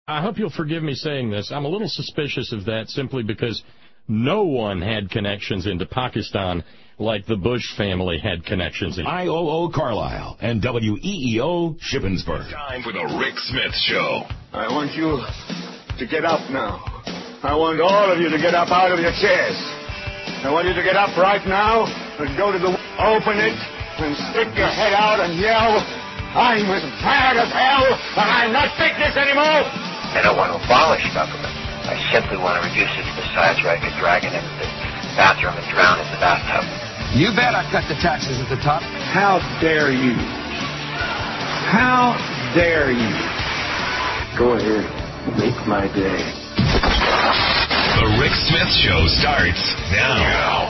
I hope you'll forgive me saying this. I'm a little suspicious of that simply because no one had connections into Pakistan like the Bush family had connections in. IOO Carlisle and WEEO Shippensburg. Time for the Rick Smith Show. I want you to get up now. I want all of you to get up out of your chairs. I want you to get up right now and go to the open it and stick your head out and yell, I'm as mad as hell and I'll not take this anymore. I don't want to abolish government. I simply want to reduce it to the size where I could drag it into the bathroom and drown in the bathtub. You bet I cut the taxes at the top. How dare you? How dare you? Go ahead. Make my day. The Rick Smith Show starts now.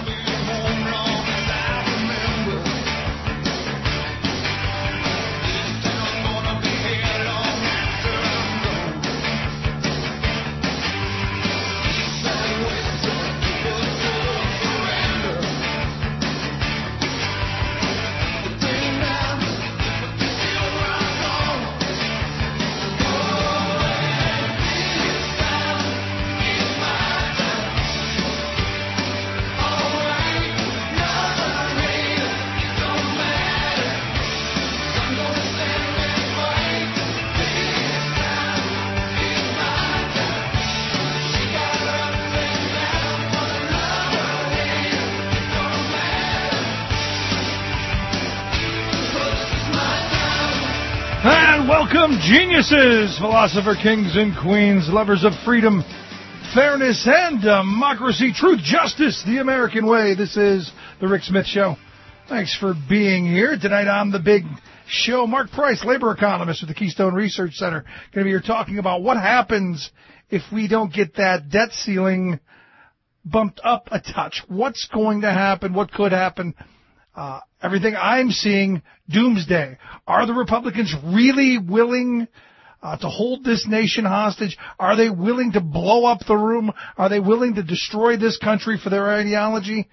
Welcome, geniuses, philosopher kings and queens, lovers of freedom, fairness, and democracy, truth, justice, the American way. This is the Rick Smith Show. Thanks for being here. Tonight on the big show, Mark Price, labor economist with the Keystone Research Center, going to be here talking about what happens if we don't get that debt ceiling bumped up a touch. What's going to happen? What could happen? Everything I'm seeing, doomsday. Are the Republicans really willing to hold this nation hostage? Are they willing to blow up the room? Are they willing to destroy this country for their ideology?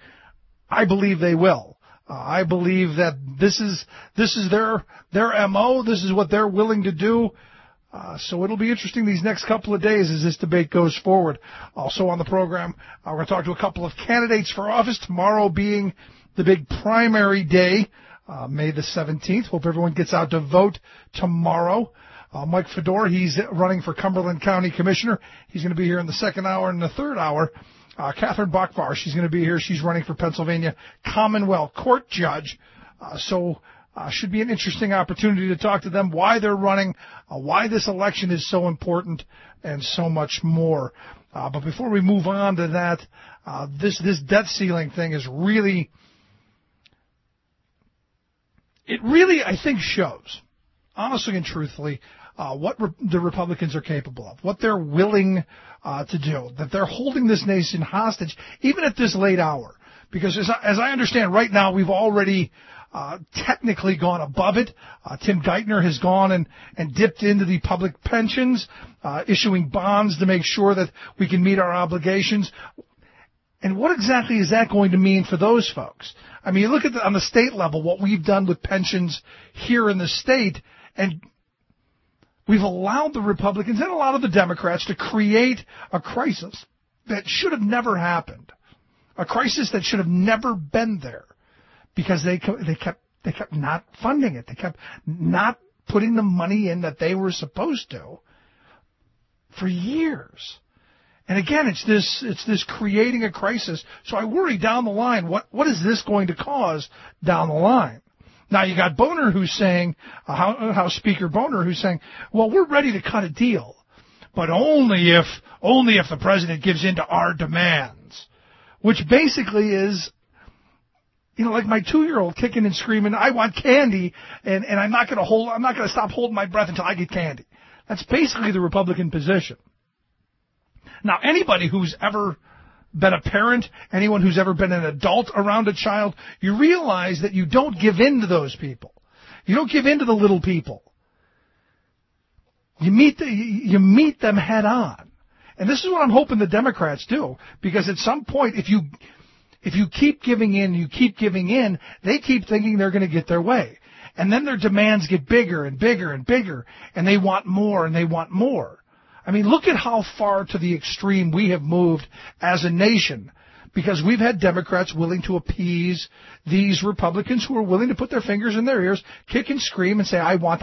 I believe they will. I believe that this is their MO. This is what they're willing to do. So it'll be interesting these next couple of days as this debate goes forward. Also on the program, we're going to talk to a couple of candidates for office, tomorrow being the big primary day, May the 17th. Hope everyone gets out to vote tomorrow. Mike Fedor, he's running for Cumberland County Commissioner. He's going to be here in the second hour and the third hour. Catherine Bachvar, she's going to be here. She's running for Pennsylvania Commonwealth Court Judge. So should be an interesting opportunity to talk to them, why they're running, why this election is so important, and so much more. But before we move on to that, this debt ceiling thing is really... It really, I think, shows, honestly and truthfully, what the Republicans are capable of, what they're willing to do, that they're holding this nation hostage, even at this late hour. Because as I understand, right now we've already technically gone above it. Tim Geithner has gone and dipped into the public pensions, issuing bonds to make sure that we can meet our obligations. And what exactly is that going to mean for those folks? I mean, you look at on the state level, what we've done with pensions here in the state, and we've allowed the Republicans and a lot of the Democrats to create a crisis that should have never happened, a crisis that should have never been there, because they kept not funding it, they kept not putting the money in that they were supposed to for years. And again, it's this creating a crisis. So I worry down the line, what is this going to cause down the line? Now you got Boner who's saying, House Speaker Boner who's saying, well, we're ready to cut a deal, but only if the president gives in to our demands, which basically is, like my 2-year-old kicking and screaming, I want candy, and I'm not going to stop holding my breath until I get candy. That's basically the Republican position. Now, anybody who's ever been a parent, anyone who's ever been an adult around a child, you realize that you don't give in to those people. You don't give in to the little people. You meet them head on. And this is what I'm hoping the Democrats do, because at some point, if you keep giving in, they keep thinking they're going to get their way. And then their demands get bigger and bigger and bigger, and they want more and they want more. I mean, look at how far to the extreme we have moved as a nation because we've had Democrats willing to appease these Republicans who are willing to put their fingers in their ears, kick and scream and say, I want.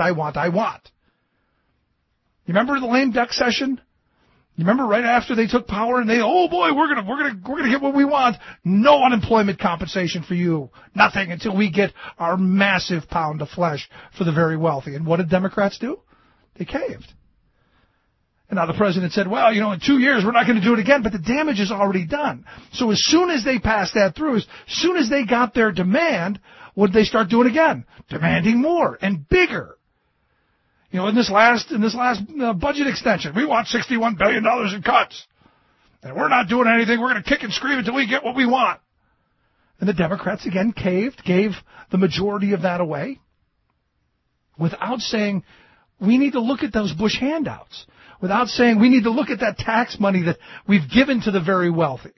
You remember the lame duck session? You remember right after they took power and they, oh boy, we're gonna get what we want. No unemployment compensation for you. Nothing until we get our massive pound of flesh for the very wealthy. And what did Democrats do? They caved. And now the president said, well, in 2 years we're not going to do it again, but the damage is already done. So as soon as they passed that through, as soon as they got their demand, what did they start doing again? Demanding more and bigger. In this last budget extension, we want $61 billion in cuts. And we're not doing anything. We're going to kick and scream until we get what we want. And the Democrats again caved, gave the majority of that away without saying, we need to look at those Bush handouts, without saying we need to look at that tax money that we've given to the very wealthy.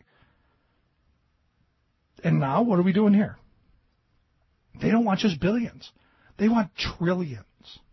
And now what are we doing here? They don't want just billions. They want trillions.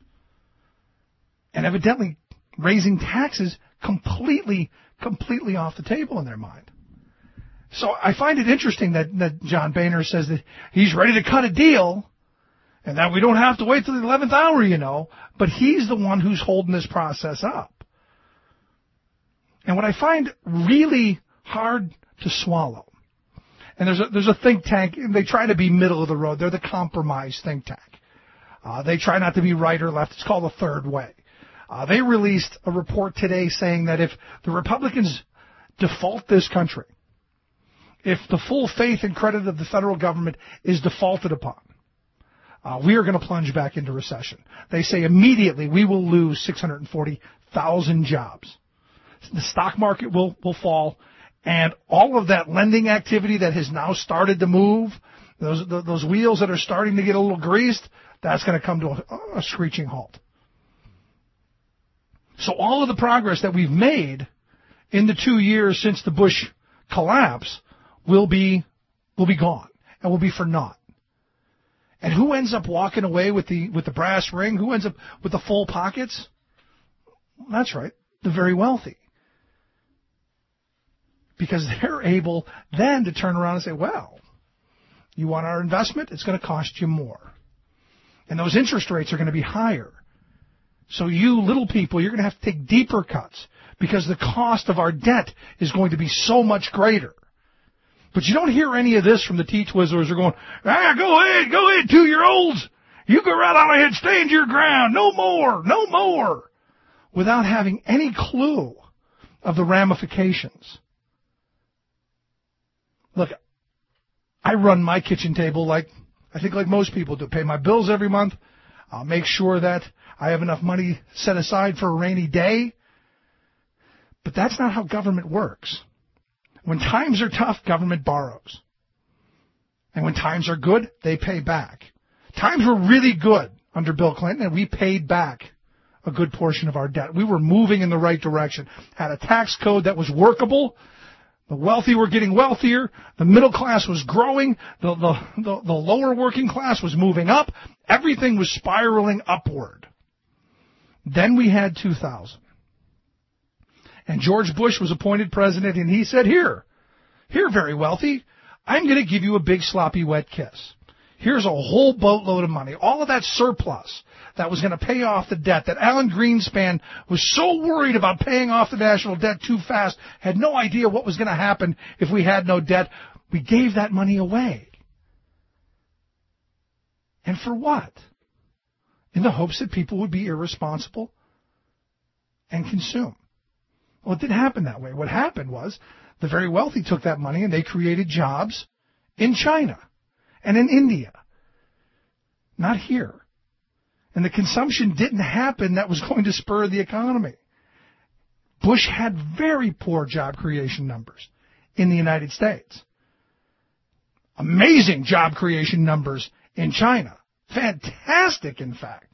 And evidently raising taxes completely off the table in their mind. So I find it interesting that John Boehner says that he's ready to cut a deal and that we don't have to wait till the 11th hour, but he's the one who's holding this process up. And what I find really hard to swallow, and there's a think tank, and they try to be middle of the road. They're the compromise think tank. They try not to be right or left. It's called the third way. They released a report today saying that if the Republicans default this country, if the full faith and credit of the federal government is defaulted upon, we are going to plunge back into recession. They say immediately we will lose 640,000 jobs. The stock market will fall, and all of that lending activity that has now started to move, those wheels that are starting to get a little greased, that's going to come to a screeching halt. So all of the progress that we've made in the 2 years since the Bush collapse will be gone and will be for naught. And who ends up walking away with the brass ring? Who ends up with the full pockets? That's right, the very wealthy. Because they're able then to turn around and say, well, you want our investment? It's going to cost you more. And those interest rates are going to be higher. So you little people, you're going to have to take deeper cuts because the cost of our debt is going to be so much greater. But you don't hear any of this from the T-Twizzlers who are going, go ahead, 2-year-olds. You go right on ahead, stand your ground. No more. Without having any clue of the ramifications. Look, I run my kitchen table like most people do. Pay my bills every month. I'll make sure that I have enough money set aside for a rainy day. But that's not how government works. When times are tough, government borrows. And when times are good, they pay back. Times were really good under Bill Clinton, and we paid back a good portion of our debt. We were moving in the right direction. Had a tax code that was workable. The wealthy were getting wealthier. The middle class was growing. The lower working class was moving up. Everything was spiraling upward. Then we had 2000. And George Bush was appointed president, and he said, here, very wealthy, I'm going to give you a big sloppy wet kiss. Here's a whole boatload of money. All of that surplus that was going to pay off the debt that Alan Greenspan was so worried about paying off the national debt too fast, had no idea what was going to happen if we had no debt. We gave that money away. And for what? In the hopes that people would be irresponsible and consume. Well, it didn't happen that way. What happened was the very wealthy took that money and they created jobs in China and in India. Not here. And the consumption didn't happen that was going to spur the economy. Bush had very poor job creation numbers in the United States. Amazing job creation numbers in China. Fantastic, in fact.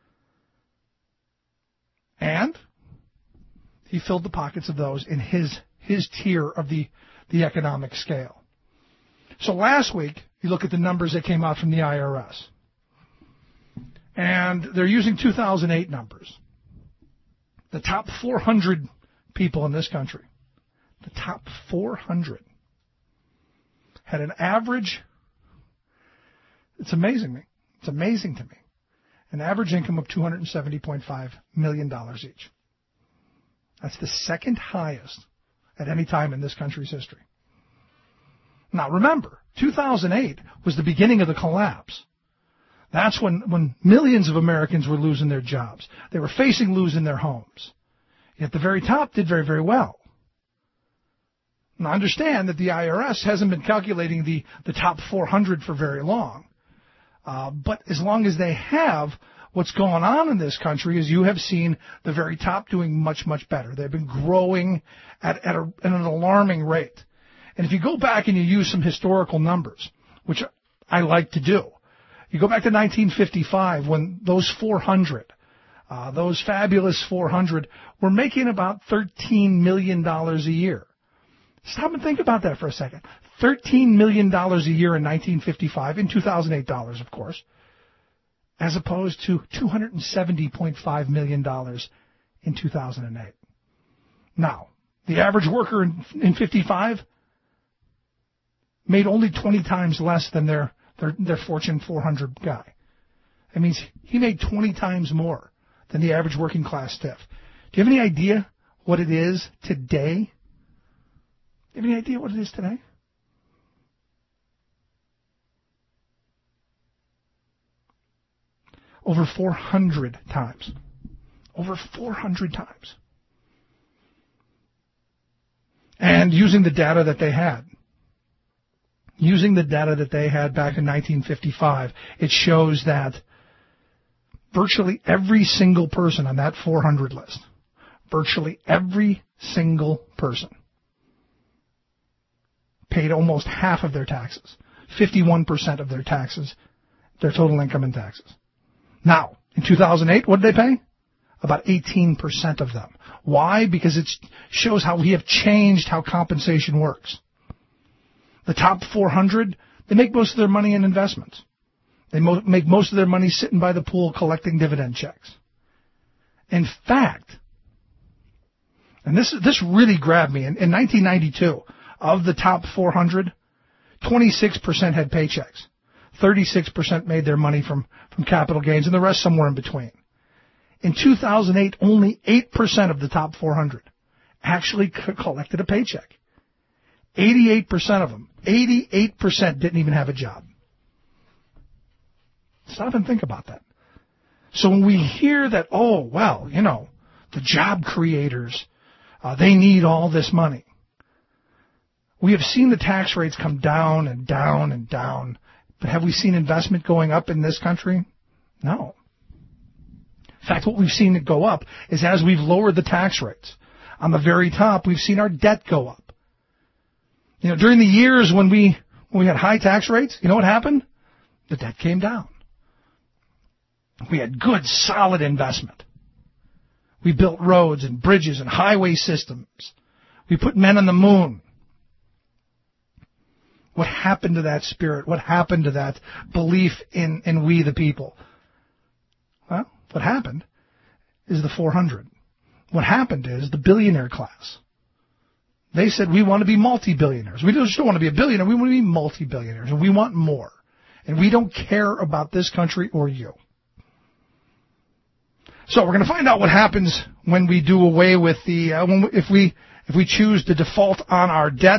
And he filled the pockets of those in his tier of the economic scale. So last week, you look at the numbers that came out from the IRS. And they're using 2008 numbers. The top 400 people in this country, the top 400, had an average, it's amazing to me, an average income of $270.5 million each. That's the second highest at any time in this country's history. Now remember, 2008 was the beginning of the collapse. That's when millions of Americans were losing their jobs. They were facing losing their homes. Yet the very top did very, very well. Now understand that the IRS hasn't been calculating the top 400 for very long. But as long as they have, what's going on in this country is you have seen the very top doing much, much better. They've been growing at an alarming rate. And if you go back and you use some historical numbers, which I like to do, you go back to 1955 when those 400, those fabulous 400, were making about $13 million a year. Stop and think about that for a second. $13 million a year in 1955, in 2008 dollars, of course, as opposed to $270.5 million in 2008. Now, the average worker in 55 made only 20 times less than their Fortune 400 guy. That means he made 20 times more than the average working class stiff. Do you have any idea what it is today? Do you have any idea what it is today? Over 400 times. Over 400 times. And using the data that they had back in 1955, it shows that virtually every single person on that 400 list, virtually every single person, paid almost half of their taxes, 51% of their taxes, their total income in taxes. Now, in 2008, what did they pay? About 18% of them. Why? Because it shows how we have changed how compensation works. The top 400, they make most of their money in investments. They make most of their money sitting by the pool collecting dividend checks. In fact, and this really grabbed me, in 1992, of the top 400, 26% had paychecks. 36% made their money from capital gains, and the rest somewhere in between. In 2008, only 8% of the top 400 actually collected a paycheck. 88% of them, 88% didn't even have a job. Stop and think about that. So when we hear that, oh, well, the job creators, they need all this money. We have seen the tax rates come down and down and down, but have we seen investment going up in this country? No. In fact, what we've seen it go up is as we've lowered the tax rates. On the very top, we've seen our debt go up. During the years when we had high tax rates, you know what happened? The debt came down. We had good, solid investment. We built roads and bridges and highway systems. We put men on the moon. What happened to that spirit? What happened to that belief in we the people? Well, what happened is the 400. What happened is the billionaire class. They said, we want to be multi-billionaires. We just don't want to be a billionaire. We want to be multi-billionaires, and we want more. And we don't care about this country or you. So we're going to find out what happens when we do away with if we choose to default on our debt.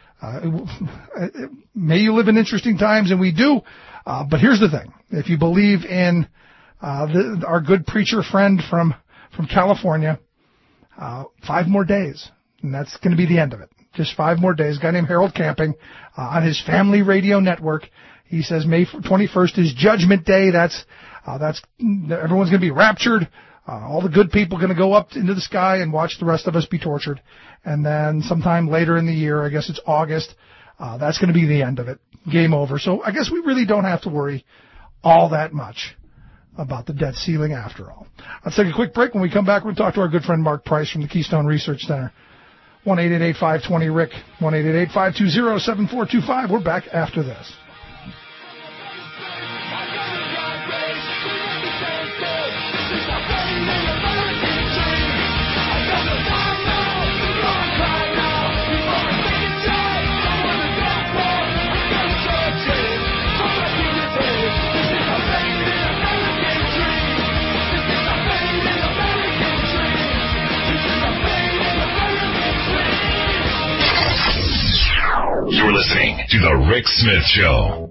May you live in interesting times, and we do. But here's the thing: if you believe in our good preacher friend from California, 5 more days, and that's going to be the end of it. Just 5 more days. A guy named Harold Camping on his family radio network. He says May 21st is Judgment Day. That's everyone's going to be raptured. All the good people are going to go up into the sky and watch the rest of us be tortured. And then sometime later in the year, I guess it's August, that's going to be the end of it. Game over. So I guess we really don't have to worry all that much about the debt ceiling after all. Let's take a quick break. When we come back, we'll talk to our good friend Mark Price from the Keystone Research Center. 1-888-520-RICK, 1-888-520-7425. We're back after this. You're listening to The Rick Smith Show.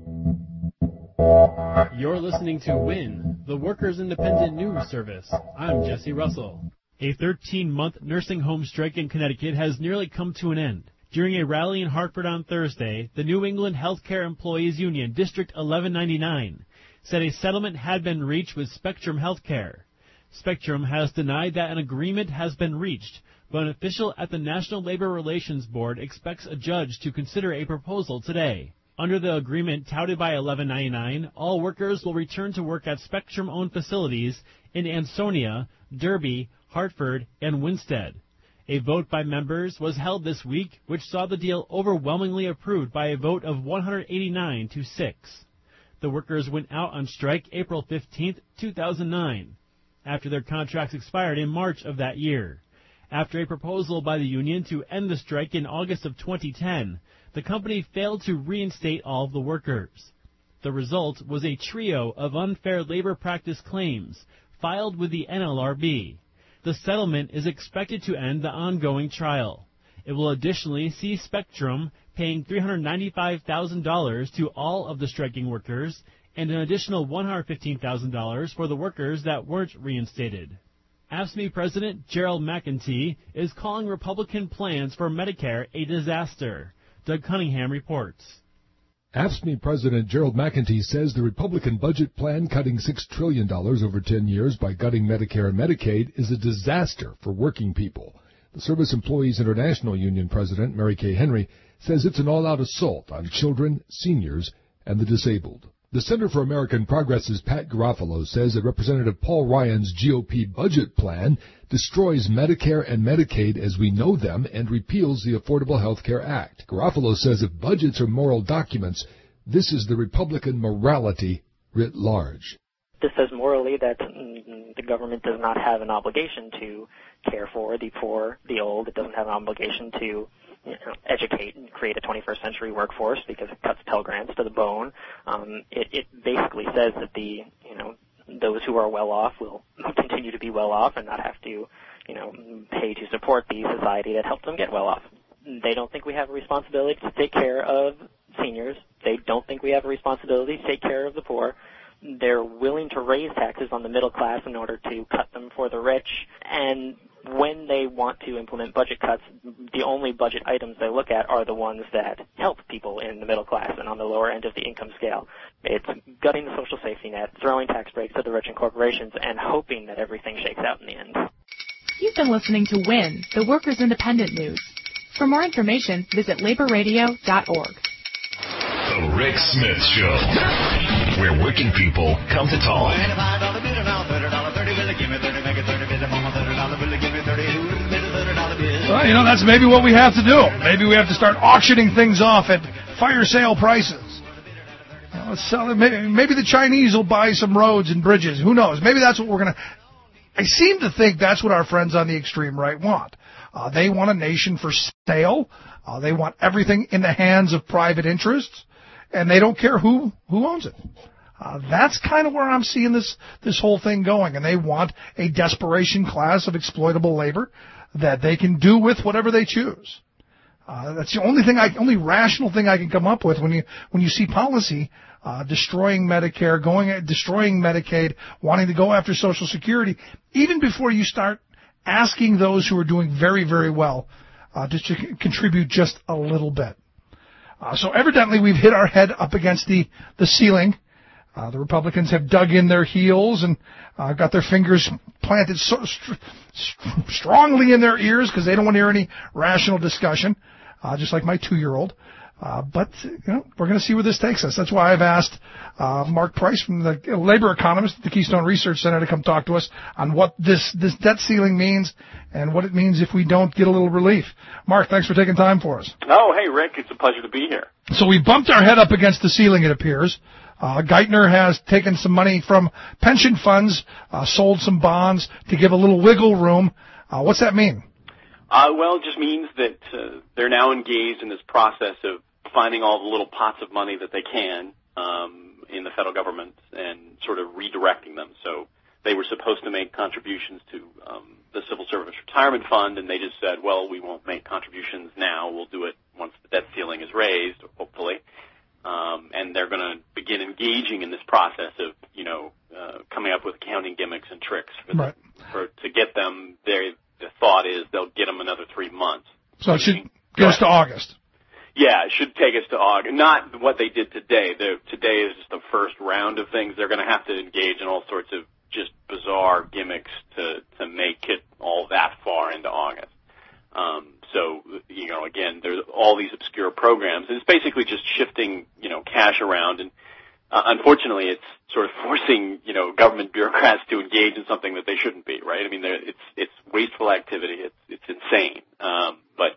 You're listening to WIN, the Workers' Independent News Service. I'm Jesse Russell. A 13-month nursing home strike in Connecticut has nearly come to an end. During a rally in Hartford on Thursday, the New England Healthcare Employees Union, District 1199, said a settlement had been reached with Spectrum Healthcare. Spectrum has denied that an agreement has been reached, but an official at the National Labor Relations Board expects a judge to consider a proposal today. Under the agreement touted by 1199, all workers will return to work at Spectrum-owned facilities in Ansonia, Derby, Hartford, and Winstead. A vote by members was held this week, which saw the deal overwhelmingly approved by a vote of 189 to 6. The workers went out on strike April 15, 2009, after their contracts expired in March of that year. After a proposal by the union to end the strike in August of 2010, the company failed to reinstate all of the workers. The result was a trio of unfair labor practice claims filed with the NLRB. The settlement is expected to end the ongoing trial. It will additionally see Spectrum paying $395,000 to all of the striking workers and an additional $115,000 for the workers that weren't reinstated. AFSCME President Gerald McEntee is calling Republican plans for Medicare a disaster. Doug Cunningham reports. AFSCME President Gerald McEntee says the Republican budget plan cutting $6 trillion over 10 years by gutting Medicare and Medicaid is a disaster for working people. The Service Employees International Union President, Mary Kay Henry, says it's an all-out assault on children, seniors, and the disabled. The Center for American Progress's Pat Garofalo says that Representative Paul Ryan's GOP budget plan destroys Medicare and Medicaid as we know them and repeals the Affordable Health Care Act. Garofalo says if budgets are moral documents, this is the Republican morality writ large. This says morally that the government does not have an obligation to care for the poor, the old. It doesn't have an obligation to educate and create a 21st century workforce because it cuts Pell Grants to the bone. It basically says that those who are well off will continue to be well off and not have to, pay to support the society that helped them get well off. They don't think we have a responsibility to take care of seniors. They don't think we have a responsibility to take care of the poor. They're willing to raise taxes on the middle class in order to cut them for the rich. And when they want to implement budget cuts, the only budget items they look at are the ones that help people in the middle class and on the lower end of the income scale. It's gutting the social safety net, throwing tax breaks at the rich and corporations, and hoping that everything shakes out in the end. You've been listening to WIN, the Workers' Independent News. For more information, visit laborradio.org. The Rick Smith Show, where working people come to talk. Well, that's maybe what we have to do. Maybe we have to start auctioning things off at fire sale prices. Let's sell it. Maybe the Chinese will buy some roads and bridges. Who knows? Maybe that's what we're going to... I seem to think that's what our friends on the extreme right want. They want a nation for sale. They want everything in the hands of private interests, and they don't care who owns it. That's kind of where I'm seeing this whole thing going, and they want a desperation class of exploitable labor that they can do with whatever they choose. That's the only rational thing I can come up with when you see policy destroying Medicare, destroying Medicaid, wanting to go after Social Security, even before you start asking those who are doing very, very well to contribute just a little bit. So evidently we've hit our head up against the ceiling. The Republicans have dug in their heels and got their fingers planted so strongly in their ears because they don't want to hear any rational discussion, just like my 2-year-old. But we're going to see where this takes us. That's why I've asked Mark Price from the labor economist at the Keystone Research Center to come talk to us on what this debt ceiling means and what it means if we don't get a little relief. Mark, thanks for taking time for us. Oh, hey, Rick. It's a pleasure to be here. So we bumped our head up against the ceiling, it appears. Geithner has taken some money from pension funds, sold some bonds to give a little wiggle room. What's that mean? Well, it just means that they're now engaged in this process of finding all the little pots of money that they can in the federal government and sort of redirecting them. So they were supposed to make contributions to the Civil Service Retirement Fund, and they just said, well, we won't make contributions now. We'll do it once the debt ceiling is raised, hopefully. And they're going to begin engaging in this process of, coming up with accounting gimmicks and tricks to get them there. The thought is they'll get them another 3 months. So it should go us to August. Yeah, it should take us to August. Not what they did today. Today is just the first round of things. They're going to have to engage in all sorts of just bizarre gimmicks to make it all that far into August. So, again, there's all these obscure programs. And it's basically just shifting, cash around. And unfortunately, it's sort of forcing, government bureaucrats to engage in something that they shouldn't be, right? I mean, it's wasteful activity. It's insane. But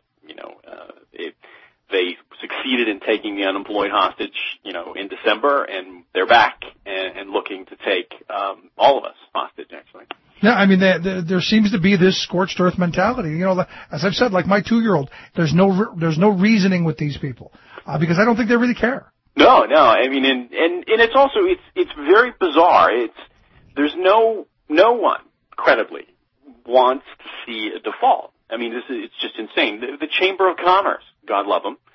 they succeeded in taking the unemployed hostage, in December, and they're back and looking to take all of us hostage, actually. Yeah, I mean, there seems to be this scorched earth mentality. As I've said, like my 2-year-old, there's no reasoning with these people because I don't think they really care. No. I mean, and it's also it's very bizarre. There's no one credibly wants to see a default. I mean, it's just insane. The Chamber of Commerce, God love them,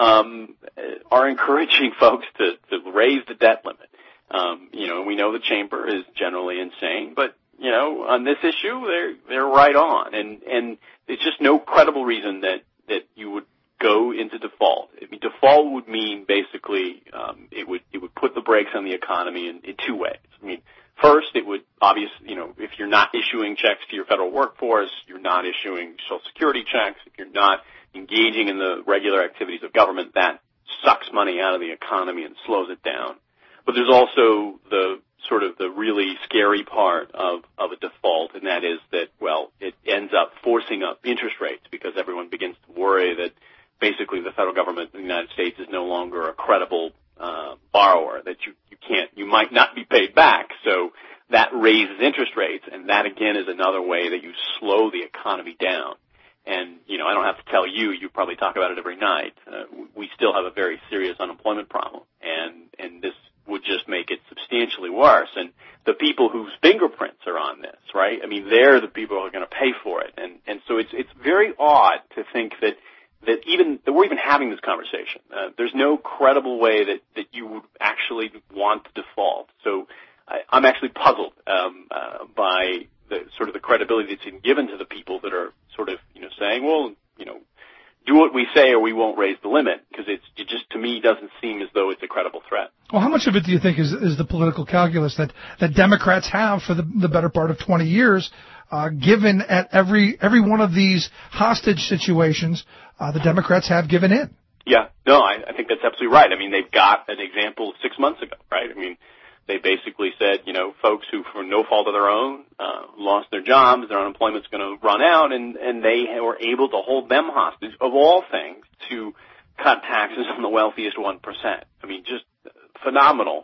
are encouraging folks to raise the debt limit. We know the chamber is generally insane, but on this issue, they're right on, and there's just no credible reason that you would go into default. I mean, default would mean basically it would put the brakes on the economy in 2 ways. I mean, first, it would obviously, if you're not issuing checks to your federal workforce, you're not issuing Social Security checks, if you're not engaging in the regular activities of government, that sucks money out of the economy and slows it down. But there's also the sort of the really scary part of a default, and that is that, well, it ends up forcing up interest rates because everyone begins to worry that basically the federal government in the United States is no longer a credible borrower, that you might not be paid back. So that raises interest rates, and that again is another way that you slow the economy down. And, I don't have to tell you probably talk about it every night. We still have a very serious unemployment problem, and this would just make it substantially worse. And the people whose fingerprints are on this, right? I mean, they're the people who are going to pay for it. And so it's very odd to think that we're even having this conversation. There's no credible way that you would actually want to default. So I'm actually puzzled by the sort of the credibility that's been given to the people that are sort of saying, well, do what we say or we won't raise the limit, because it just to me doesn't seem as though it's a credible threat. Well, how much of it do you think is the political calculus that Democrats have for the better part of 20 years, given at every one of these hostage situations, the Democrats have given in? Yeah, no, I think that's absolutely right. I mean, they've got an example 6 months ago, right? I mean, they basically said, folks who, for no fault of their own, lost their jobs, their unemployment's going to run out, and they were able to hold them hostage, of all things, to cut taxes on the wealthiest 1%. I mean, just phenomenal,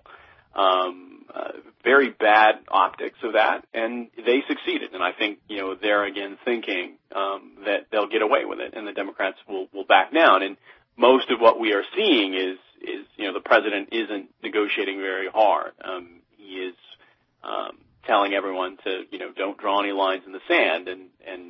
very bad optics of that, and they succeeded. And I think, they're again thinking that they'll get away with it, and the Democrats will back down. And most of what we are seeing is the president isn't negotiating very hard. He is telling everyone to, don't draw any lines in the sand, and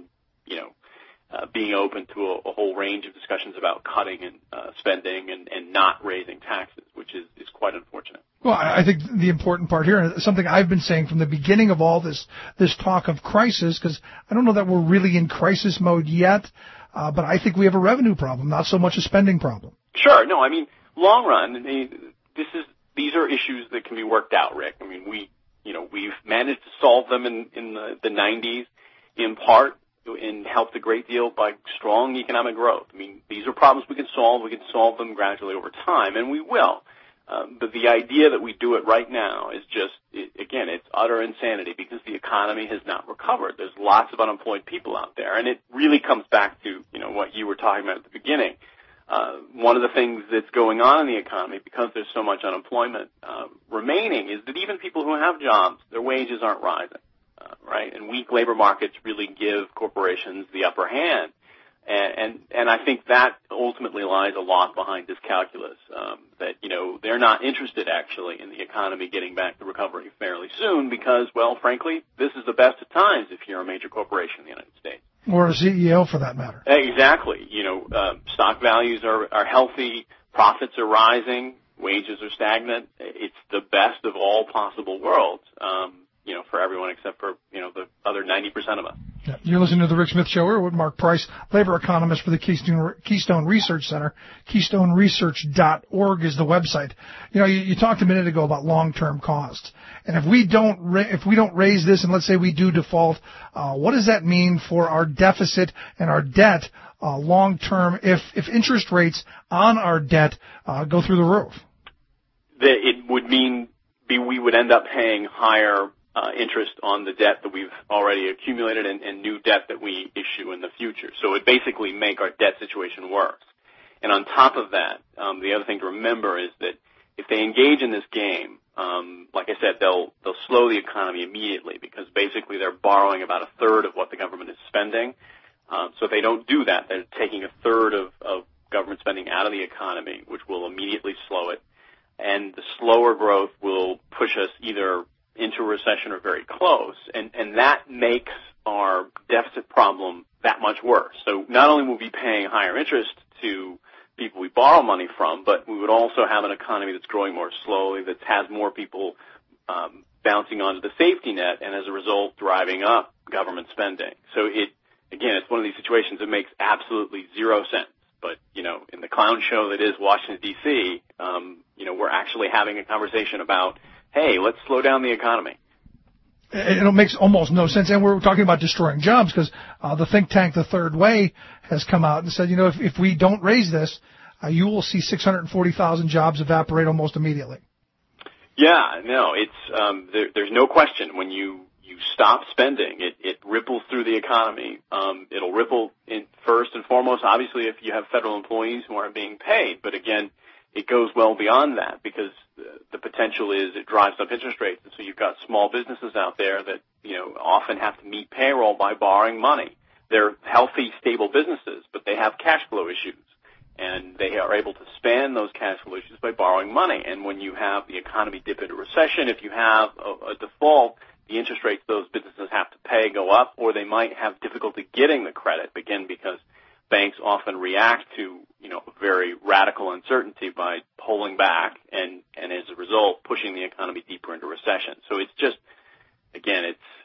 being open to a whole range of discussions about cutting and spending and not raising taxes, which is quite unfortunate. Well, I think the important part here, and something I've been saying from the beginning of all this talk of crisis, because I don't know that we're really in crisis mode yet, but I think we have a revenue problem, not so much a spending problem. Sure. No, I mean, long run, these are issues that can be worked out, Rick. I mean, we've managed to solve them in the 90s, in part, and helped a great deal by strong economic growth. I mean, these are problems we can solve. We can solve them gradually over time, and we will. But the idea that we do it right now is again, it's utter insanity because the economy has not recovered. There's lots of unemployed people out there, and it really comes back to, what you were talking about at the beginning. One of the things that's going on in the economy, because there's so much unemployment remaining, is that even people who have jobs, their wages aren't rising, right? And weak labor markets really give corporations the upper hand. And I think that ultimately lies a lot behind this calculus, that, they're not interested actually in the economy getting back to recovery fairly soon because, well, frankly, this is the best of times if you're a major corporation in the United States. Or a CEO, for that matter. Exactly. Stock values are healthy, profits are rising, wages are stagnant. It's the best of all possible worlds, for everyone except for, the other 90% of us. Yeah. You're listening to The Rick Smith Show. We're with Mark Price, labor economist for the Keystone Research Center. KeystoneResearch.org is the website. You talked a minute ago about long-term costs. And if we don't raise this, and let's say we do default, what does that mean for our deficit and our debt long-term if interest rates on our debt go through the roof? It would mean we would end up paying higher interest on the debt that we've already accumulated and new debt that we issue in the future. So it basically make our debt situation worse. And on top of that, the other thing to remember is that if they engage in this game, like I said, they'll slow the economy immediately because basically they're borrowing about a third of what the government is spending. So if they don't do that, they're taking a third of government spending out of the economy, which will immediately slow it. And the slower growth will push us either into a recession or very close. And that makes our deficit problem that much worse. So not only will we be paying higher interest to people we borrow money from, but we would also have an economy that's growing more slowly, that has more people bouncing onto the safety net, and as a result, driving up government spending. So it's one of these situations that makes absolutely zero sense. But, in the clown show that is Washington, D.C., we're actually having a conversation about, hey, let's slow down the economy. It makes almost no sense. And we're talking about destroying jobs because the think tank, The Third Way, has come out and said, if we don't raise this, you will see 640,000 jobs evaporate almost immediately. Yeah, no, it's there's no question when you stop spending, it ripples through the economy. It'll ripple in first and foremost, obviously, if you have federal employees who aren't being paid. But again, it goes well beyond that because the potential is it drives up interest rates. And so you've got small businesses out there that, often have to meet payroll by borrowing money. They're healthy, stable businesses, but they have cash flow issues. And they are able to span those cash flow issues by borrowing money. And when you have the economy dip into recession, if you have a default, the interest rates those businesses have to pay go up, or they might have difficulty getting the credit, again, because banks often react to, very radical uncertainty by pulling back and as a result, pushing the economy deeper into recession. So it's just, again,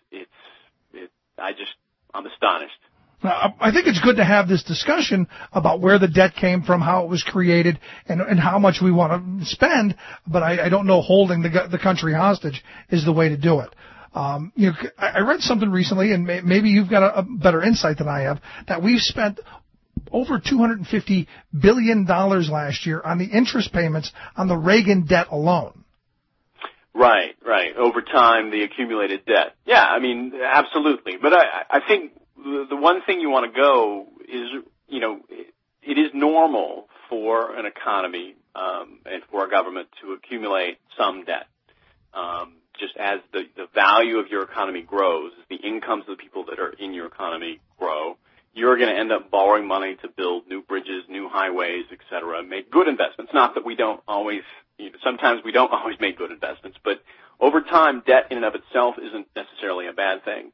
I'm astonished. I think it's good to have this discussion about where the debt came from, how it was created, and how much we want to spend, but I don't know holding the country hostage is the way to do it. I read something recently, and maybe you've got a better insight than I have, that we've spent over $250 billion last year on the interest payments on the Reagan debt alone. Right. Over time, the accumulated debt. Yeah, absolutely. But I think the one thing you want to go is, it is normal for an economy and for a government to accumulate some debt. Just as the value of your economy grows, as the incomes of the people that are in your economy grow, you're going to end up borrowing money to build new bridges, new highways, et cetera, make good investments. Not that we don't always, sometimes we don't always make good investments, but over time, debt in and of itself isn't necessarily a bad thing.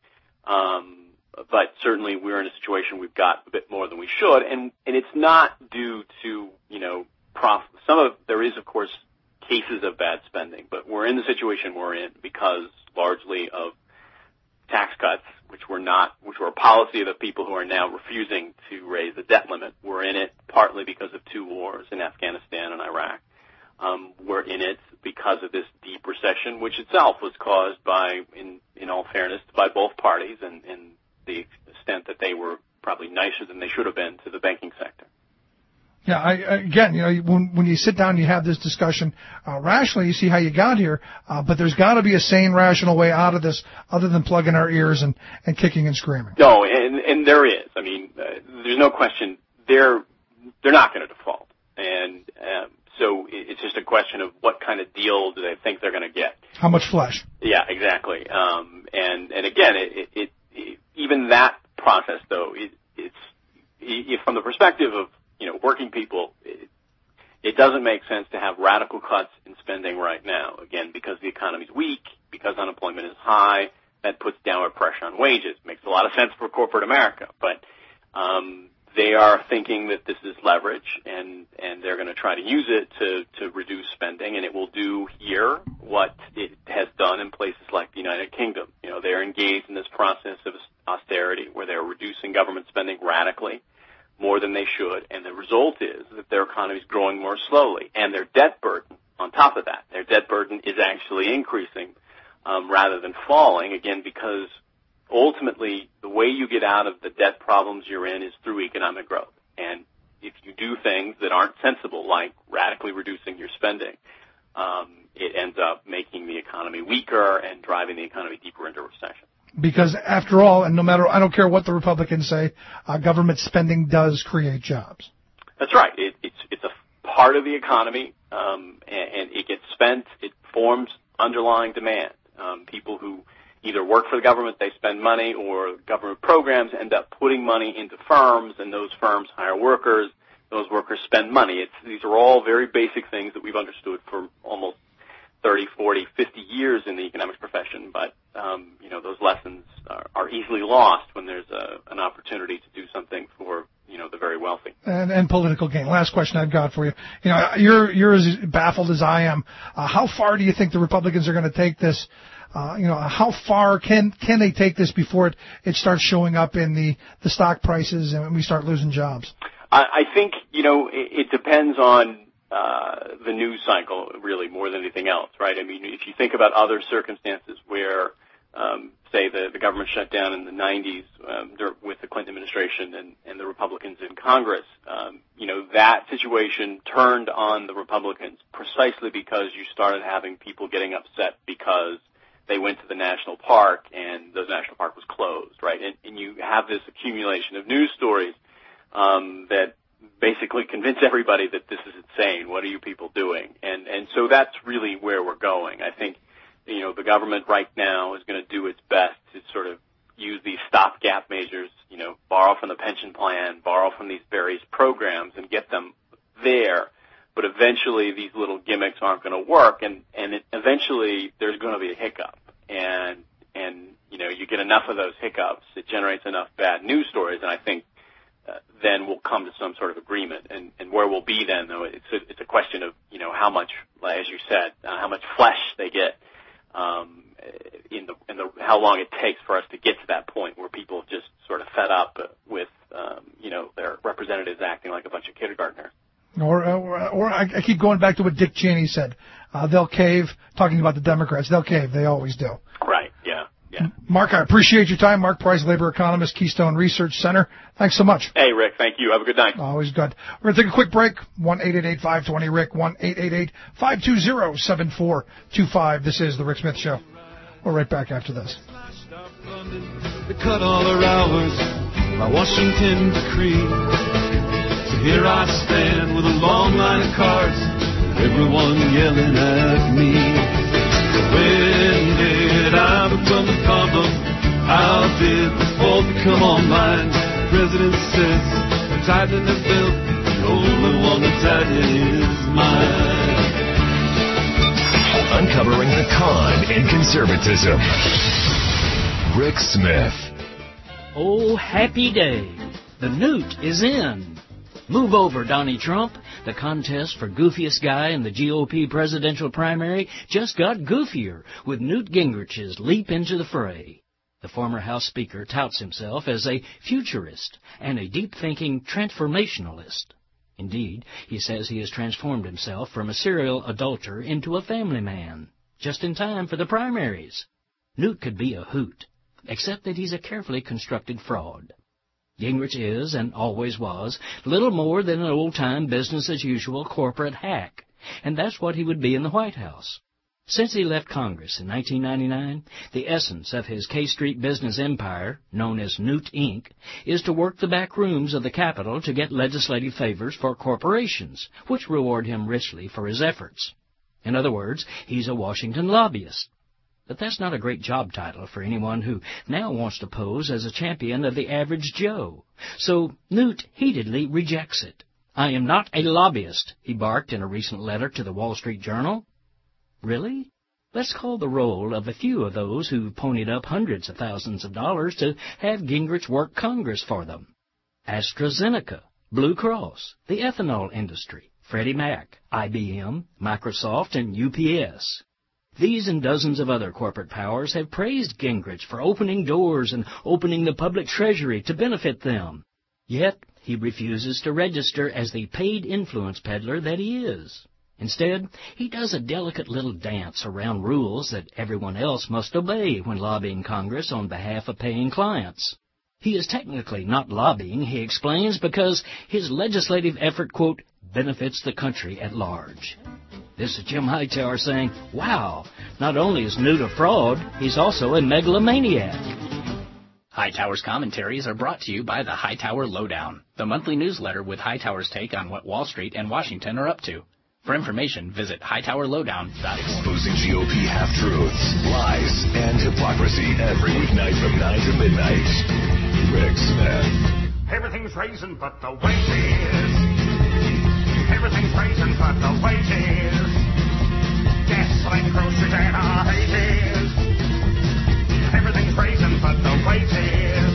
But certainly we're in a situation we've got a bit more than we should, and it's not due to, profit. There is, of course, cases of bad spending, but we're in the situation we're in because largely of tax cuts, which were a policy of the people who are now refusing to raise the debt limit. We're in it partly because of two wars in Afghanistan and Iraq. We're in it because of this deep recession, which itself was caused by, in all fairness, by both parties and the extent that they were probably nicer than they should have been to the banking sector. Yeah, when you sit down and you have this discussion rationally, you see how you got here, but there's got to be a sane, rational way out of this other than plugging our ears and kicking and screaming. No, and there is. There's no question they're not going to default. And so it's just a question of what kind of deal do they think they're going to get. How much flesh? Yeah, exactly. And again, it even that process, though, it's from the perspective of working people, it doesn't make sense to have radical cuts in spending right now. Again, because the economy's weak, because unemployment is high, that puts downward pressure on wages. Makes a lot of sense for corporate America, but they are thinking that this is leverage, and they're going to try to use it to reduce spending, and it will do here what it has done in places like the United Kingdom. You know, they're engaged in this process of austerity where they're reducing government spending radically, more than they should, and the result is that their economy is growing more slowly, and their debt burden, on top of that, their debt burden is actually increasing rather than falling, again, because ultimately, the way you get out of the debt problems you're in is through economic growth. And if you do things that aren't sensible, like radically reducing your spending, it ends up making the economy weaker and driving the economy deeper into recession. Because after all, and no matter, I don't care what the Republicans say, government spending does create jobs. That's right. It's a part of the economy, and it gets spent. It forms underlying demand. People who either work for the government, they spend money, or government programs end up putting money into firms, and those firms hire workers. Those workers spend money. These are all very basic things that we've understood for almost 30, 40, 50 years in the economics profession, but those lessons are easily lost when there's an opportunity to do something for the very wealthy. And political gain. Last question I've got for you. You're as baffled as I am. How far do you think the Republicans are going to take this? How far can they take this before it starts showing up in the stock prices and we start losing jobs? I think, it depends on the news cycle, really, more than anything else, right? I mean, if you think about other circumstances where, say, the government shut down in the 90s with the Clinton administration and the Republicans in Congress, that situation turned on the Republicans precisely because you started having people getting upset because they went to the national park and the national park was closed, right? And you have this accumulation of news stories that basically convince everybody that this is insane. What are you people doing? And so that's really where we're going. I think, the government right now is going to do its best to sort of use these stopgap measures, borrow from the pension plan, borrow from these various programs and get them there. But eventually these little gimmicks aren't going to work, and eventually there's going to be a hiccup. And you get enough of those hiccups, it generates enough bad news stories, and I think then we'll come to some sort of agreement. And where we'll be then, though, it's a question of, how much, as you said, how much flesh they get, how long it takes for us to get to that point where people just sort of fed up with, their representatives acting like a bunch of kindergartners. Or I keep going back to what Dick Cheney said. They'll cave, talking about the Democrats. They'll cave. They always do. Right, yeah. Mark, I appreciate your time. Mark Price, labor economist, Keystone Research Center. Thanks so much. Hey, Rick, thank you. Have a good night. Always good. We're going to take a quick break. 1-888-520-RICK, 1-888-520-7425. This is The Rick Smith Show. We're right back after this. They cut all our hours by Washington decree. So here I stand with a long line of cars, everyone yelling at me. When did I become a problem? How did the fault become on mine? The president says I'm tightening the belt, the only one that's tightening is mine. Uncovering the con in conservatism. Rick Smith. Oh, happy day. The Newt is in. Move over, Donnie Trump. The contest for goofiest guy in the GOP presidential primary just got goofier with Newt Gingrich's leap into the fray. The former House Speaker touts himself as a futurist and a deep-thinking transformationalist. Indeed, he says he has transformed himself from a serial adulterer into a family man, just in time for the primaries. Newt could be a hoot, except that he's a carefully constructed fraud. Gingrich is, and always was, little more than an old-time business-as-usual corporate hack, and that's what he would be in the White House. Since he left Congress in 1999, the essence of his K Street business empire, known as Newt Inc., is to work the back rooms of the Capitol to get legislative favors for corporations, which reward him richly for his efforts. In other words, he's a Washington lobbyist. But that's not a great job title for anyone who now wants to pose as a champion of the average Joe. So Newt heatedly rejects it. "I am not a lobbyist," he barked in a recent letter to the Wall Street Journal. Really? Let's call the roll of a few of those who ponied up hundreds of thousands of dollars to have Gingrich work Congress for them. AstraZeneca, Blue Cross, the ethanol industry, Freddie Mac, IBM, Microsoft, and UPS. These and dozens of other corporate powers have praised Gingrich for opening doors and opening the public treasury to benefit them. Yet, he refuses to register as the paid influence peddler that he is. Instead, he does a delicate little dance around rules that everyone else must obey when lobbying Congress on behalf of paying clients. He is technically not lobbying, he explains, because his legislative effort, quote, benefits the country at large. This is Jim Hightower saying, wow, not only is Newt a fraud, he's also a megalomaniac. Hightower's commentaries are brought to you by the Hightower Lowdown, the monthly newsletter with Hightower's take on what Wall Street and Washington are up to. For information, visit hightowerlowdown.com. Exposing GOP half-truths, lies, and hypocrisy every weeknight from 9 to midnight. Rick Smith. Everything's raising but the wages. Everything's raising but the wages. Gasoline, groceries, and our wages. Everything's raising but the wages.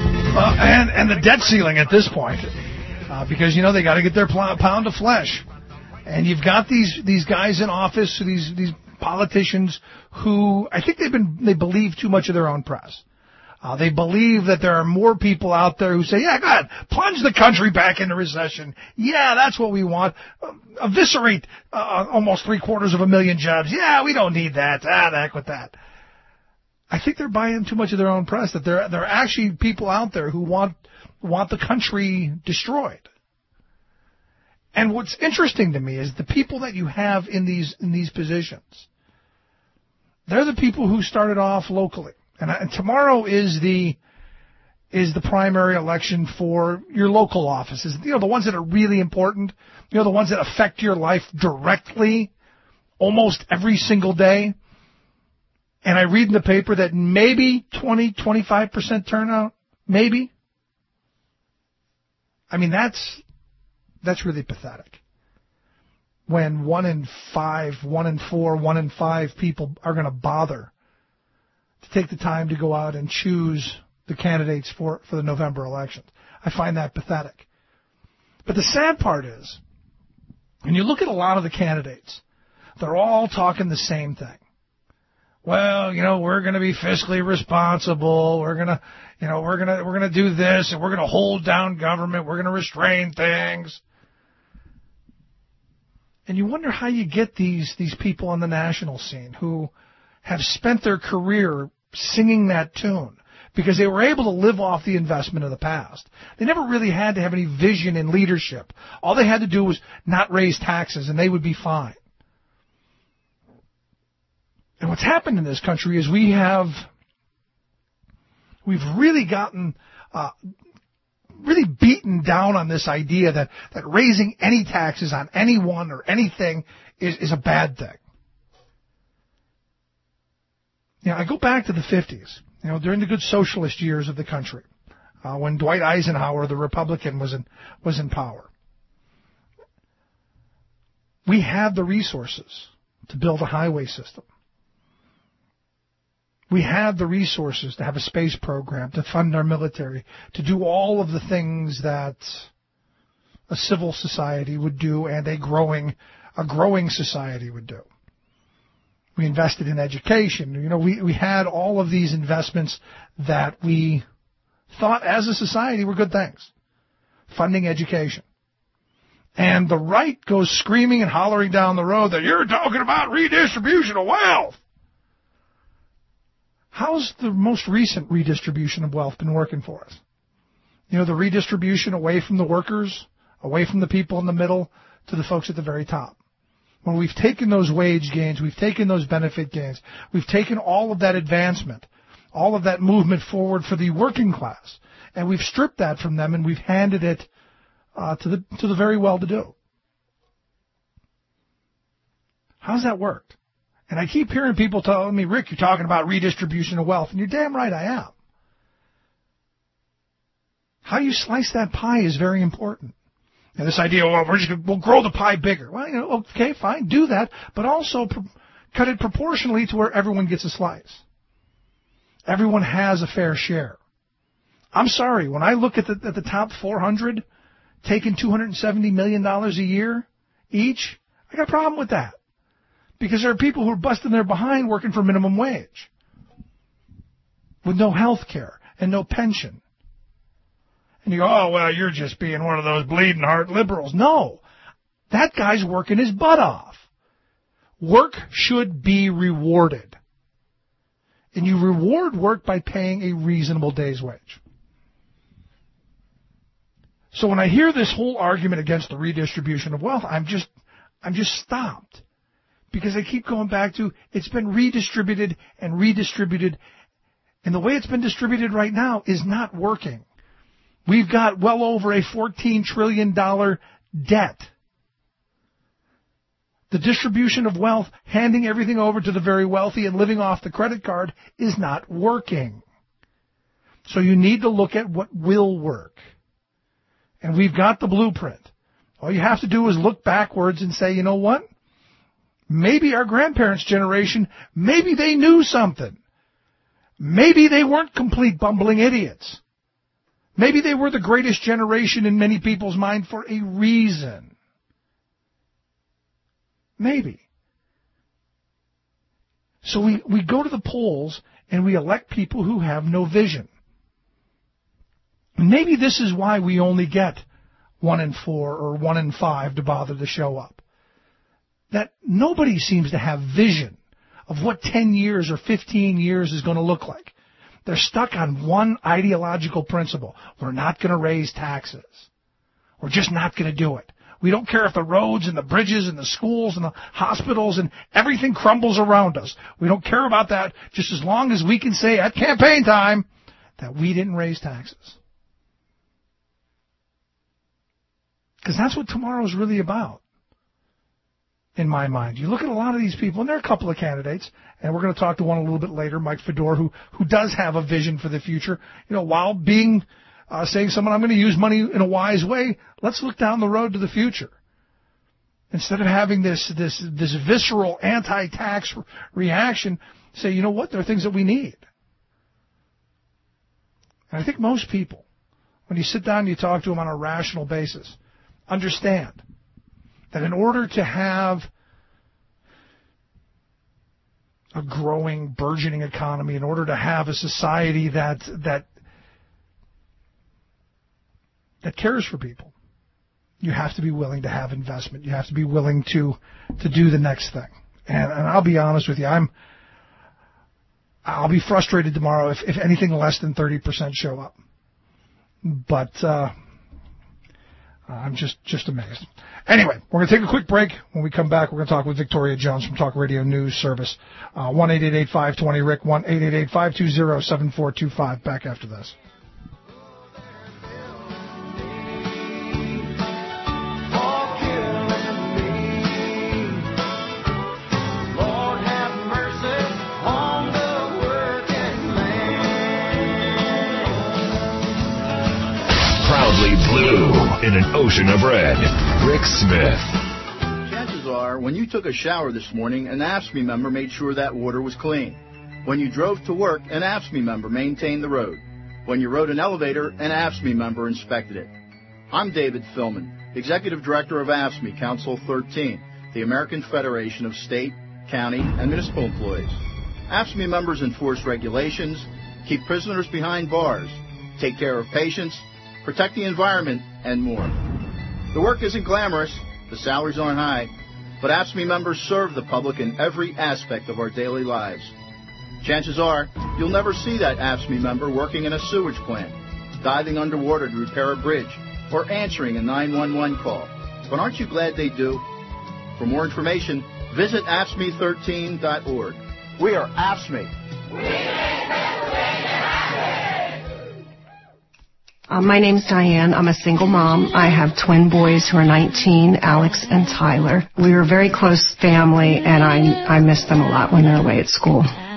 And the debt ceiling at this point, because, you know, they got to get their pound of flesh. And you've got these guys in office, these politicians who I think they believe too much of their own press. They believe that there are more people out there who say, yeah, go ahead, plunge the country back into recession. Yeah, that's what we want. Eviscerate almost 750,000 jobs. Yeah, we don't need that. The heck with that. I think they're buying too much of their own press, that there are actually people out there who want the country destroyed. And what's interesting to me is the people that you have in these positions. They're the people who started off locally. And tomorrow is the primary election for your local offices. You know, the ones that are really important. You know, the ones that affect your life directly almost every single day. And I read in the paper that maybe 20-25% turnout. Maybe. I mean, that's really pathetic. When 1 in 5, 1 in 4, 1 in 5 people are going to bother to take the time to go out and choose the candidates for the November elections. I find that pathetic. But the sad part is, when you look at a lot of the candidates, they're all talking the same thing. Well, you know, we're going to be fiscally responsible. We're going to do this, and we're going to hold down government. We're going to restrain things. And you wonder how you get these people on the national scene who have spent their career singing that tune because they were able to live off the investment of the past. They never really had to have any vision in leadership. All they had to do was not raise taxes, and they would be fine. And what's happened in this country is we've really gotten really beaten down on this idea that raising any taxes on anyone or anything is a bad thing. You know, I go back to the 50s, you know, during the good socialist years of the country, when Dwight Eisenhower, the Republican, was in power. We had the resources to build a highway system. We had the resources to have a space program, to fund our military, to do all of the things that a civil society would do and a growing society would do. We invested in education. You know, we had all of these investments that we thought as a society were good things. Funding education. And the right goes screaming and hollering down the road that you're talking about redistribution of wealth. How's the most recent redistribution of wealth been working for us? You know, the redistribution away from the workers, away from the people in the middle, to the folks at the very top. When we've taken those wage gains, we've taken those benefit gains, we've taken all of that advancement, all of that movement forward for the working class, and we've stripped that from them and we've handed it to the very well-to-do. How's that worked? And I keep hearing people telling me, Rick, you're talking about redistribution of wealth, and you're damn right I am. How you slice that pie is very important. And this idea, well, we'll grow the pie bigger. Well, you know, okay, fine, do that, but also cut it proportionally to where everyone gets a slice. Everyone has a fair share. I'm sorry, when I look at the top 400 taking $270 million a year each, I got a problem with that. Because there are people who are busting their behind working for minimum wage with no health care and no pension. And you go, oh, well, you're just being one of those bleeding heart liberals. No, that guy's working his butt off. Work should be rewarded. And you reward work by paying a reasonable day's wage. So when I hear this whole argument against the redistribution of wealth, I'm just stopped. Because I keep going back to, it's been redistributed and redistributed. And the way it's been distributed right now is not working. We've got well over a $14 trillion debt. The distribution of wealth, handing everything over to the very wealthy and living off the credit card is not working. So you need to look at what will work. And we've got the blueprint. All you have to do is look backwards and say, you know what? Maybe our grandparents' generation, maybe they knew something. Maybe they weren't complete bumbling idiots. Maybe they were the greatest generation in many people's mind for a reason. Maybe. So we go to the polls and we elect people who have no vision. Maybe this is why we only get 1 in 4 or 1 in 5 to bother to show up. That nobody seems to have vision of what 10 years or 15 years is going to look like. They're stuck on one ideological principle. We're not going to raise taxes. We're just not going to do it. We don't care if the roads and the bridges and the schools and the hospitals and everything crumbles around us. We don't care about that just as long as we can say at campaign time that we didn't raise taxes. Because that's what tomorrow is really about, in my mind. You look at a lot of these people, and there are a couple of candidates, and we're going to talk to one a little bit later, Mike Fedor, who does have a vision for the future, while being saying someone, I'm going to use money in a wise way. Let's look down the road to the future. Instead of having this visceral anti-tax reaction, say, you know what, there are things that we need. And I think most people, when you sit down and you talk to them on a rational basis, understand that in order to have a growing, burgeoning economy, in order to have a society that cares for people, you have to be willing to have investment. You have to be willing to do the next thing. And I'll be honest with you, I'll be frustrated tomorrow if anything less than 30% show up. But I'm just amazed. Anyway, we're going to take a quick break. When we come back, we're going to talk with Victoria Jones from Talk Radio News Service. 1-888-520-RICK, 1-888-520-7425. Back after this. Blue in an ocean of red. Rick Smith. Chances are, when you took a shower this morning, an AFSCME member made sure that water was clean. When you drove to work, an AFSCME member maintained the road. When you rode an elevator, an AFSCME member inspected it. I'm David Philman, Executive Director of AFSCME Council 13, the American Federation of State, County, and Municipal Employees. AFSCME members enforce regulations, keep prisoners behind bars, take care of patients, protect the environment, and more. The work isn't glamorous, the salaries aren't high, but AFSCME members serve the public in every aspect of our daily lives. Chances are, you'll never see that AFSCME member working in a sewage plant, diving underwater to repair a bridge, or answering a 911 call. But aren't you glad they do? For more information, visit AFSCME13.org. We are AFSCME. My name's Diane. I'm a single mom. I have twin boys who are 19, Alex and Tyler. We were a very close family, and I miss them a lot when they're away at school.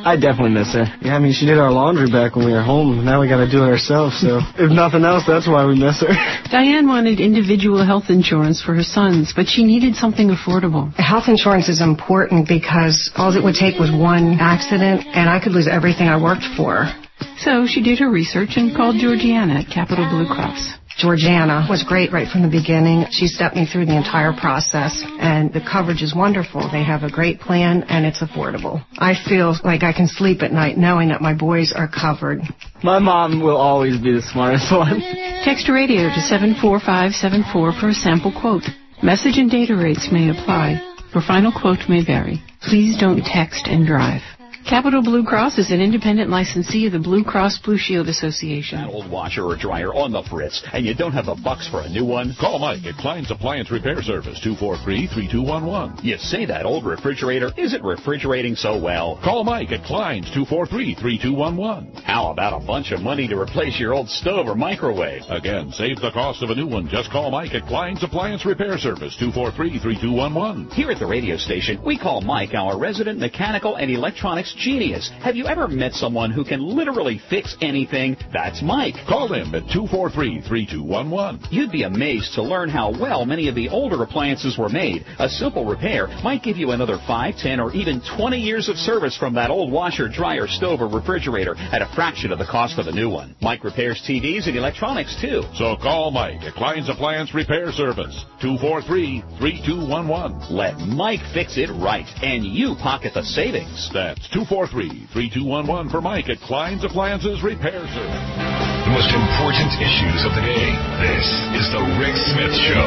I definitely miss her. Yeah, I mean, she did our laundry back when we were home. Now we got to do it ourselves, so if nothing else, that's why we miss her. Diane wanted individual health insurance for her sons, but she needed something affordable. Health insurance is important because all it would take was one accident, and I could lose everything I worked for. So she did her research and called Georgiana at Capital Blue Cross. Georgiana was great right from the beginning. She stepped me through the entire process, and the coverage is wonderful. They have a great plan, and it's affordable. I feel like I can sleep at night knowing that my boys are covered. My mom will always be the smartest one. Text radio to 74574 for a sample quote. Message and data rates may apply. Your final quote may vary. Please don't text and drive. Capital Blue Cross is an independent licensee of the Blue Cross Blue Shield Association. That old washer or dryer on the fritz, and you don't have the bucks for a new one? Call Mike at Klein's Appliance Repair Service, 243-3211. You say that old refrigerator isn't refrigerating so well. Call Mike at Klein's, 243-3211. How about a bunch of money to replace your old stove or microwave? Again, save the cost of a new one. Just call Mike at Klein's Appliance Repair Service, 243-3211. Here at the radio station, we call Mike our resident mechanical and electronics genius. Have you ever met someone who can literally fix anything? That's Mike. Call him at 243-3211. You'd be amazed to learn how well many of the older appliances were made. A simple repair might give you another 5, 10, or even 20 years of service from that old washer, dryer, stove, or refrigerator at a fraction of the cost of a new one. Mike repairs TVs and electronics, too. So call Mike at Klein's Appliance Repair Service, 243-3211. Let Mike fix it right, and you pocket the savings. That's 243-3211 for Mike at Klein's Appliances Repair Service. The most important issues of the day. This is the Rick Smith Show.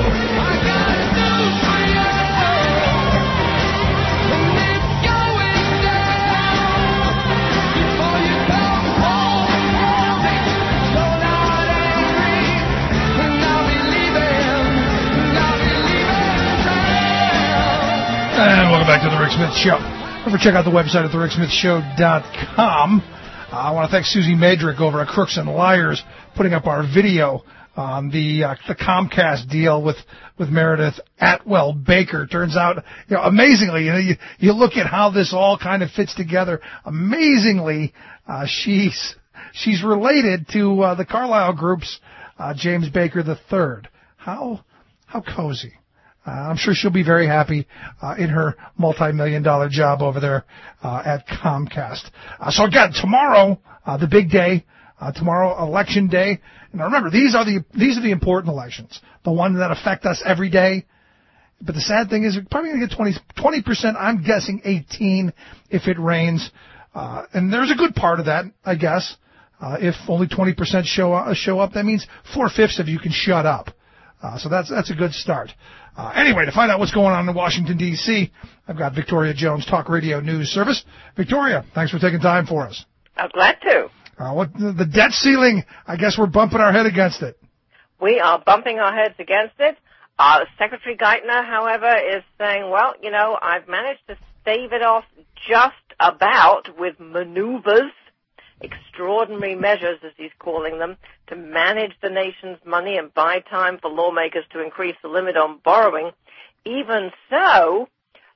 And welcome back to the Rick Smith Show. Remember, check out the website at thericksmithshow.com. I want to thank Susie Madrick over at Crooks and Liars putting up our video on the Comcast deal with Meredith Atwell Baker. Turns out, amazingly, you look at how this all kind of fits together. Amazingly, she's related to the Carlyle Group's James Baker III. How cozy. I'm sure she'll be very happy in her multi-million-dollar job over there at Comcast. So again, tomorrow, the big day, tomorrow, Election Day. And remember, these are the important elections, the ones that affect us every day. But the sad thing is, we're probably going to get 20%. I'm guessing 18 if it rains. And there's a good part of that, I guess. If only 20% show up, that means 4/5 of you can shut up. So that's a good start. Anyway, to find out what's going on in Washington, D.C., I've got Victoria Jones, Talk Radio News Service. Victoria, thanks for taking time for us. I'm glad to. The debt ceiling, I guess we're bumping our head against it. We are bumping our heads against it. Secretary Geithner, however, is saying, well, I've managed to stave it off just about with maneuvers, extraordinary measures, as he's calling them, to manage the nation's money and buy time for lawmakers to increase the limit on borrowing. Even so,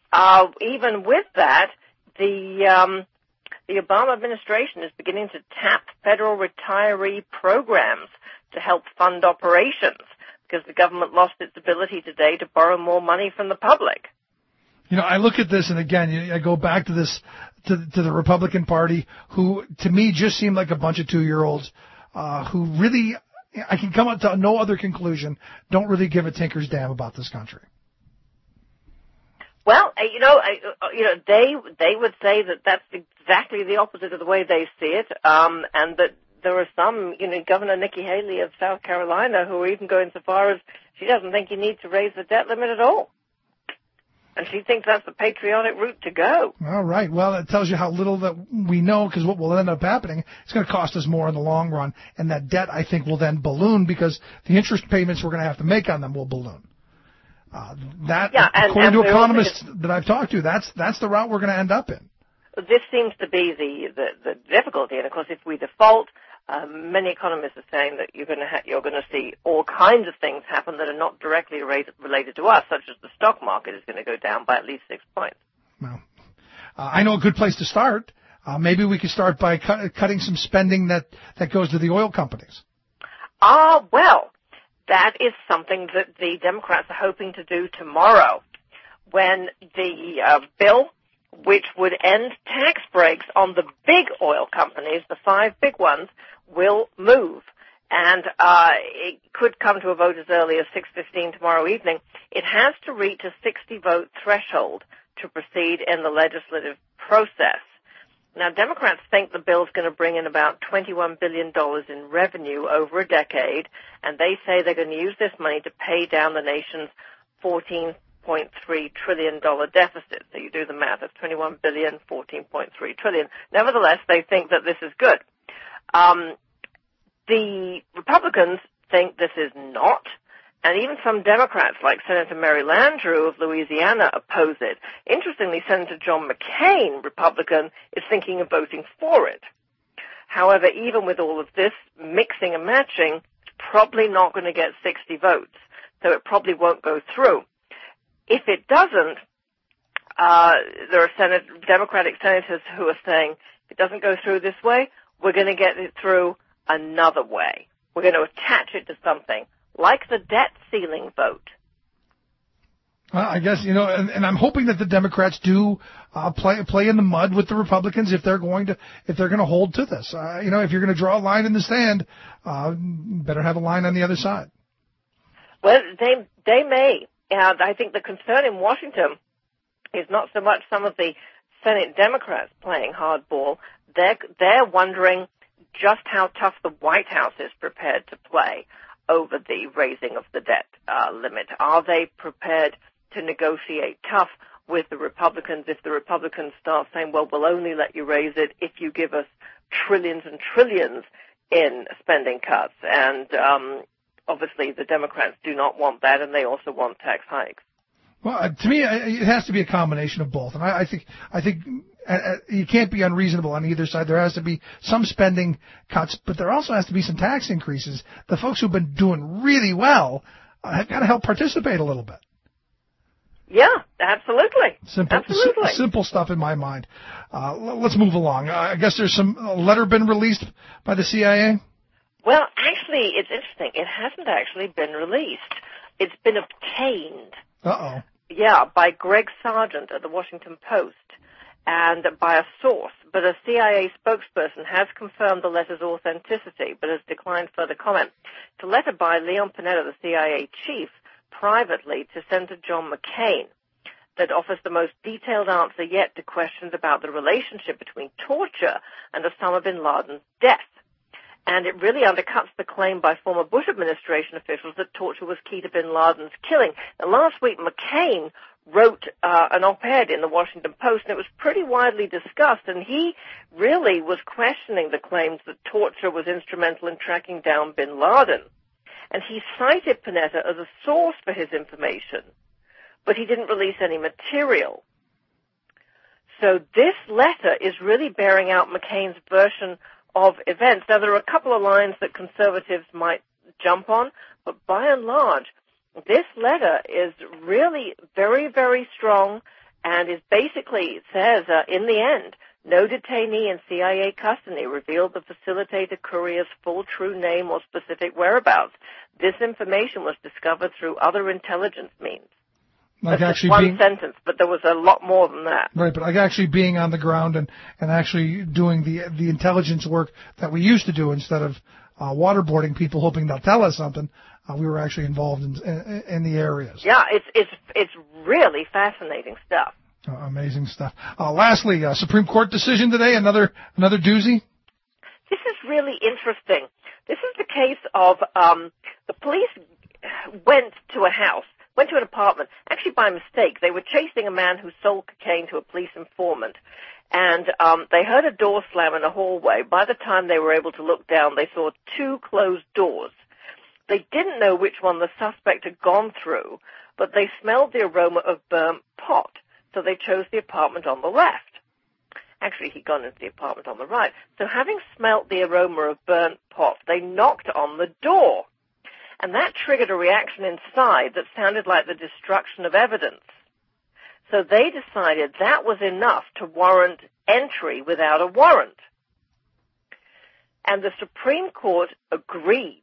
even with that, the Obama administration is beginning to tap federal retiree programs to help fund operations because the government lost its ability today to borrow more money from the public. I look at this, and again, I go back to this, to the Republican Party, who, to me, just seem like a bunch of 2-year-olds, who really, I can come up to no other conclusion, don't really give a tinker's damn about this country. Well, they would say that that's exactly the opposite of the way they see it, and that there are some, Governor Nikki Haley of South Carolina, who are even going so far as she doesn't think you need to raise the debt limit at all. And she thinks that's the patriotic route to go. All right. Well, it tells you how little that we know, because what will end up happening, it's going to cost us more in the long run. And that debt, I think, will then balloon because the interest payments we're going to have to make on them will balloon. According to economists that I've talked to, that's the route we're going to end up in. This seems to be the difficulty. And, of course, if we default, many economists are saying that you're going to see all kinds of things happen that are not directly related to us, such as the stock market is going to go down by at least 6 points. Well, I know a good place to start. maybe we could start by cutting some spending that goes to the oil companies. Well, that is something that the Democrats are hoping to do tomorrow when the bill, which would end tax breaks on the big oil companies, the 5 big ones, will move. And it could come to a vote as early as 6:15 tomorrow evening. It has to reach a 60-vote threshold to proceed in the legislative process. Now, Democrats think the bill is going to bring in about $21 billion in revenue over a decade, and they say they're going to use this money to pay down the nation's $14.3 trillion deficit. So you do the math. That's $21 billion, $14.3 trillion. Nevertheless, they think that this is good. The Republicans think this is not, and even some Democrats, like Senator Mary Landrieu of Louisiana, oppose it. Interestingly, Senator John McCain, Republican, is thinking of voting for it. However, even with all of this mixing and matching, it's probably not going to get 60 votes, so it probably won't go through. If it doesn't, there are Democratic senators who are saying, if it doesn't go through this way, we're going to get it through another way. We're going to attach it to something, like the debt ceiling vote. I guess, and I'm hoping that the Democrats do play in the mud with the Republicans if they're going to hold to this. If you're going to draw a line in the sand, better have a line on the other side. Well, they may. And I think the concern in Washington is not so much some of the Senate Democrats playing hardball. They're wondering just how tough the White House is prepared to play over the raising of the debt limit. Are they prepared to negotiate tough with the Republicans if the Republicans start saying, well, we'll only let you raise it if you give us trillions and trillions in spending cuts? And obviously the Democrats do not want that, and they also want tax hikes. Well, to me, it has to be a combination of both, and I think you can't be unreasonable on either side. There has to be some spending cuts, but there also has to be some tax increases. The folks who've been doing really well have got to help participate a little bit. Yeah, absolutely. Simple stuff in my mind. Let's move along. I guess there's some letter been released by the CIA? Well, actually, it's interesting. It hasn't actually been released. It's been obtained. Uh-oh. Yeah, by Greg Sargent at the Washington Post and by a source. But a CIA spokesperson has confirmed the letter's authenticity, but has declined further comment. It's a letter by Leon Panetta, the CIA chief, privately to Senator John McCain that offers the most detailed answer yet to questions about the relationship between torture and Osama bin Laden's death. And it really undercuts the claim by former Bush administration officials that torture was key to bin Laden's killing. Now, last week, McCain wrote an op-ed in the Washington Post, and it was pretty widely discussed, and he really was questioning the claims that torture was instrumental in tracking down bin Laden. And he cited Panetta as a source for his information, but he didn't release any material. So this letter is really bearing out McCain's version of events. Now, there are a couple of lines that conservatives might jump on, but by and large, this letter is really very, very strong and is basically, it says, in the end, no detainee in CIA custody revealed the facilitator courier's full true name or specific whereabouts. This information was discovered through other intelligence means. Like That's actually one sentence, but there was a lot more than that. Right, but like actually being on the ground and actually doing the intelligence work that we used to do instead of waterboarding people hoping they'll tell us something. We were actually involved in the areas. Yeah, it's really fascinating stuff. Amazing stuff. Lastly, Supreme Court decision today, another doozy. This is really interesting. This is the case of the police went to an apartment, actually by mistake. They were chasing a man who sold cocaine to a police informant, and they heard a door slam in a hallway. By the time they were able to look down, they saw 2 closed doors. They didn't know which one the suspect had gone through, but they smelled the aroma of burnt pot, so they chose the apartment on the left. Actually, he'd gone into the apartment on the right. So having smelt the aroma of burnt pot, they knocked on the door. And that triggered a reaction inside that sounded like the destruction of evidence. So they decided that was enough to warrant entry without a warrant. And the Supreme Court agreed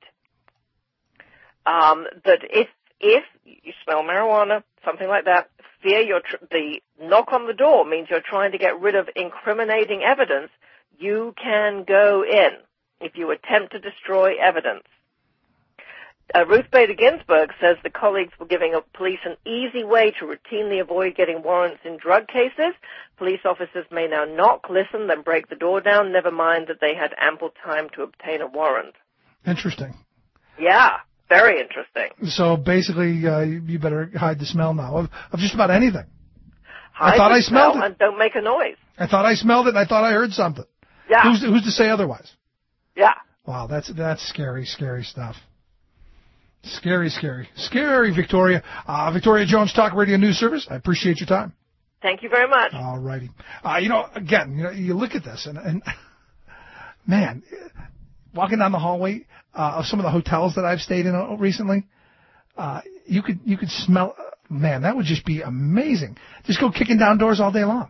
that if you smell marijuana, something like that, the knock on the door means you're trying to get rid of incriminating evidence, you can go in if you attempt to destroy evidence. Ruth Bader Ginsburg says the colleagues were giving police an easy way to routinely avoid getting warrants in drug cases. Police officers may now knock, listen, then break the door down, never mind that they had ample time to obtain a warrant. Interesting. Yeah, very interesting. So basically, you better hide the smell now of just about anything. Hide the smell and don't make a noise. I thought I smelled it and I thought I heard something. Yeah. Who's to say otherwise? Yeah. Wow, that's scary, scary stuff. Scary, scary. Scary, Victoria. Victoria Jones, Talk Radio News Service. I appreciate your time. Thank you very much. All righty. Again, you look at this and man, walking down the hallway of some of the hotels that I've stayed in recently, you could smell, man, that would just be amazing. Just go kicking down doors all day long.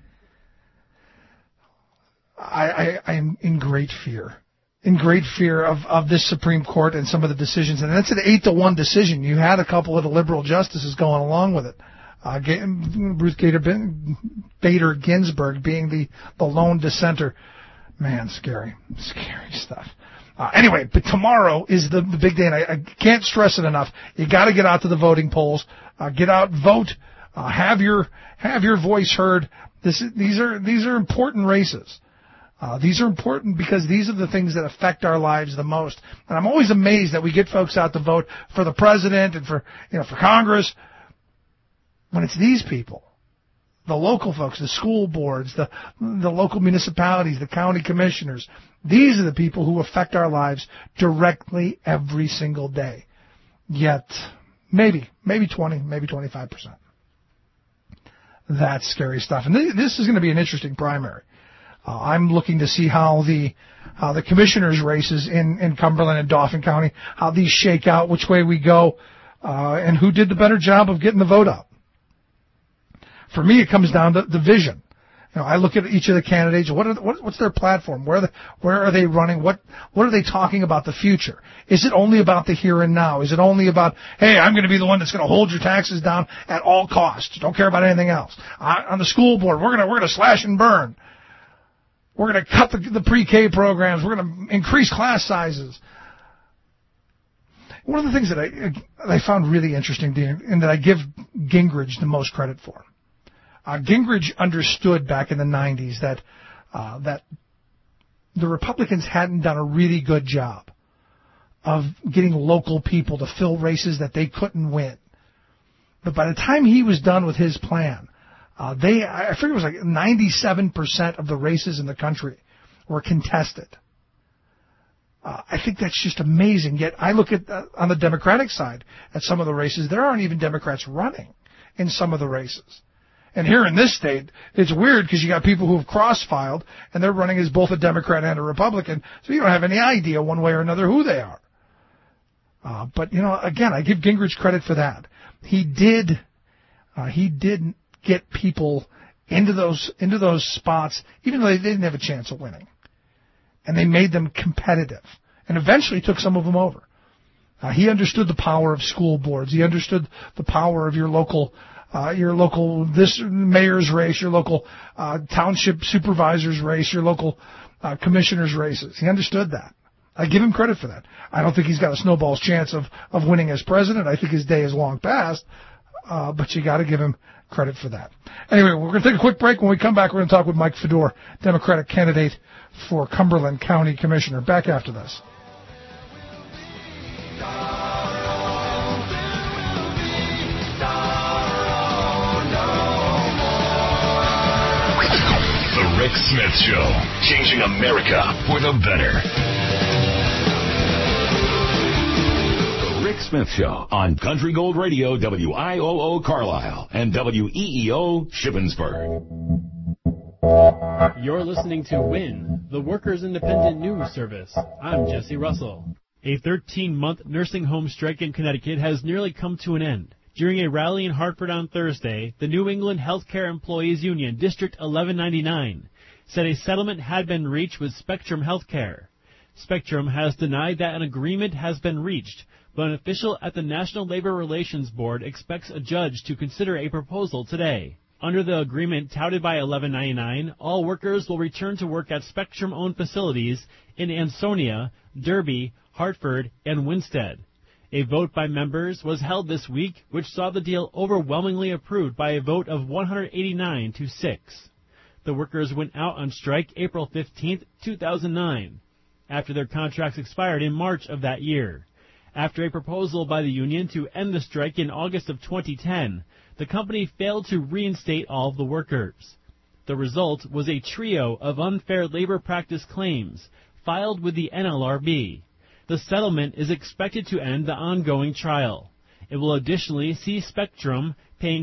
I'm in great fear. In great fear of this Supreme Court and some of the decisions. And that's an 8-1 decision. You had a couple of the liberal justices going along with it. Ruth Bader Ginsburg being the lone dissenter. Man, scary. Scary stuff. Anyway, but tomorrow is the big day, and I can't stress it enough. You got to get out to the voting polls. Get out, vote. Have your voice heard. These are important races. These are important because these are the things that affect our lives the most. And I'm always amazed that we get folks out to vote for the president and for Congress when it's these people, the local folks, the school boards, the local municipalities, the county commissioners. These are the people who affect our lives directly every single day. Yet, maybe 20, maybe 25%. That's scary stuff. And this is going to be an interesting primary. I'm looking to see how the commissioners' races in Cumberland and Dauphin County, how these shake out, which way we go, and who did the better job of getting the vote out. For me, it comes down to the vision. I look at each of the candidates. What's their platform? Where are they running? What are they talking about the future? Is it only about the here and now? Is it only about, hey, I'm going to be the one that's going to hold your taxes down at all costs? Don't care about anything else. On the school board, we're going to slash and burn. We're going to cut the pre-K programs. We're going to increase class sizes. One of the things that I found really interesting, and that I give Gingrich the most credit for. Gingrich understood back in the 90s that the Republicans hadn't done a really good job of getting local people to fill races that they couldn't win. But by the time he was done with his plan, I figure it was like 97% of the races in the country were contested. I think that's just amazing. Yet I look at, on the Democratic side, at some of the races, there aren't even Democrats running in some of the races. And here in this state, it's weird because you got people who have cross-filed, and they're running as both a Democrat and a Republican, so you don't have any idea one way or another who they are. But, again, I give Gingrich credit for that. He did get people into those spots, even though they didn't have a chance of winning. And they made them competitive, and eventually took some of them over. He understood the power of school boards. He understood the power of your local this mayor's race, your local township supervisor's race, your local commissioner's races. He understood that. I give him credit for that. I don't think he's got a snowball's chance of winning as president. I think his day is long past, but you got to give him credit for that. Anyway, we're going to take a quick break. When we come back, we're going to talk with Mike Fedor, Democratic candidate for Cumberland County Commissioner. Back after this. The Rick Smith Show, changing America for the better. The Rick Smith Show on Country Gold Radio, WIOO Carlisle, and WEEO Shippensburg. You're listening to WIN, the Workers' Independent News Service. I'm Jesse Russell. A 13-month nursing home strike in Connecticut has nearly come to an end. During a rally in Hartford on Thursday, the New England Healthcare Employees Union, District 1199, said a settlement had been reached with Spectrum Healthcare. Spectrum has denied that an agreement has been reached, but an official at the National Labor Relations Board expects a judge to consider a proposal today. Under the agreement touted by 1199, all workers will return to work at Spectrum-owned facilities in Ansonia, Derby, Hartford, and Winsted. A vote by members was held this week, which saw the deal overwhelmingly approved by a vote of 189 to 6. The workers went out on strike April 15, 2009, after their contracts expired in March of that year. After a proposal by the union to end the strike in August of 2010, the company failed to reinstate all of the workers. The result was a trio of unfair labor practice claims filed with the NLRB. The settlement is expected to end the ongoing trial. It will additionally see Spectrum paying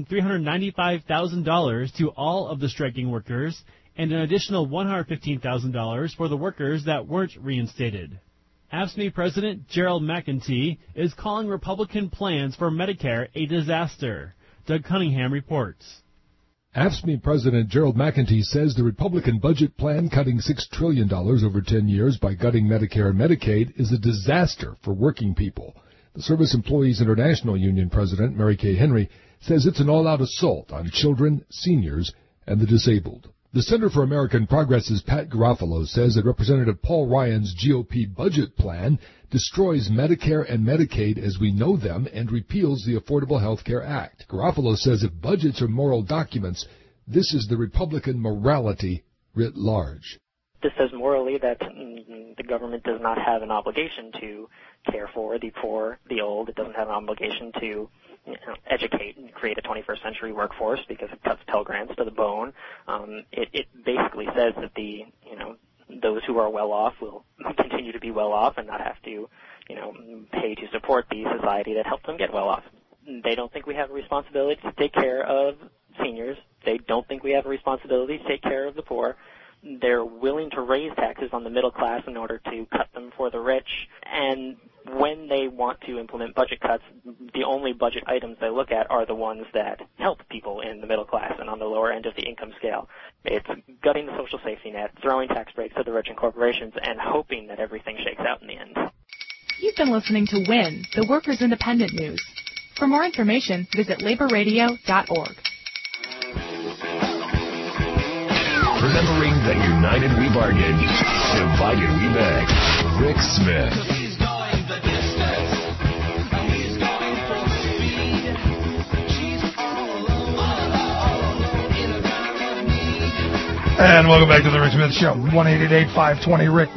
$395,000 to all of the striking workers and an additional $115,000 for the workers that weren't reinstated. AFSCME President Gerald McEntee is calling Republican plans for Medicare a disaster. Doug Cunningham reports. AFSCME President Gerald McEntee says the Republican budget plan cutting $6 trillion over 10 years by gutting Medicare and Medicaid is a disaster for working people. The Service Employees International Union President, Mary Kay Henry, says it's an all-out assault on children, seniors, and the disabled. The Center for American Progress's Pat Garofalo says that Representative Paul Ryan's GOP budget plan destroys Medicare and Medicaid as we know them and repeals the Affordable Health Care Act. Garofalo says if budgets are moral documents, this is the Republican morality writ large. This says morally that the government does not have an obligation to care for the poor, the old. It doesn't have an obligation to educate and create a 21st century workforce because it cuts Pell Grants to the bone. It basically says that those who are well off will continue to be well off and not have to, pay to support the society that helped them get well off. They don't think we have a responsibility to take care of seniors. They don't think we have a responsibility to take care of the poor. They're willing to raise taxes on the middle class in order to cut them for the rich. And when they want to implement budget cuts, the only budget items they look at are the ones that help people in the middle class and on the lower end of the income scale. It's gutting the social safety net, throwing tax breaks to the rich and corporations, and hoping that everything shakes out in the end. You've been listening to WIN, the Workers' Independent News. For more information, visit laborradio.org. Remembering that united we bargain, divided we beg. Rick Smith. And welcome back to the Rick Smith Show. 1-888-520-RICK,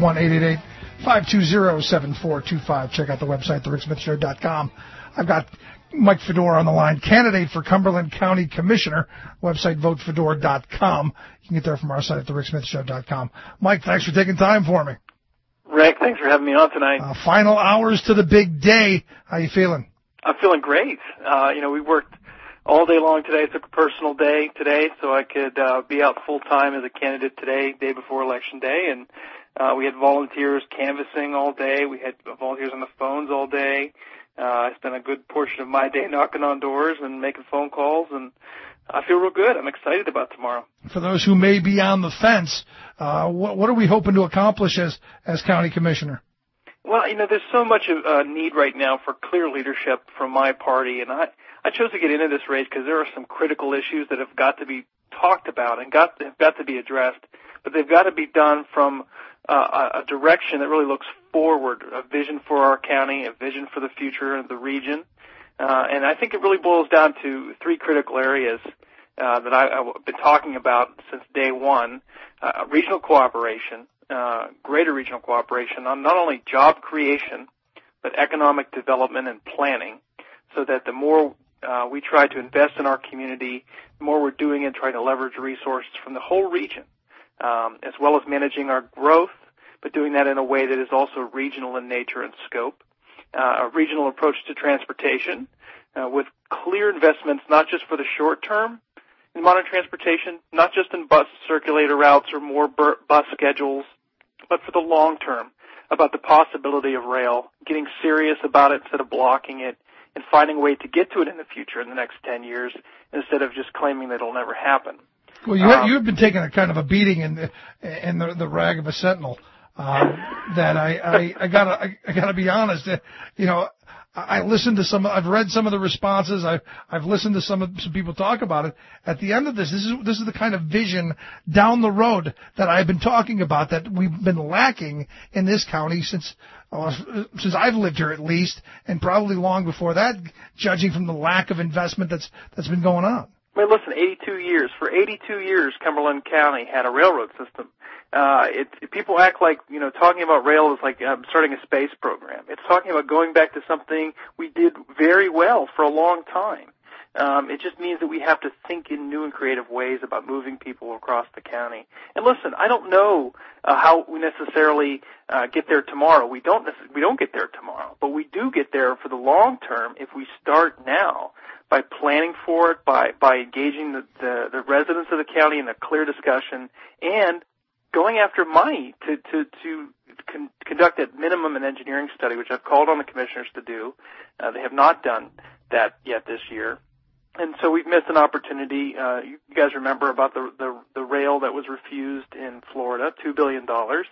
1-888-520-7425. Check out the website, thericksmithshow.com. I've got Mike Fedora on the line, candidate for Cumberland County Commissioner. Website, votefedora.com. You can get there from our site at thericksmithshow.com. Mike, thanks for taking time for me. Rick, thanks for having me on tonight. Final hours to the big day. How you feeling? I'm feeling great. We worked all day long today. I took a personal day today so I could be out full time as a candidate today, day before Election Day. And we had volunteers canvassing all day. We had volunteers on the phones all day. I spent a good portion of my day knocking on doors and making phone calls, and I feel real good. I'm excited about tomorrow. For those who may be on the fence, what are we hoping to accomplish as county commissioner? Well, there's so much need right now for clear leadership from my party, and I chose to get into this race because there are some critical issues that have got to be talked about and have got to be addressed, but they've got to be done from a direction that really looks forward, a vision for our county, a vision for the future of the region. And I think it really boils down to three critical areas that I've been talking about since day one. Regional cooperation, greater regional cooperation on not only job creation, but economic development and planning, so that the more we try to invest in our community, the more we're doing it trying to leverage resources from the whole region, as well as managing our growth, but doing that in a way that is also regional in nature and scope. A regional approach to transportation with clear investments, not just for the short term in modern transportation, not just in bus circulator routes or more bus schedules, but for the long term, about the possibility of rail, getting serious about it instead of blocking it, and finding a way to get to it in the future in the next 10 years instead of just claiming that it'll never happen. Well, you've been taking a kind of a beating in the rag of a sentinel. That I gotta be honest. I listened to I've read some of the responses. I've listened to some people talk about it. At the end of this is the kind of vision down the road that I've been talking about that we've been lacking in this county since I've lived here at least, and probably long before that, judging from the lack of investment that's been going on. I mean, listen, 82 years. For 82 years, Cumberland County had a railroad system. People act like, talking about rail is like starting a space program. It's talking about going back to something we did very well for a long time. It just means that we have to think in new and creative ways about moving people across the county. And listen, I don't know how we necessarily get there tomorrow. We don't get there tomorrow, but we do get there for the long term if we start now by planning for it, by engaging the residents of the county in a clear discussion, and going after money to conduct at minimum an engineering study, which I've called on the commissioners to do. They have not done that yet this year. And so we've missed an opportunity. You guys remember about the rail that was refused in Florida, $2 billion.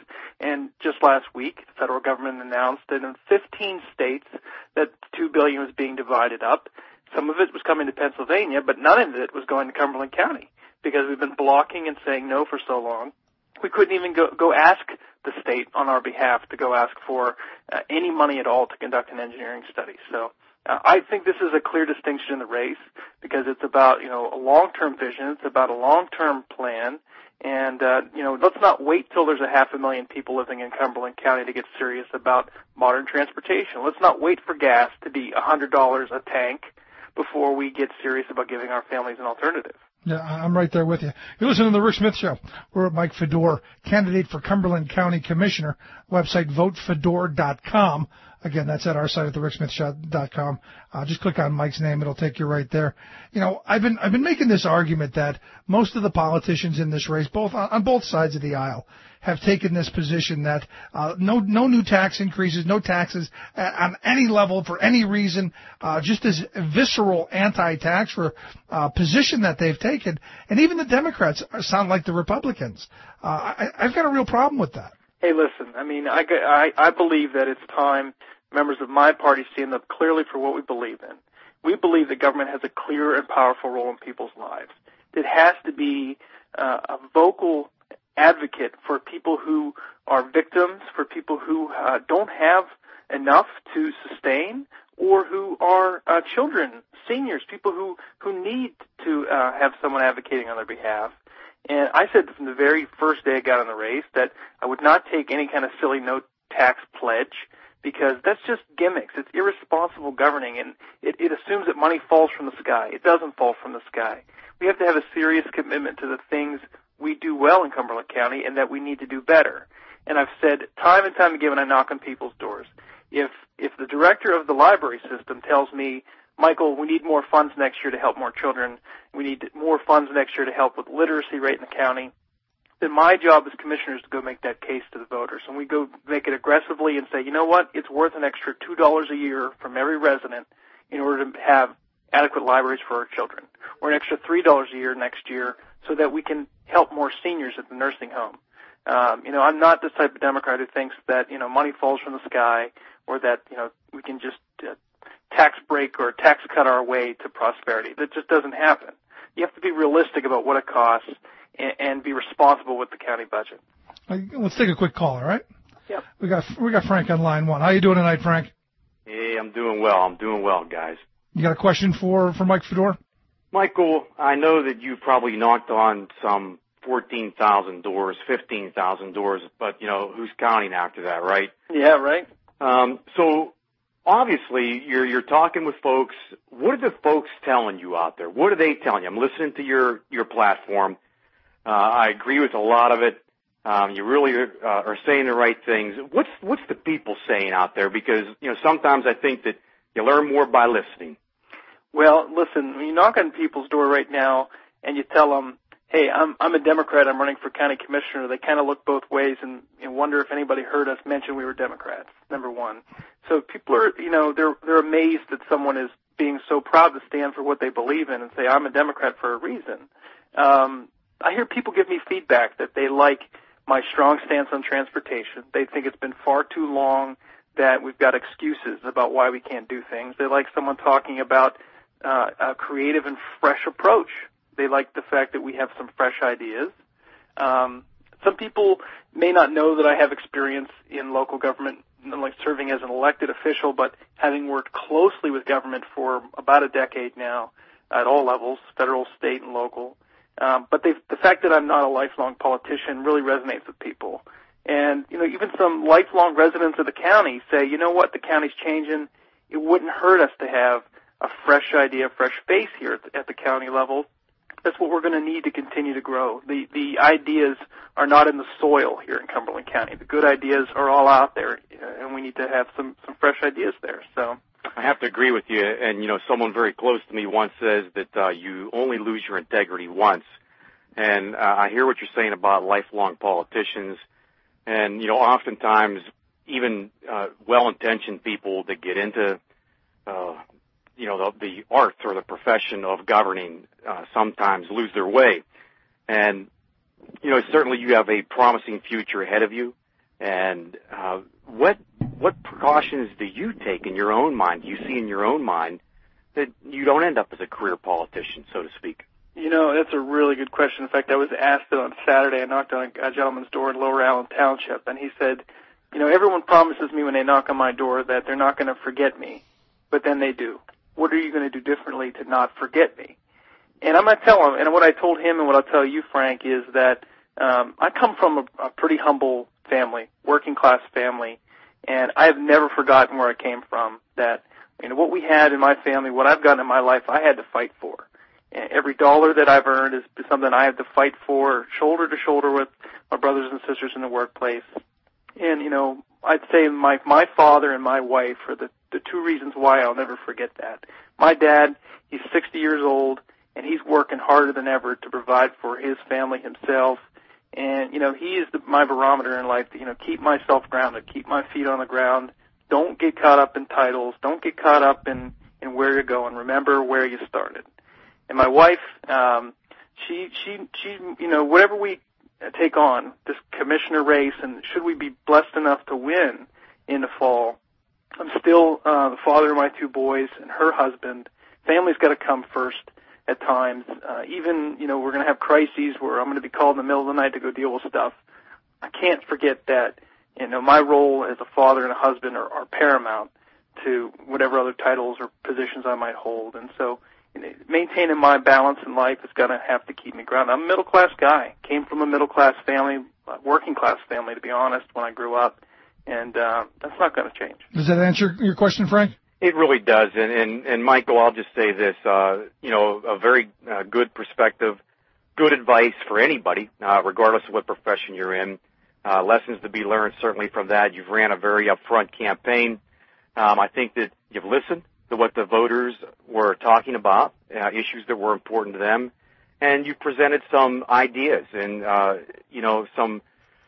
And just last week, the federal government announced that in 15 states that $2 billion was being divided up. Some of it was coming to Pennsylvania, but none of it was going to Cumberland County because we've been blocking and saying no for so long. We couldn't even go ask the state on our behalf to go ask for any money at all to conduct an engineering study. So I think this is a clear distinction in the race because it's about, a long-term vision. It's about a long-term plan. And, let's not wait till there's 500,000 people living in Cumberland County to get serious about modern transportation. Let's not wait for gas to be $100 a tank before we get serious about giving our families an alternative. Yeah, I'm right there with you. You're listening to The Rick Smith Show. We're at Mike Fedor, candidate for Cumberland County Commissioner. Website votefedor.com. Again, that's at our site at thericksmithshow.com. Just click on Mike's name. It'll take you right there. I've been making this argument that most of the politicians in this race, on both sides of the aisle, have taken this position that no new tax increases, no taxes on any level for any reason, just this visceral anti-tax position that they've taken. And even the Democrats sound like the Republicans. I've got a real problem with that. Hey, listen, I believe that it's time members of my party stand up clearly for what we believe in. We believe that government has a clear and powerful role in people's lives. It has to be a vocal advocate for people who are victims, for people who don't have enough to sustain, or who are children, seniors, people who need to have someone advocating on their behalf. And I said from the very first day I got in the race that I would not take any kind of silly no tax pledge because that's just gimmicks. It's irresponsible governing, and it assumes that money falls from the sky. It doesn't fall from the sky. We have to have a serious commitment to the things we do well in Cumberland County and that we need to do better. And I've said time and time again when I knock on people's doors, if the director of the library system tells me, Michael, we need more funds next year to help more children, we need more funds next year to help with literacy rate in the county, then my job as commissioner is to go make that case to the voters. And we go make it aggressively and say, you know what, it's worth an extra $2 a year from every resident in order to have adequate libraries for our children, or an extra $3 a year next year so that we can help more seniors at the nursing home. I'm not this type of Democrat who thinks that, money falls from the sky or that, we can just tax break or tax cut our way to prosperity. That just doesn't happen. You have to be realistic about what it costs and be responsible with the county budget. Let's take a quick call, all right? Yep. We got Frank on line one. How you doing tonight, Frank? Hey, I'm doing well, guys. You got a question for Mike Fedor? Michael, I know that you probably knocked on some 14,000 doors, 15,000 doors, but, who's counting after that, right? Yeah, right. So obviously you're talking with folks. What are the folks telling you out there? What are they telling you? I'm listening to your platform. I agree with a lot of it. You really are saying the right things. What's the people saying out there? Because, sometimes I think that you learn more by listening. Well, listen, when you knock on people's door right now and you tell them, hey, I'm a Democrat, I'm running for county commissioner, they kind of look both ways and wonder if anybody heard us mention we were Democrats, number one. So people are, they're amazed that someone is being so proud to stand for what they believe in and say, I'm a Democrat for a reason. I hear people give me feedback that they like my strong stance on transportation. They think it's been far too long that we've got excuses about why we can't do things. They like someone talking about a creative and fresh approach. They like the fact that we have some fresh ideas. Some people may not know that I have experience in local government, like serving as an elected official, but having worked closely with government for about a decade now at all levels, federal, state, and local. But the fact that I'm not a lifelong politician really resonates with people. And, even some lifelong residents of the county say, you know what, the county's changing. It wouldn't hurt us to have a fresh idea, a fresh face here at the county level. That's what we're going to need to continue to grow. The ideas are not in the soil here in Cumberland County. The good ideas are all out there, and we need to have some fresh ideas there. So I have to agree with you. And, someone very close to me once says that you only lose your integrity once. And I hear what you're saying about lifelong politicians. And, oftentimes even well-intentioned people that get into the art or the profession of governing sometimes lose their way. And, certainly you have a promising future ahead of you. And what precautions do you take in your own mind, do you see in your own mind, that you don't end up as a career politician, so to speak? That's a really good question. In fact, I was asked it on Saturday. I knocked on a gentleman's door in Lower Allen Township, and he said, everyone promises me when they knock on my door that they're not going to forget me, but then they do. What are you going to do differently to not forget me? And I'm going to tell him, and what I told him and what I'll tell you, Frank, is that I come from a pretty humble family, working class family, and I have never forgotten where I came from, that what we had in my family, what I've gotten in my life, I had to fight for. And every dollar that I've earned is something I have to fight for, shoulder to shoulder with my brothers and sisters in the workplace. And, I'd say my father and my wife are the two reasons why I'll never forget that. My dad, he's 60 years old, and he's working harder than ever to provide for his family himself. And, he is my barometer in life to, keep myself grounded, keep my feet on the ground. Don't get caught up in titles. Don't get caught up in where you're going. Remember where you started. And my wife, she, whatever we take on, this commissioner race, and should we be blessed enough to win in the fall, I'm still the father of my two boys and her husband. Family's got to come first at times. Even, we're going to have crises where I'm going to be called in the middle of the night to go deal with stuff. I can't forget that, my role as a father and a husband are paramount to whatever other titles or positions I might hold. And so maintaining my balance in life is going to have to keep me grounded. I'm a middle-class guy. Came from a middle-class family, working-class family, to be honest, when I grew up. And that's not going to change. Does that answer your question, Frank? It really does. And Michael, I'll just say this, a very good perspective, good advice for anybody, regardless of what profession you're in. Lessons to be learned certainly from that. You've ran a very upfront campaign. I think that you've listened to what the voters were talking about, issues that were important to them, and you presented some ideas and some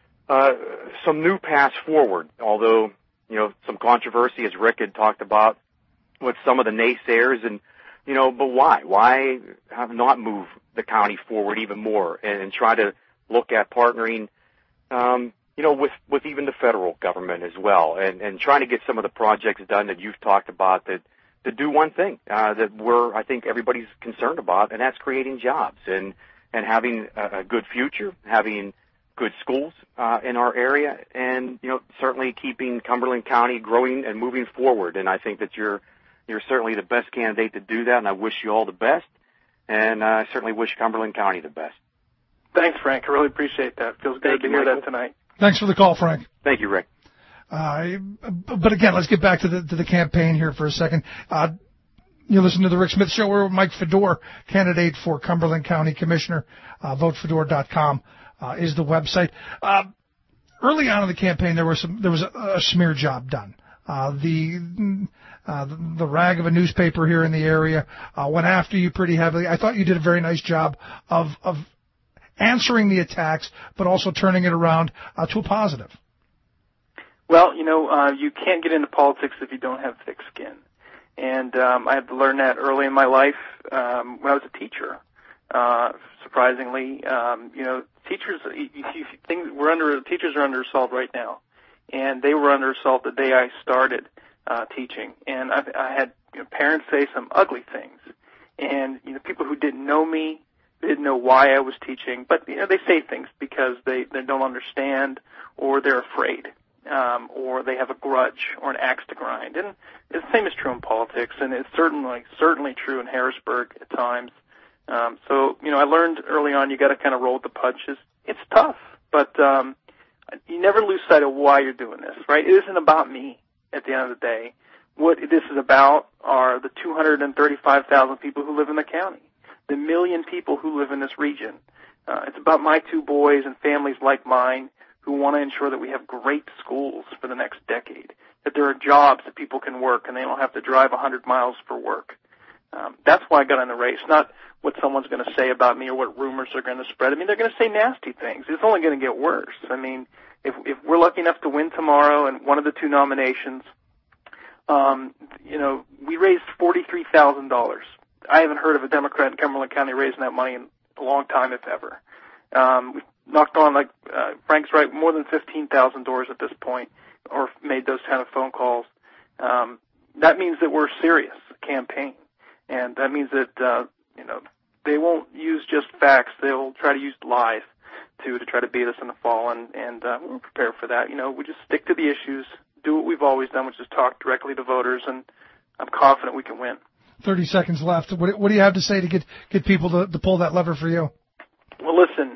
new paths forward. Although some controversy, as Rick had talked about, with some of the naysayers, and but why have not moved the county forward even more and try to look at partnering with even the federal government as well, and trying to get some of the projects done that you've talked about that do one thing that I think everybody's concerned about, and that's creating jobs and having a good future, having good schools in our area, and certainly keeping Cumberland County growing and moving forward. And I think that you're certainly the best candidate to do that, and I wish you all the best, and I certainly wish Cumberland County the best. Thanks, Frank. I really appreciate that. Feels good to hear that tonight. Thanks for the call, Frank. Thank you, Rick. But again, let's get back to the campaign here for a second. You listen to the Rick Smith Show. We're with Mike Fedor, candidate for Cumberland County Commissioner. VoteFedor.com is the website. Early on in the campaign, there was a smear job done. The rag of a newspaper here in the area went after you pretty heavily. I thought you did a very nice job of answering the attacks, but also turning it around to a positive? Well, you can't get into politics if you don't have thick skin. And I had to learn that early in my life when I was a teacher. Surprisingly, teachers teachers are under assault right now, and they were under assault the day I started teaching. And I had parents say some ugly things, and people who didn't know me, they didn't know why I was teaching, but they say things because they don't understand or they're afraid. Or they have a grudge or an axe to grind. And the same is true in politics, and it's certainly true in Harrisburg at times. So I learned early on you got to kind of roll with the punches. It's tough, but you never lose sight of why you're doing this, right? It isn't about me at the end of the day. What this is about are the 235,000 people who live in the county, the 1 million people who live in this region. It's about my 2 boys and families like mine who want to ensure that we have great schools for the next decade, that there are jobs that people can work and they don't have to drive 100 miles for work. That's why I got in the race, not what someone's going to say about me or what rumors are going to spread. I mean, they're going to say nasty things. It's only going to get worse. I mean, if we're lucky enough to win tomorrow and one of the 2 nominations, we raised $43,000. I haven't heard of a Democrat in Cumberland County raising that money in a long time, if ever. We've knocked on, like Frank's right, more than 15,000 doors at this point, or made those kind of phone calls. That means that we're serious campaign, and that means that they won't use just facts; they'll try to use lies to try to beat us in the fall, and we're prepared for that. We just stick to the issues, do what we've always done, which is talk directly to voters, and I'm confident we can win. 30 seconds left. What do you have to say to get people to pull that lever for you? Well, listen,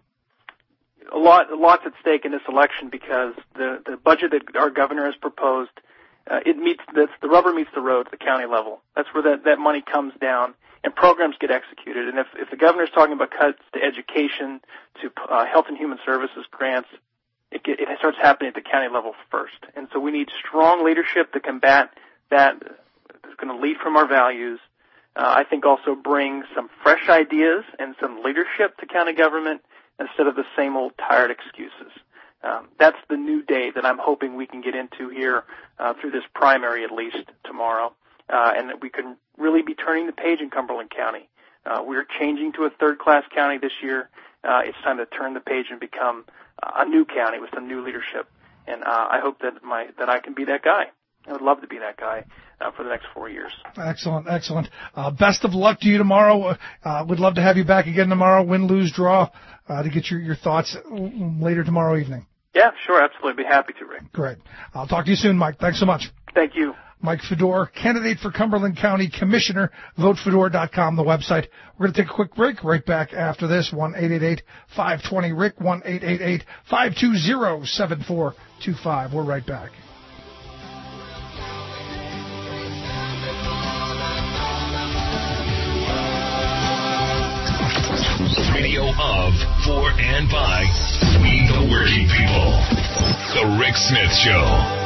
lots at stake in this election because the budget that our governor has proposed, the rubber meets the road at the county level. That's where that money comes down and programs get executed. And if the governor's talking about cuts to education, to health and human services grants, it starts happening at the county level first. And so we need strong leadership to combat that. That's going to lead from our values. I think also bring some fresh ideas and some leadership to county government instead of the same old tired excuses. That's the new day that I'm hoping we can get into here through this primary at least tomorrow, and that we can really be turning the page in Cumberland County. We're changing to a third-class county this year. It's time to turn the page and become a new county with some new leadership, and I hope that I can be that guy. I would love to be that guy for the next 4 years. Excellent. Best of luck to you tomorrow. Would love to have you back again tomorrow, win, lose, draw, to get your thoughts later tomorrow evening. Yeah, sure, absolutely. Be happy to, Rick. Great. I'll talk to you soon, Mike. Thanks so much. Thank you. Mike Fedor, candidate for Cumberland County Commissioner, votefedor.com, the website. We're going to take a quick break right back after this. 1-888-520-RICK, 1-888-520-7425. We're right back. Radio of, for, and by we the working people. The Rick Smith Show.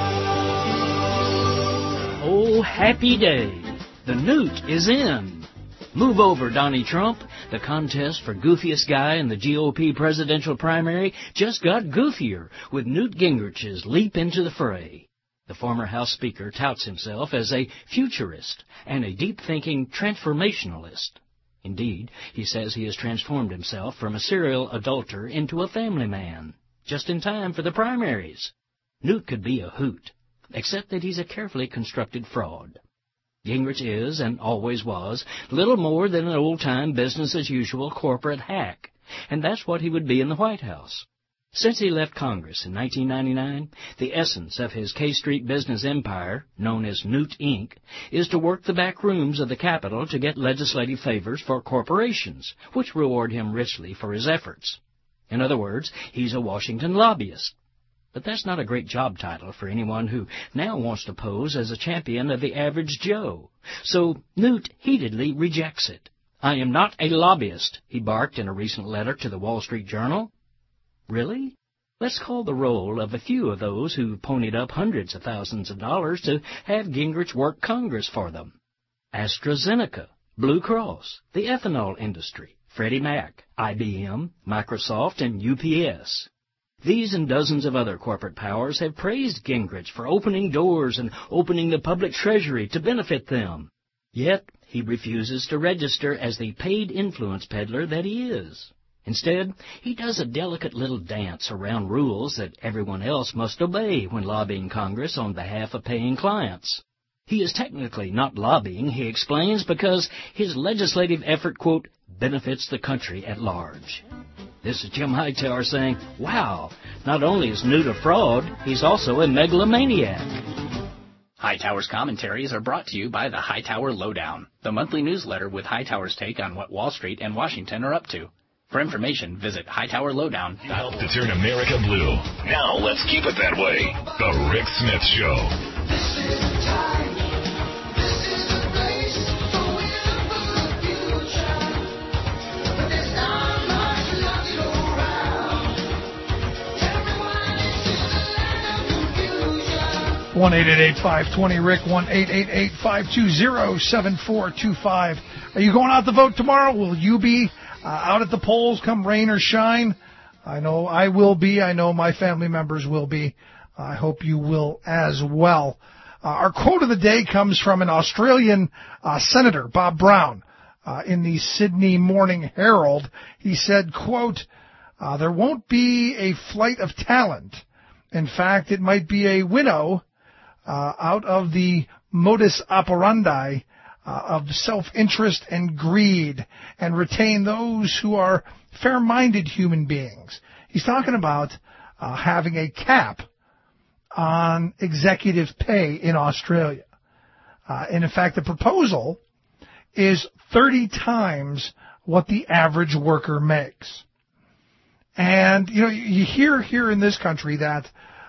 Oh, happy day. The Newt is in. Move over, Donnie Trump. The contest for goofiest guy in the GOP presidential primary just got goofier with Newt Gingrich's leap into the fray. The former House Speaker touts himself as a futurist and a deep-thinking transformationalist. Indeed, he says he has transformed himself from a serial adulterer into a family man, just in time for the primaries. Newt could be a hoot, except that he's a carefully constructed fraud. Gingrich is, and always was, little more than an old-time business-as-usual corporate hack, and that's what he would be in the White House. Since he left Congress in 1999, the essence of his K Street business empire, known as Newt Inc., is to work the back rooms of the Capitol to get legislative favors for corporations, which reward him richly for his efforts. In other words, he's a Washington lobbyist. But that's not a great job title for anyone who now wants to pose as a champion of the average Joe. So Newt heatedly rejects it. "I am not a lobbyist," he barked in a recent letter to the Wall Street Journal. Really? Let's call the roll of a few of those who ponied up hundreds of thousands of dollars to have Gingrich work Congress for them. AstraZeneca, Blue Cross, the ethanol industry, Freddie Mac, IBM, Microsoft, and UPS. These and dozens of other corporate powers have praised Gingrich for opening doors and opening the public treasury to benefit them. Yet, he refuses to register as the paid influence peddler that he is. Instead, he does a delicate little dance around rules that everyone else must obey when lobbying Congress on behalf of paying clients. He is technically not lobbying, he explains, because his legislative effort, quote, benefits the country at large. This is Jim Hightower saying, wow, not only is Newt a fraud, he's also a megalomaniac. Hightower's commentaries are brought to you by the Hightower Lowdown, the monthly newsletter with Hightower's take on what Wall Street and Washington are up to. For information, visit hightowerlowdown.com. Help to turn America blue. Now let's keep it that way. The Rick Smith Show. This is the time. This is the place. So we're for the future. But there's not much love to go around. Everyone is in the land of confusion. 1-888-520-RICK, 1-888-520-7425. Are you going out to vote tomorrow? Will you be out at the polls come rain or shine? I know I will be. I know my family members will be. I hope you will as well. Our quote of the day comes from an Australian Senator, Bob Brown, in the Sydney Morning Herald. He said, quote, there won't be a flight of talent. In fact, it might be a winnow out of the modus operandi of self-interest and greed, and retain those who are fair-minded human beings. He's talking about having a cap on executive pay in Australia. And in fact, the proposal is 30 times what the average worker makes. And, you know, you hear here in this country that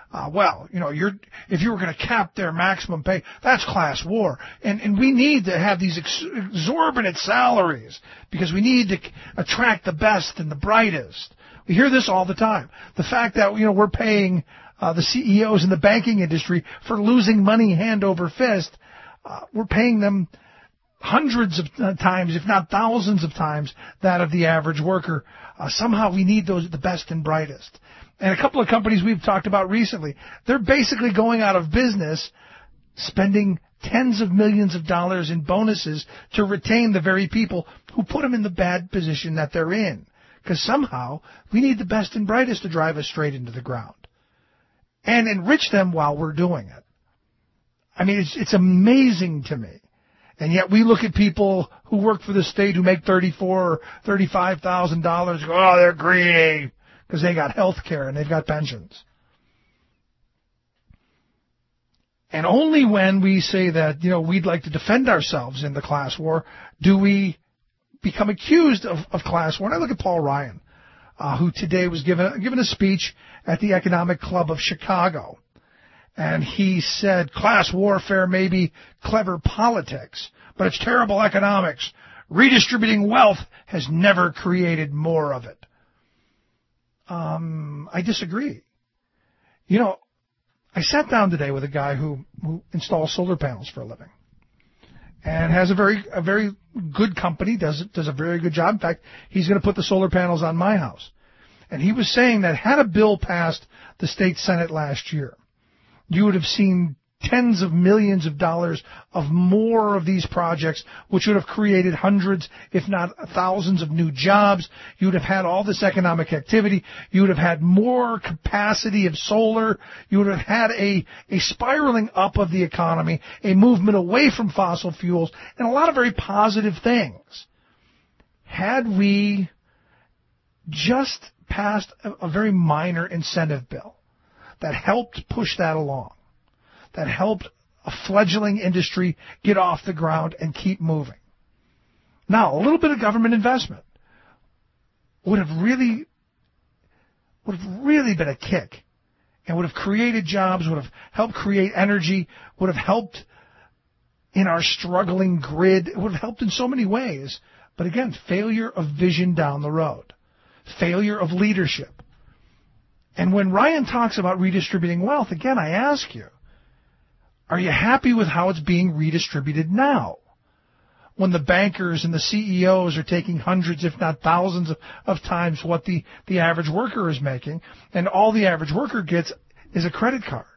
if you were going to cap their maximum pay, that's class war. And we need to have these exorbitant salaries because we need to attract the best and the brightest. We hear this all the time. The fact that, we're paying the CEOs in the banking industry for losing money hand over fist, we're paying them hundreds of times, if not thousands of times, that of the average worker. Somehow we need the best and brightest. And a couple of companies we've talked about recently, they're basically going out of business, spending tens of millions of dollars in bonuses to retain the very people who put them in the bad position that they're in. Because somehow we need the best and brightest to drive us straight into the ground and enrich them while we're doing it. I mean, it's amazing to me. And yet we look at people who work for the state who make $34,000 or $35,000 and go, oh, they're greedy, because they got health care and they've got pensions. And only when we say that, we'd like to defend ourselves in the class war do we become accused of class war. And I look at Paul Ryan, who today was given a speech at the Economic Club of Chicago. And he said, class warfare may be clever politics, but it's terrible economics. Redistributing wealth has never created more of it. I disagree. I sat down today with a guy who installs solar panels for a living and has a very good company, does a very good job. In fact, he's going to put the solar panels on my house. And he was saying that had a bill passed the state Senate last year, you would have seen tens of millions of dollars of more of these projects, which would have created hundreds, if not thousands of new jobs. You would have had all this economic activity. You would have had more capacity of solar. You would have had a spiraling up of the economy, a movement away from fossil fuels, and a lot of very positive things. Had we just passed a very minor incentive bill that helped push that along, that helped a fledgling industry get off the ground and keep moving. Now, a little bit of government investment would have really been a kick and would have created jobs, would have helped create energy, would have helped in our struggling grid. It would have helped in so many ways. But again, failure of vision down the road, failure of leadership. And when Ryan talks about redistributing wealth, again, I ask you, are you happy with how it's being redistributed now? when the bankers and the CEOs are taking hundreds, if not thousands of times what the average worker is making, and all the average worker gets is a credit card.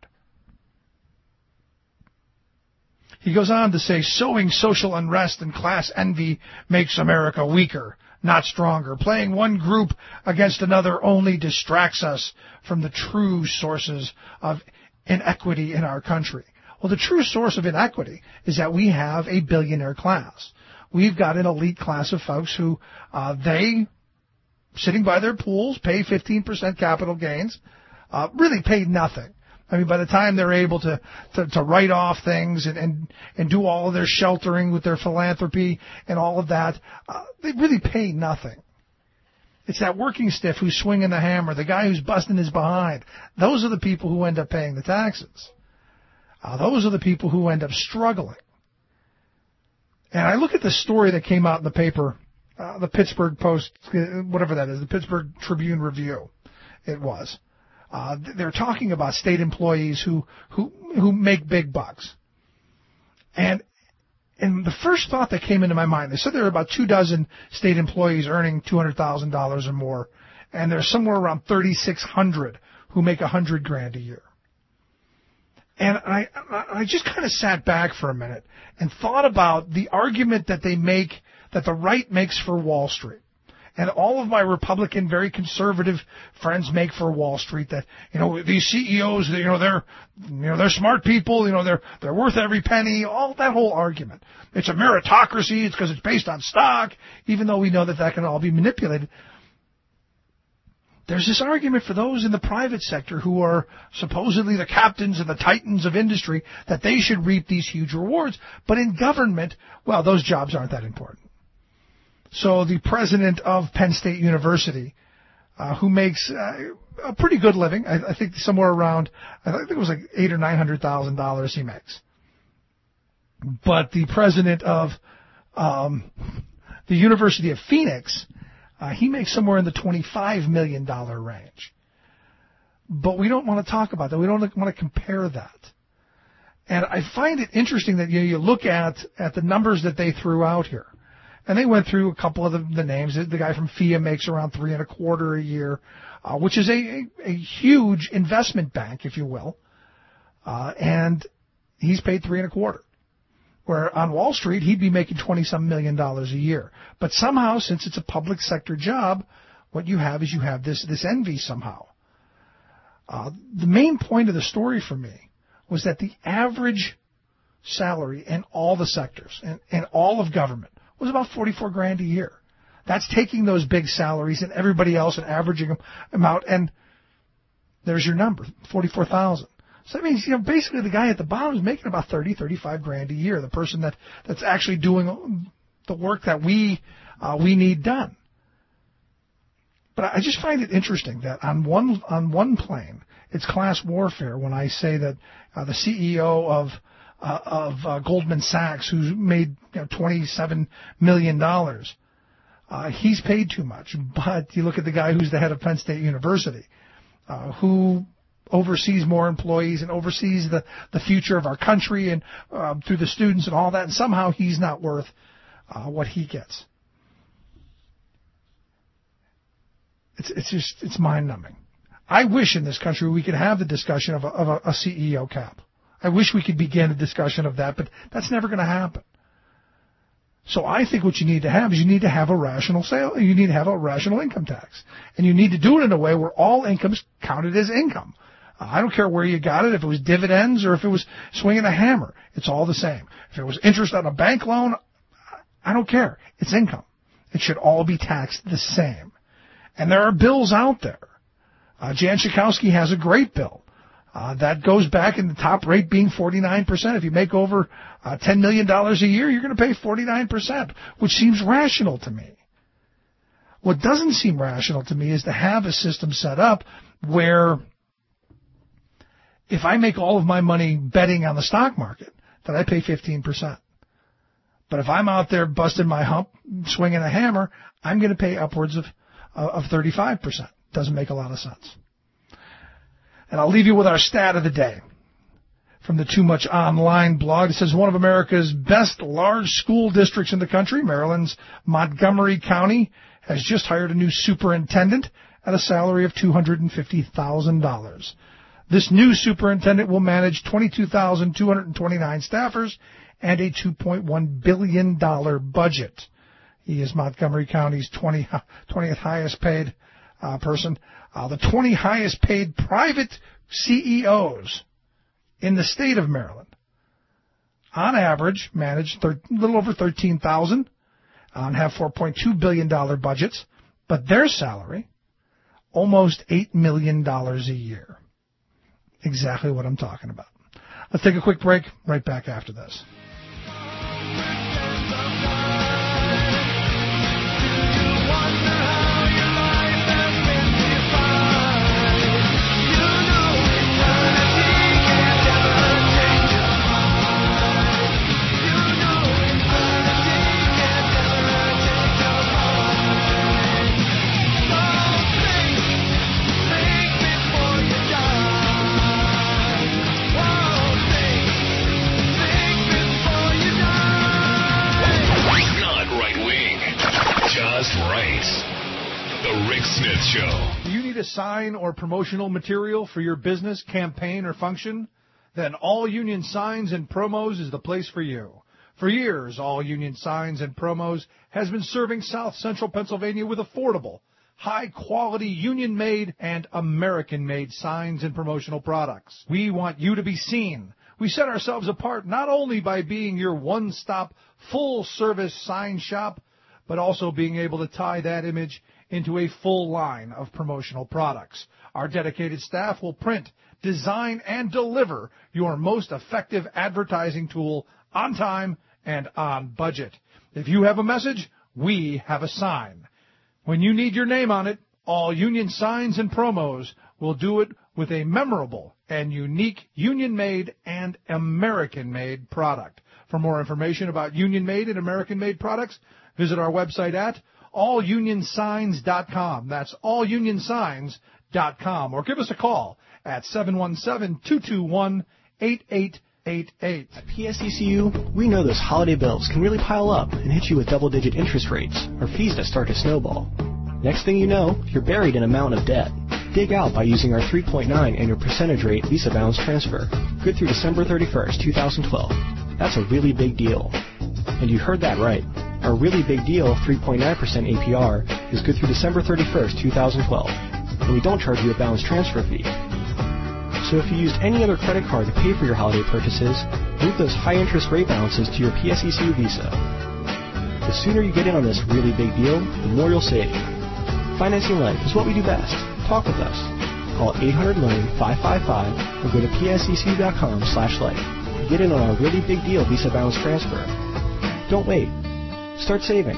He goes on to say, sowing social unrest and class envy makes America weaker, not stronger. Playing one group against another only distracts us from the true sources of inequity in our country. Well, the true source of inequity is that we have a billionaire class. We've got an elite class of folks who they, sitting by their pools, pay 15% capital gains, really pay nothing. I mean, by the time they're able to write off things and do all of their sheltering with their philanthropy and all of that, they really pay nothing. It's that working stiff who's swinging the hammer, the guy who's busting his behind. Those are the people who end up paying the taxes. Those are the people who end up struggling. And I look at the story that came out in the paper, the Pittsburgh Post, whatever that is, the Pittsburgh Tribune Review, it was. They're talking about state employees who make big bucks. And the first thought that came into my mind, they said there are about 24 state employees earning $200,000 or more, and there's somewhere around 3,600 who make $100,000 a year. And I just kind of sat back for a minute and thought about the argument that they make, that the right makes for Wall Street. And all of my Republican, very conservative friends make for Wall Street, that, these CEOs, they're smart people, they're worth every penny, all that whole argument. It's a meritocracy, it's because it's based on stock, even though we know that can all be manipulated. There's this argument for those in the private sector who are supposedly the captains and the titans of industry, that they should reap these huge rewards. But in government, well, those jobs aren't that important. So the president of Penn State University, who makes a pretty good living, I think somewhere around, I think it was like $800,000 or $900,000 he makes. But the president of the University of Phoenix, he makes somewhere in the $25 million range. But we don't want to talk about that. We don't want to compare that. And I find it interesting that you look at the numbers that they threw out here. And they went through a couple of the names. The guy from FIA makes around $3.25 a year, which is a huge investment bank, if you will. And he's paid $3.25. Where on Wall Street, he'd be making $20-some million a year. But somehow, since it's a public sector job, what you have is this envy somehow. The main point of the story for me was that the average salary in all the sectors and all of government was about $44,000 a year. That's taking those big salaries and everybody else and averaging them out, and there's your number, $44,000. So that means, basically the guy at the bottom is making about $35,000 a year, the person that's actually doing the work that we need done. But I just find it interesting that on one plane, it's class warfare when I say that the CEO of Goldman Sachs, who's made $27 million, he's paid too much. But you look at the guy who's the head of Penn State University, who oversees more employees and oversees the future of our country and through the students and all that, and somehow he's not worth what he gets. It's mind-numbing. I wish in this country we could have the discussion of a CEO cap. I wish we could begin a discussion of that, but that's never going to happen. So I think what you need to have is a rational sale. You need to have a rational income tax. And you need to do it in a way where all income's counted as income. I don't care where you got it, if it was dividends or if it was swinging a hammer. It's all the same. If it was interest on a bank loan, I don't care. It's income. It should all be taxed the same. And there are bills out there. Jan Schakowsky has a great bill. That goes back in the top rate being 49%. If you make over $10 million a year, you're going to pay 49%, which seems rational to me. What doesn't seem rational to me is to have a system set up where if I make all of my money betting on the stock market, that I pay 15%. But if I'm out there busting my hump, swinging a hammer, I'm going to pay upwards of 35%. Doesn't make a lot of sense. And I'll leave you with our stat of the day. from the Too Much Online blog. It says one of America's best large school districts in the country, Maryland's Montgomery County, has just hired a new superintendent at a salary of $250,000. This new superintendent will manage 22,229 staffers and a $2.1 billion budget. He is Montgomery County's 20th highest paid person. The 20 highest paid private CEOs in the state of Maryland, on average, manage a little over $13,000 and have $4.2 billion budgets, but their salary, almost $8 million a year. Exactly what I'm talking about. Let's take a quick break. Right back after this. Show. Do you need a sign or promotional material for your business, campaign, or function? Then All Union Signs and Promos is the place for you. For years, All Union Signs and Promos has been serving South Central Pennsylvania with affordable, high-quality, union-made and American-made signs and promotional products. We want you to be seen. We set ourselves apart not only by being your one-stop, full-service sign shop, but also being able to tie that image into a full line of promotional products. Our dedicated staff will print, design, and deliver your most effective advertising tool on time and on budget. If you have a message, we have a sign. When you need your name on it, All Union Signs and Promos will do it with a memorable and unique union-made and American-made product. For more information about union-made and American-made products, visit our website at allunionsigns.com. That's allunionsigns.com. Or give us a call at 717-221-8888. At PSECU, we know those holiday bills can really pile up and hit you with double-digit interest rates or fees that start to snowball. Next thing you know, you're buried in a mountain of debt. Dig out by using our 3.9 annual percentage rate Visa balance transfer. Good through December 31st, 2012. That's a really big deal. And you heard that right. Our really big deal, 3.9% APR, is good through December 31st, 2012. And we don't charge you a balance transfer fee. So if you used any other credit card to pay for your holiday purchases, move those high-interest rate balances to your PSECU Visa. The sooner you get in on this really big deal, the more you'll save. Financing life is what we do best. Talk with us. Call 800-9-555 or go to psecu.com/life. Get in on our really big deal Visa balance transfer. Don't wait. Start saving.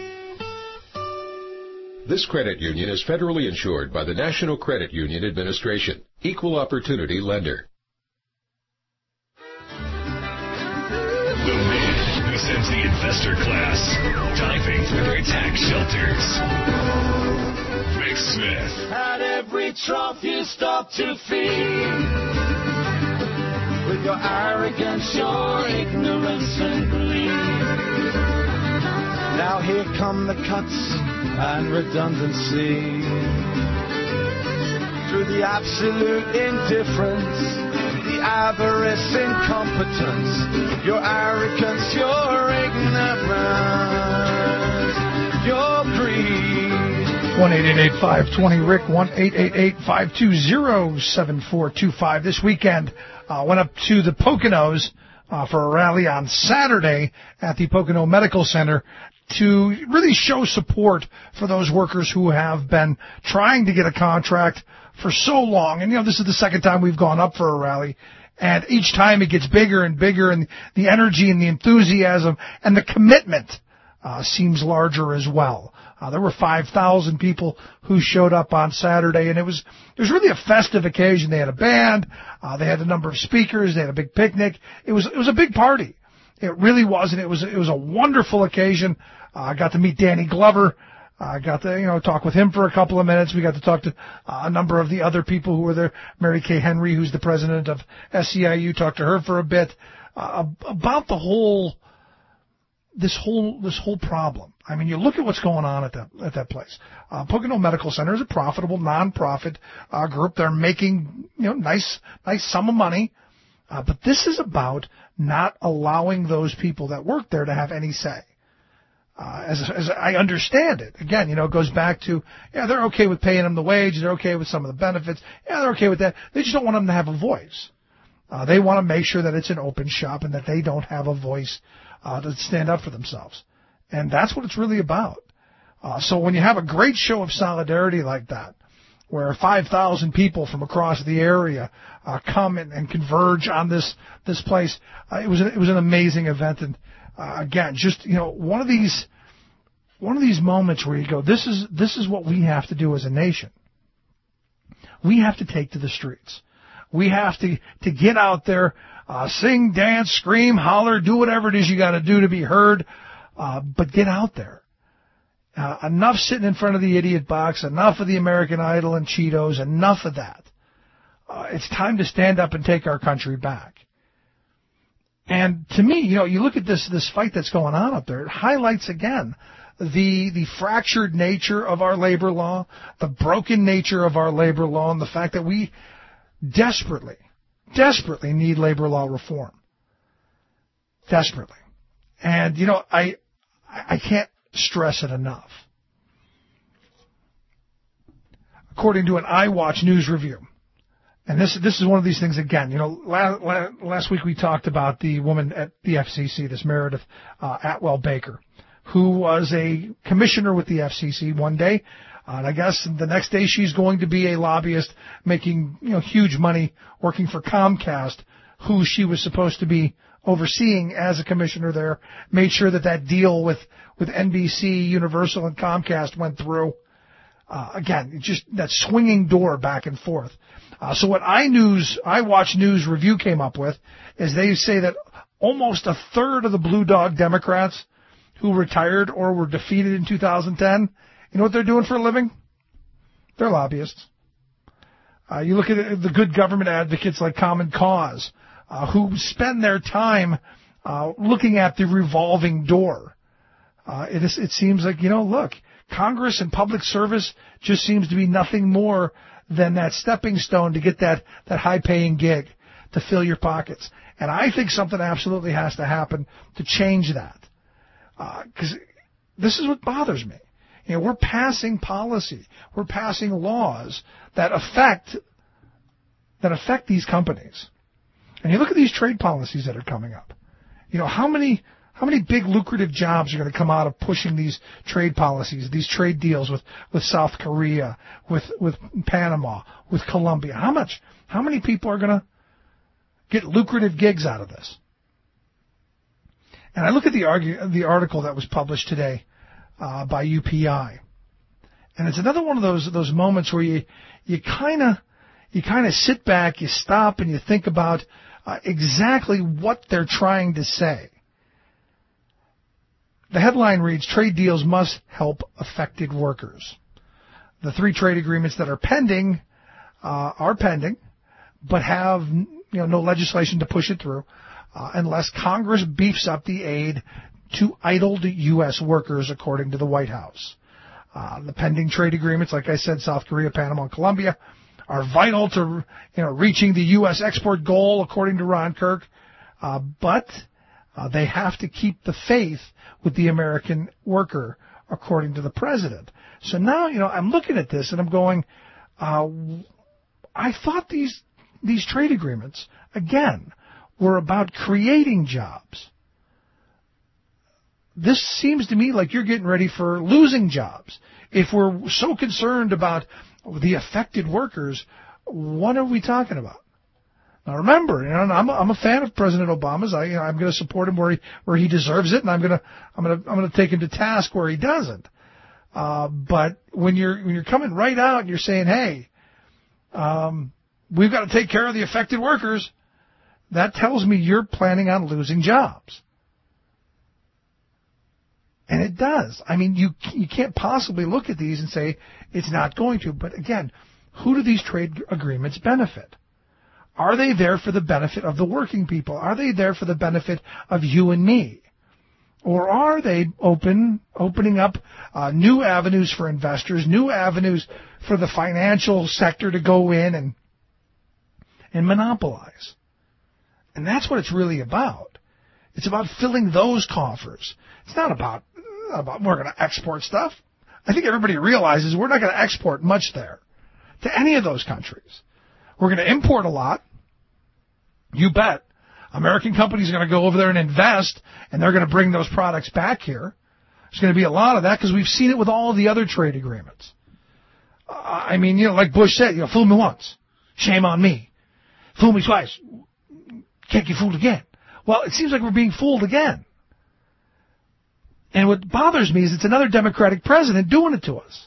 This credit union is federally insured by the National Credit Union Administration. Equal opportunity lender. The man who sends the investor class diving through their tax shelters. Rick Smith. At every trough you stop to feed. With your arrogance, your ignorance and greed. Now here come the cuts and redundancy. Through the absolute indifference, the avarice, incompetence, your arrogance, your ignorance, your greed. 1-888-520-RICK, 1-888-520-7425. This weekend, went up to the Poconos for a rally on Saturday at the Pocono Medical Center to really show support for those workers who have been trying to get a contract for so long. And, this is the second time we've gone up for a rally. And each time it gets bigger and bigger, and the energy and the enthusiasm and the commitment seems larger as well. There were 5,000 people who showed up on Saturday, and it was really a festive occasion. They had a band, they had a number of speakers, they had a big picnic. It was a big party. It really was, and it was a wonderful occasion. I got to meet Danny Glover, I got to, talk with him for a couple of minutes. We got to talk to a number of the other people who were there. Mary Kay Henry, who's the president of SEIU, talked to her for a bit about this whole problem. I mean, you look at what's going on at that place. Pocono Medical Center is a profitable nonprofit group. They're making nice sum of money, but this is about not allowing those people that work there to have any say. As I understand it, again, it goes back to, they're okay with paying them the wage, they're okay with some of the benefits, they're okay with that. They just don't want them to have a voice. They want to make sure that it's an open shop and that they don't have a voice to stand up for themselves. And that's what it's really about. So when you have a great show of solidarity like that, where 5,000 people from across the area come and converge on this place, it was an amazing event. And again, just one of these moments where you go, this is what we have to do as a nation. We have to take to the streets. We have to get out there, sing, dance, scream, holler, do whatever it is you got to do to be heard, but get out there. Enough sitting in front of the idiot box, enough of the American Idol and Cheetos, enough of that. It's time to stand up and take our country back. And to me, you look at this fight that's going on up there, it highlights again the fractured nature of our labor law, the broken nature of our labor law, and the fact that we desperately need labor law reform. Desperately. And, I can't stress it enough. According to an iWatch News review, and this is one of these things again, last week we talked about the woman at the FCC, this Meredith Atwell Baker, who was a commissioner with the FCC one day, and I guess the next day she's going to be a lobbyist making huge money working for Comcast, who she was supposed to be overseeing as a commissioner there, made sure that deal with NBC, Universal, and Comcast went through. Again, just that swinging door back and forth. So what iWatch News review came up with is they say that almost a third of the Blue Dog Democrats who retired or were defeated in 2010, you know what they're doing for a living? They're lobbyists. You look at the good government advocates like Common Cause, who spend their time looking at the revolving door. It seems like, look, Congress and public service just seems to be nothing more than that stepping stone to get that high-paying gig to fill your pockets. And I think something absolutely has to happen to change that. Because this is what bothers me. We're passing policy. We're passing laws that affect these companies. And you look at these trade policies that are coming up. How many big lucrative jobs are going to come out of pushing these trade policies, these trade deals with South Korea, with Panama, with Colombia? How many people are going to get lucrative gigs out of this? And I look at the article that was published today by UPI, and it's another one of those moments where you kind of sit back, you stop, and you think about exactly what they're trying to say. The headline reads, "Trade deals must help affected workers." The 3 trade agreements that are pending, but have no legislation to push it through, unless Congress beefs up the aid to idled U.S. workers, according to the White House. The pending trade agreements, like I said, South Korea, Panama, and Colombia, are vital to reaching the U.S. export goal, according to Ron Kirk, but they have to keep the faith with the American worker, according to the president. So now, I'm looking at this and I'm going, I thought these trade agreements, again, were about creating jobs. This seems to me like you're getting ready for losing jobs. If we're so concerned about the affected workers, what are we talking about? Now remember, I'm a fan of President Obama's. I'm going to support him where he deserves it, and I'm going to take him to task where he doesn't. But when you're coming right out and you're saying, hey, we've got to take care of the affected workers, that tells me you're planning on losing jobs. And it does. I mean, you can't possibly look at these and say it's not going to. But again, who do these trade agreements benefit? Are they there for the benefit of the working people? Are they there for the benefit of you and me? Or are they opening up new avenues for investors, new avenues for the financial sector to go in and monopolize? And that's what it's really about. It's about filling those coffers. It's not about we're going to export stuff. I think everybody realizes we're not going to export much there to any of those countries. We're going to import a lot. You bet. American companies are going to go over there and invest, and they're going to bring those products back here. There's going to be a lot of that because we've seen it with all the other trade agreements. I mean, like Bush said, fool me once, shame on me. Fool me twice, can't get fooled again. Well, it seems like we're being fooled again. And what bothers me is it's another Democratic president doing it to us.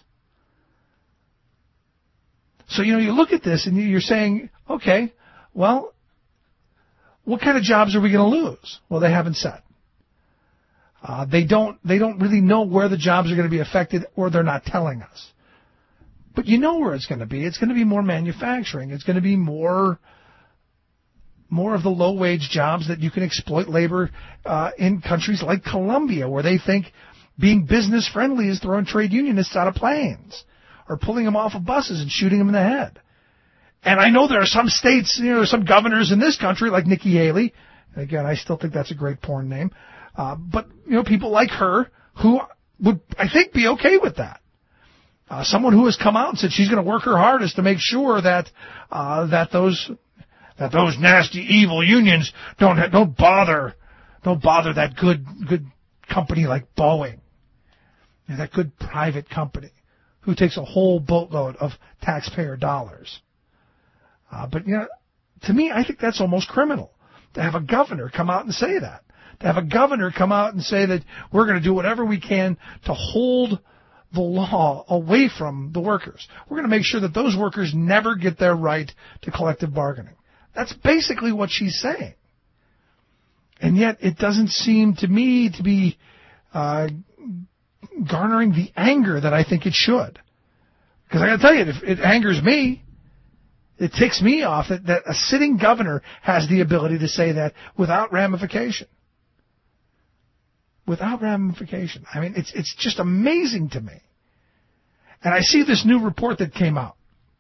So, you look at this and you're saying, okay, well, what kind of jobs are we going to lose? Well, they haven't said. They don't really know where the jobs are going to be affected, or they're not telling us. But you know where it's going to be. It's going to be more manufacturing. It's going to be more of the low-wage jobs that you can exploit labor in countries like Colombia, where they think being business-friendly is throwing trade unionists out of planes or pulling them off of buses and shooting them in the head. And I know there are some states, some governors in this country like Nikki Haley. And again, I still think that's a great porn name. But, people like her who would, I think, be okay with that. Someone who has come out and said she's going to work her hardest to make sure that those nasty, evil unions don't bother that good company like Boeing, that good private company who takes a whole boatload of taxpayer dollars. But to me, I think that's almost criminal to have a governor come out and say that. To have a governor come out and say that we're going to do whatever we can to hold the law away from the workers. We're going to make sure that those workers never get their right to collective bargaining. That's basically what she's saying. And yet it doesn't seem to me to be garnering the anger that I think it should. Because I got to tell you, it angers me. It ticks me off that a sitting governor has the ability to say that without ramification. Without ramification. I mean, it's just amazing to me. And I see this new report that came out.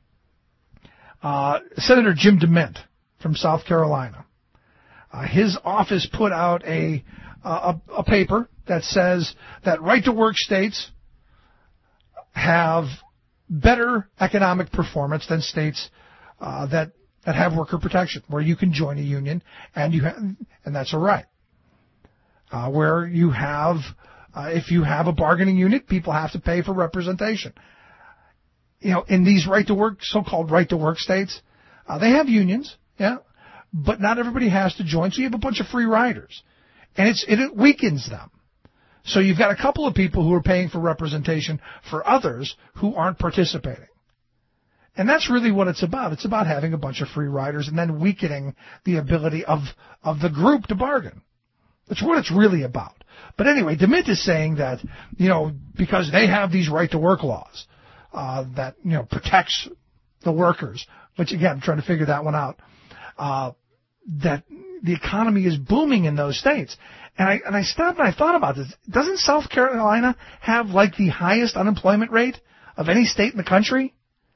Senator Jim DeMint from South Carolina. His office put out a paper that says that right-to-work states have better economic performance than states that have worker protection, where you can join a union and that's a right. Where you have, if you have a bargaining unit, people have to pay for representation. In these so-called right-to-work states, they have unions, yeah, but not everybody has to join, so you have a bunch of free riders. And it weakens them. So you've got a couple of people who are paying for representation for others who aren't participating. And that's really what it's about. It's about having a bunch of free riders and then weakening the ability of the group to bargain. That's what it's really about. But anyway, DeMint is saying that, because they have these right-to-work laws that, protects the workers, which, again, I'm trying to figure that one out, that the economy is booming in those states. And I stopped and I thought about this. Doesn't South Carolina have, the highest unemployment rate of any state in the country?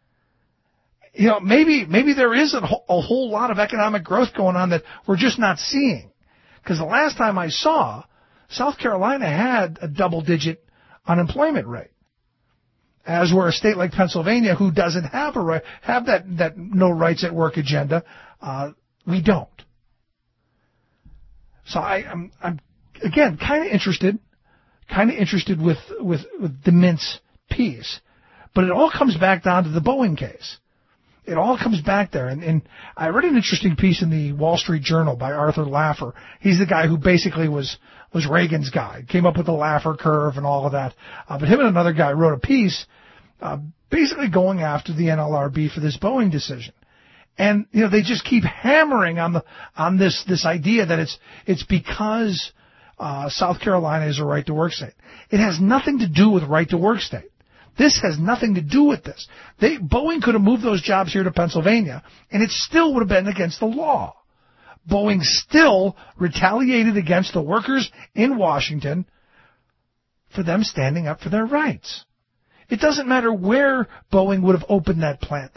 Maybe there is a whole lot of economic growth going on that we're just not seeing. Because the last time I saw, South Carolina had a double-digit unemployment rate. As where a state like Pennsylvania, who doesn't have that no rights at work agenda, we don't. So I'm again kind of interested with DeMint's piece, but it all comes back down to the Boeing case. It all comes back there. And I read an interesting piece in the Wall Street Journal by Arthur Laffer. He's the guy who basically was Reagan's guy, came up with the Laffer curve and all of that. But him and another guy wrote a piece basically going after the NLRB for this Boeing decision. And, they just keep hammering on this idea that it's because South Carolina is a right-to-work state. It has nothing to do with right-to-work state. This has nothing to do with this. Boeing could have moved those jobs here to Pennsylvania, and it still would have been against the law. Boeing still retaliated against the workers in Washington for them standing up for their rights. It doesn't matter where Boeing would have opened that plant.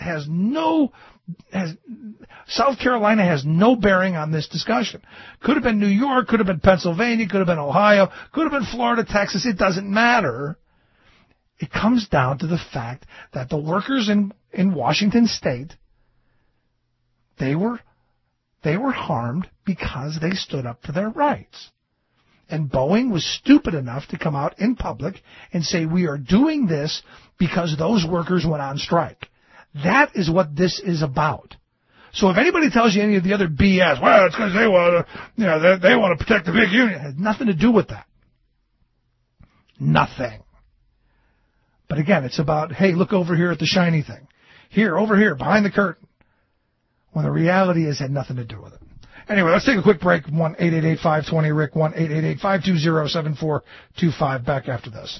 South Carolina has no bearing on this discussion. Could have been New York, could have been Pennsylvania, could have been Ohio, could have been Florida, Texas. It doesn't matter. It comes down to the fact that the workers in Washington State, they were harmed because they stood up for their rights. And Boeing was stupid enough to come out in public and say, we are doing this because those workers went on strike. That is what this is about. So if anybody tells you any of the other BS, well, it's because they want to, they want to protect the big union, it has nothing to do with that. Nothing. But again, it's about, hey, look over here at the shiny thing. Here, over here, behind the curtain. When the reality is, it had nothing to do with it. Anyway, let's take a quick break. 1-888-520-RICK, 1-888-520-7425. Back after this.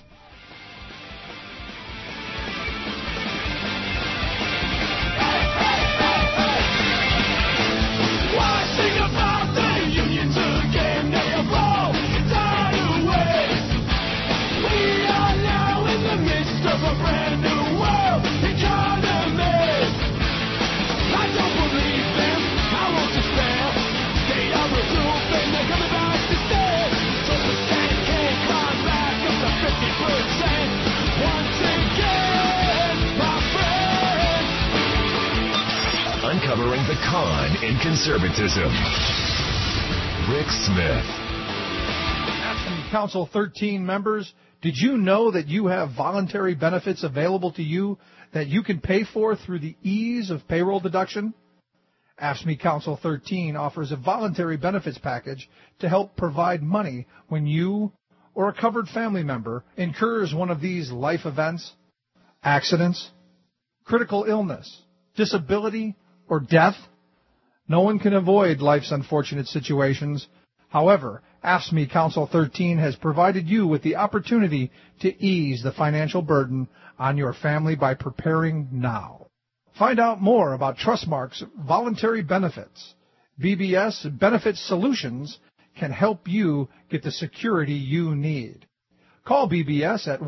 Uncovering the con in conservatism. Rick Smith. Asking Council 13 members, did you know that you have voluntary benefits available to you that you can pay for through the ease of payroll deduction? Ask Me Council 13 offers a voluntary benefits package to help provide money when you or a covered family member incurs one of these life events, accidents, critical illness, disability, or death. No one can avoid life's unfortunate situations. However, Ask Me Council 13 has provided you with the opportunity to ease the financial burden on your family by preparing now. Find out more about Trustmark's voluntary benefits. BBS Benefit Solutions can help you get the security you need. Call BBS at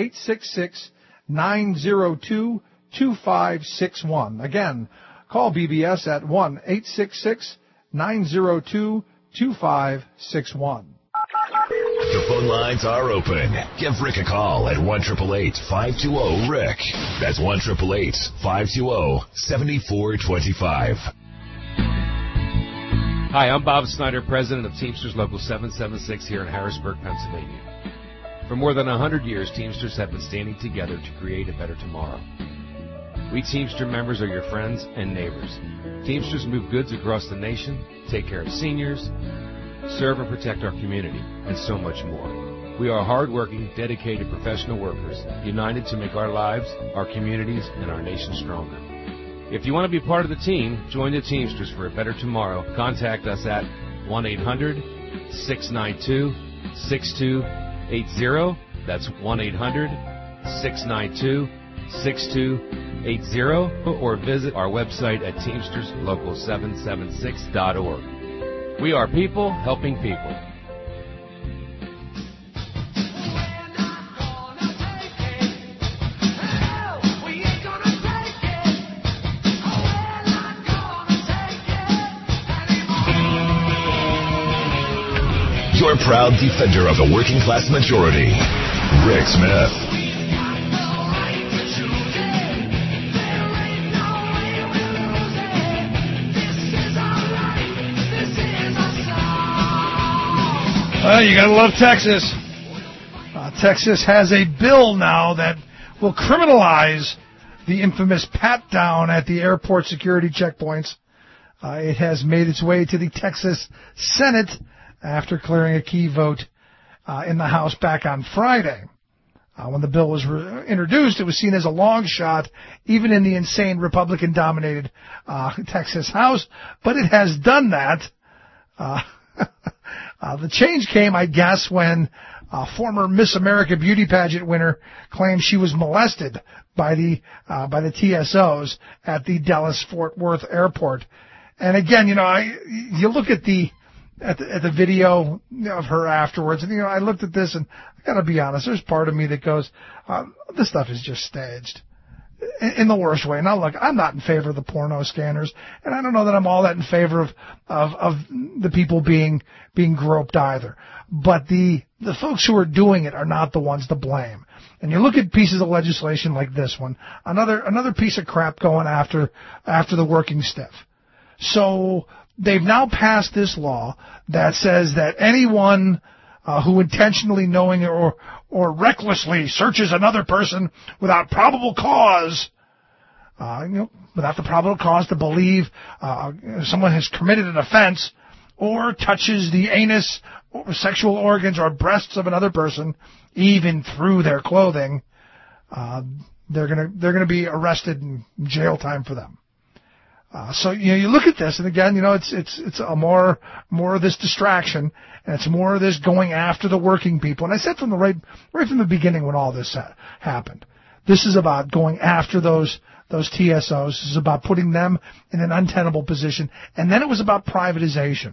1-866-902-2561. Again, call BBS at 1-866-902-2561. The phone lines are open. Give Rick a call at 1-888-520-RICK. That's 1-888-520-7425. Hi, I'm Bob Snyder, president of Teamsters Local 776 here in Harrisburg, Pennsylvania. For more than 100 years, Teamsters have been standing together to create a better tomorrow. We Teamster members are your friends and neighbors. Teamsters move goods across the nation, take care of seniors, serve and protect our community, and so much more. We are hardworking, dedicated professional workers, united to make our lives, our communities, and our nation stronger. If you want to be part of the team, join the Teamsters for a better tomorrow. Contact us at 1-800-692-6280. That's 1-800-692-6280. Or visit our website at teamsterslocal776.org. We are people helping people. Your proud defender of the working class majority, Rick Smith. Well, you gotta love Texas. Texas has a bill now that will criminalize the infamous pat-down at the airport security checkpoints. It has made its way to the Texas Senate after clearing a key vote in the House back on Friday. When the bill was introduced, it was seen as a long shot, even in the insane Republican-dominated Texas House, but it has done that. The change came, I guess, when former Miss America beauty pageant winner claimed she was molested by the TSOs at the Dallas-Fort Worth airport. And again, you look at the video of her afterwards, and I looked at this, and I got to be honest, there's part of me that goes, this stuff is just staged in the worst way. Now, look, I'm not in favor of the porno scanners, and I don't know that I'm all that in favor of the people being groped either. But the folks who are doing it are not the ones to blame. And you look at pieces of legislation like this one, another piece of crap going after the working stiff. So they've now passed this law that says that anyone who intentionally, knowing or recklessly searches another person without probable cause, without the probable cause to believe someone has committed an offense, or touches the anus or sexual organs or breasts of another person, even through their clothing, they're gonna be arrested and jail time for them. So you look at this, and again, it's a more of this distraction, and it's more of this going after the working people. And I said from right from the beginning when all this happened, this is about going after those TSOs. This is about putting them in an untenable position, and then it was about privatization.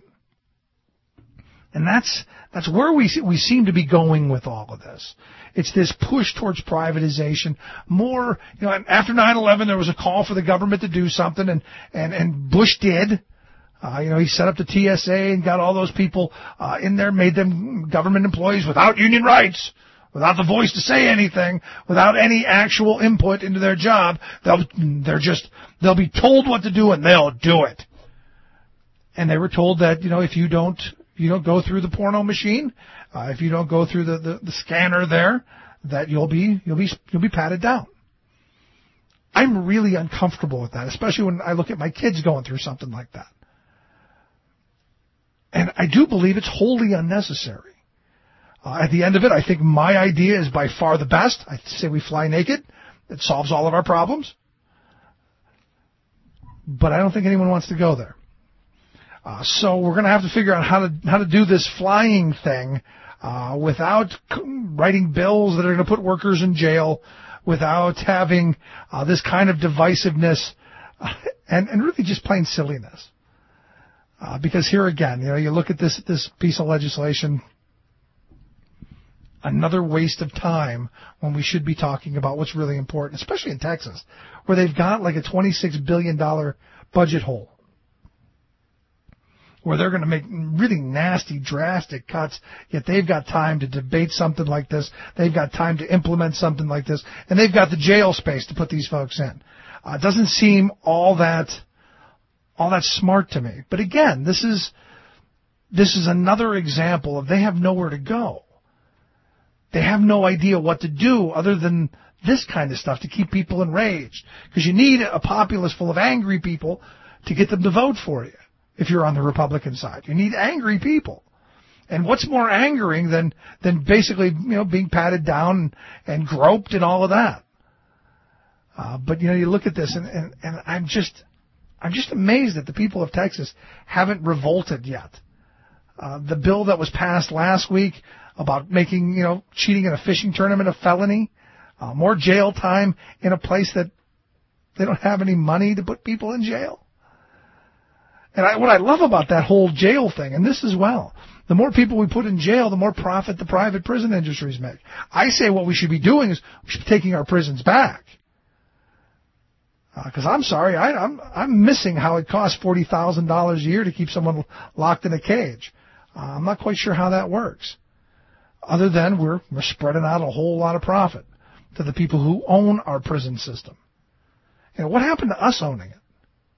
And that's where we seem to be going with all of this. It's this push towards privatization. More, after 9/11, there was a call for the government to do something, and Bush did. He set up the TSA and got all those people in there, made them government employees without union rights, without the voice to say anything, without any actual input into their job. They'll be told what to do, and they'll do it. And they were told that, if you don't go through the porno machine, if you don't go through the scanner there, that you'll be patted down. I'm really uncomfortable with that, especially when I look at my kids going through something like that. And I do believe it's wholly unnecessary. At the end of it, I think my idea is by far the best. I say we fly naked. It solves all of our problems. But I don't think anyone wants to go there. So we're going to have to figure out how to do this flying thing without writing bills that are going to put workers in jail, without having this kind of divisiveness, and really just plain silliness. Because here again, you look at this piece of legislation, another waste of time when we should be talking about what's really important, especially in Texas, where they've got like a $26 billion budget hole, where they're going to make really nasty, drastic cuts, yet they've got time to debate something like this. They've got time to implement something like this, and they've got the jail space to put these folks in. It doesn't seem all that smart to me. But again, this is another example of they have nowhere to go. They have no idea what to do other than this kind of stuff to keep people enraged. Because you need a populace full of angry people to get them to vote for you. If you're on the Republican side, you need angry people. And what's more angering than basically, being patted down and groped and all of that? But you look at this and I'm just amazed that the people of Texas haven't revolted yet. The bill that was passed last week about making, cheating in a fishing tournament a felony, more jail time in a place that they don't have any money to put people in jail. And what I love about that whole jail thing, and this as well, the more people we put in jail, the more profit the private prison industries make. I say what we should be doing is we should be taking our prisons back. Because I'm sorry, I'm missing how it costs $40,000 a year to keep someone locked in a cage. I'm not quite sure how that works. Other than we're spreading out a whole lot of profit to the people who own our prison system. What happened to us owning it?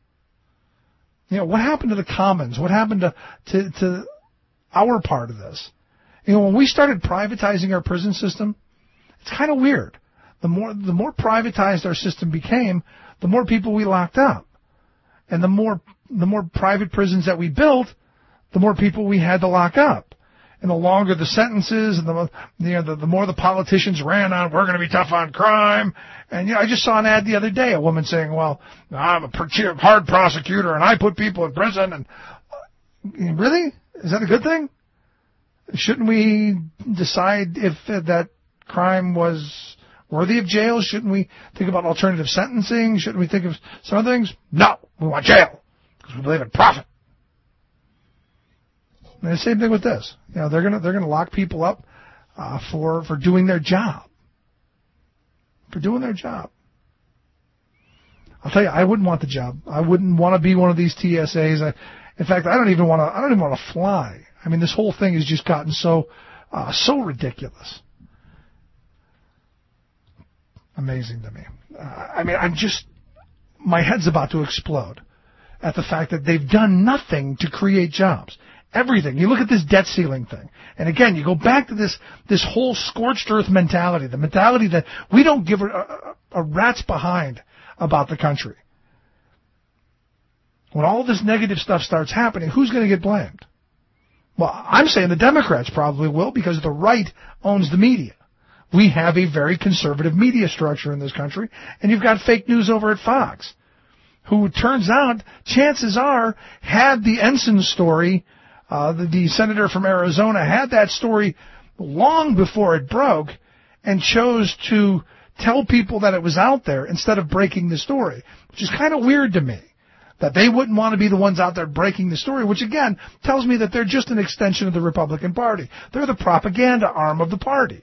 What happened to the commons? What happened to our part of this? When we started privatizing our prison system, it's kind of weird. The more privatized our system became, the more people we locked up. And the more private prisons that we built, the more people we had to lock up. And the longer the sentences, and the more the politicians ran on, we're going to be tough on crime. And I just saw an ad the other day, a woman saying, "Well, I'm a hard prosecutor, and I put people in prison." And really, is that a good thing? Shouldn't we decide if that crime was worthy of jail? Shouldn't we think about alternative sentencing? Shouldn't we think of some other things? No, we want jail because we believe in profit. And the same thing with this. You know, they're gonna lock people up for doing their job. For doing their job. I'll tell you, I wouldn't want the job. I wouldn't want to be one of these TSAs. In fact, I don't even want to fly. I mean, this whole thing has just gotten so ridiculous. Amazing to me. My head's about to explode at the fact that they've done nothing to create jobs. Everything. You look at this debt ceiling thing. And again, you go back to this whole scorched earth mentality, the mentality that we don't give a rat's behind about the country. When all this negative stuff starts happening, who's going to get blamed? Well, I'm saying the Democrats probably will, because the right owns the media. We have a very conservative media structure in this country, and you've got fake news over at Fox, who turns out, chances are, had the Ensign story, the senator from Arizona had that story long before it broke, and chose to tell people that it was out there instead of breaking the story, which is kind of weird to me. That they wouldn't want to be the ones out there breaking the story, which again tells me that they're just an extension of the Republican Party. They're the propaganda arm of the party.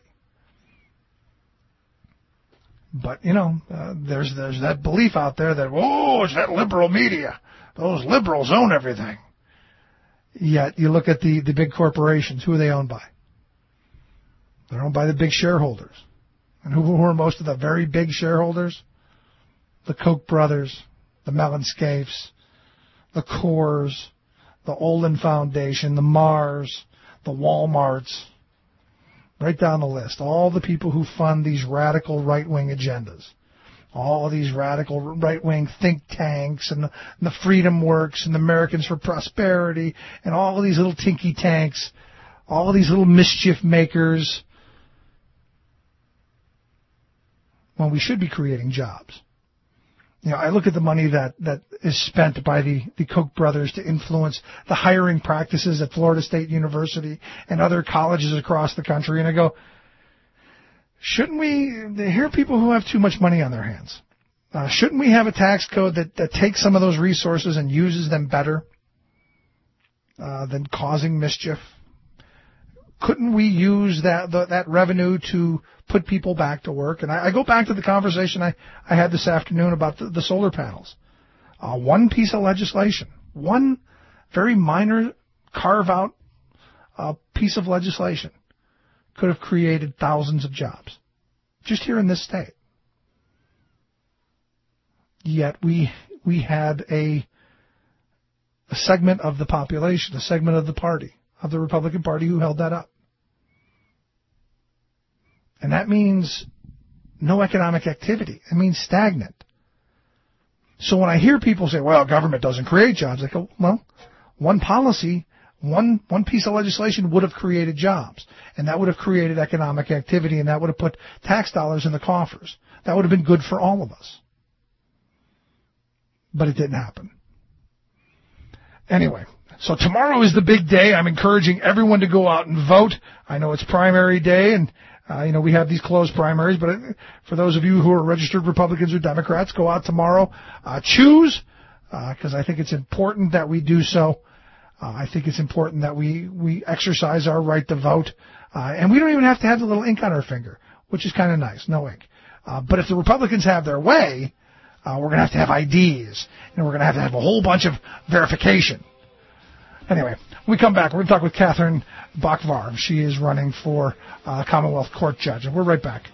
But, you know, there's that belief out there that, it's that liberal media. Those liberals own everything. Yet you look at the big corporations. Who are they owned by? They're owned by the big shareholders. And who are most of the very big shareholders? The Koch brothers, the Mellonscapes, the Coors, the Olin Foundation, the Mars, the Walmarts, right down the list. All the people who fund these radical right-wing agendas. All these radical right-wing think tanks and the Freedom Works and the Americans for Prosperity and all of these little tinky tanks, all of these little mischief makers, when we should be creating jobs. You know, I look at the money that is spent by the Koch brothers to influence the hiring practices at Florida State University and other colleges across the country, and I go, shouldn't we, here are people who have too much money on their hands. Shouldn't we have a tax code that takes some of those resources and uses them better than causing mischief? Couldn't we use that revenue to put people back to work? And I go back to the conversation I had this afternoon about the solar panels. One piece of legislation, one very minor carve-out piece of legislation could have created thousands of jobs just here in this state. Yet we had a segment of the population, a segment of the party, of the Republican Party, who held that up. And that means no economic activity. It means stagnant. So when I hear people say, well, government doesn't create jobs, I go, well, one policy, one piece of legislation would have created jobs. And that would have created economic activity, and that would have put tax dollars in the coffers. That would have been good for all of us. But it didn't happen. Anyway. So tomorrow is the big day. I'm encouraging everyone to go out and vote. I know it's primary day, and we have these closed primaries, but for those of you who are registered Republicans or Democrats, go out tomorrow. Choose, because I think it's important that we do so. I think it's important that we exercise our right to vote. And we don't even have to have the little ink on our finger, which is kind of nice, no ink. But if the Republicans have their way, we're going to have IDs, and we're going to have a whole bunch of verification. Anyway, when we come back, we're going to talk with Catherine Bachvar. She is running for Commonwealth Court Judge, and we're right back.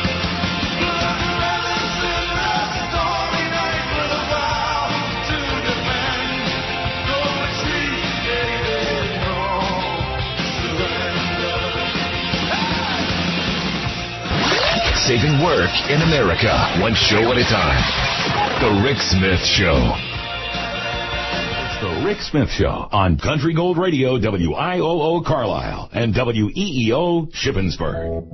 To saving work in America, one show at a time. The Rick Smith Show. It's The Rick Smith Show on Country Gold Radio, WIOO Carlisle, and WEEO Shippensburg.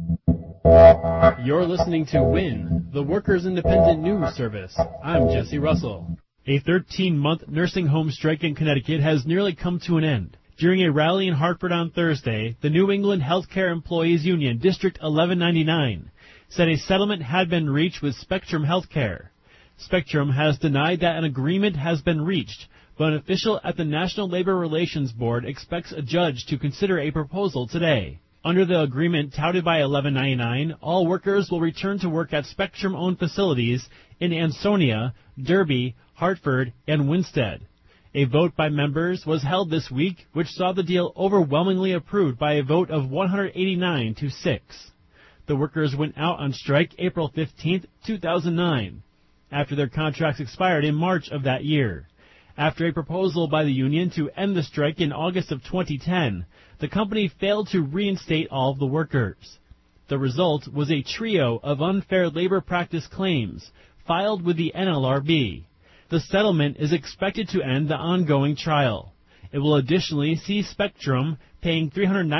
You're listening to WIN, the Workers' Independent News Service. I'm Jesse Russell. A 13-month nursing home strike in Connecticut has nearly come to an end. During a rally in Hartford on Thursday, the New England Healthcare Employees Union, District 1199, said a settlement had been reached with Spectrum Healthcare. Spectrum has denied that an agreement has been reached, but an official at the National Labor Relations Board expects a judge to consider a proposal today. Under the agreement touted by 1199, all workers will return to work at Spectrum-owned facilities in Ansonia, Derby, Hartford, and Winsted. A vote by members was held this week, which saw the deal overwhelmingly approved by a vote of 189 to 6. The workers went out on strike April 15, 2009, after their contracts expired in March of that year. After a proposal by the union to end the strike in August of 2010, the company failed to reinstate all of the workers. The result was a trio of unfair labor practice claims filed with the NLRB. The settlement is expected to end the ongoing trial. It will additionally see Spectrum paying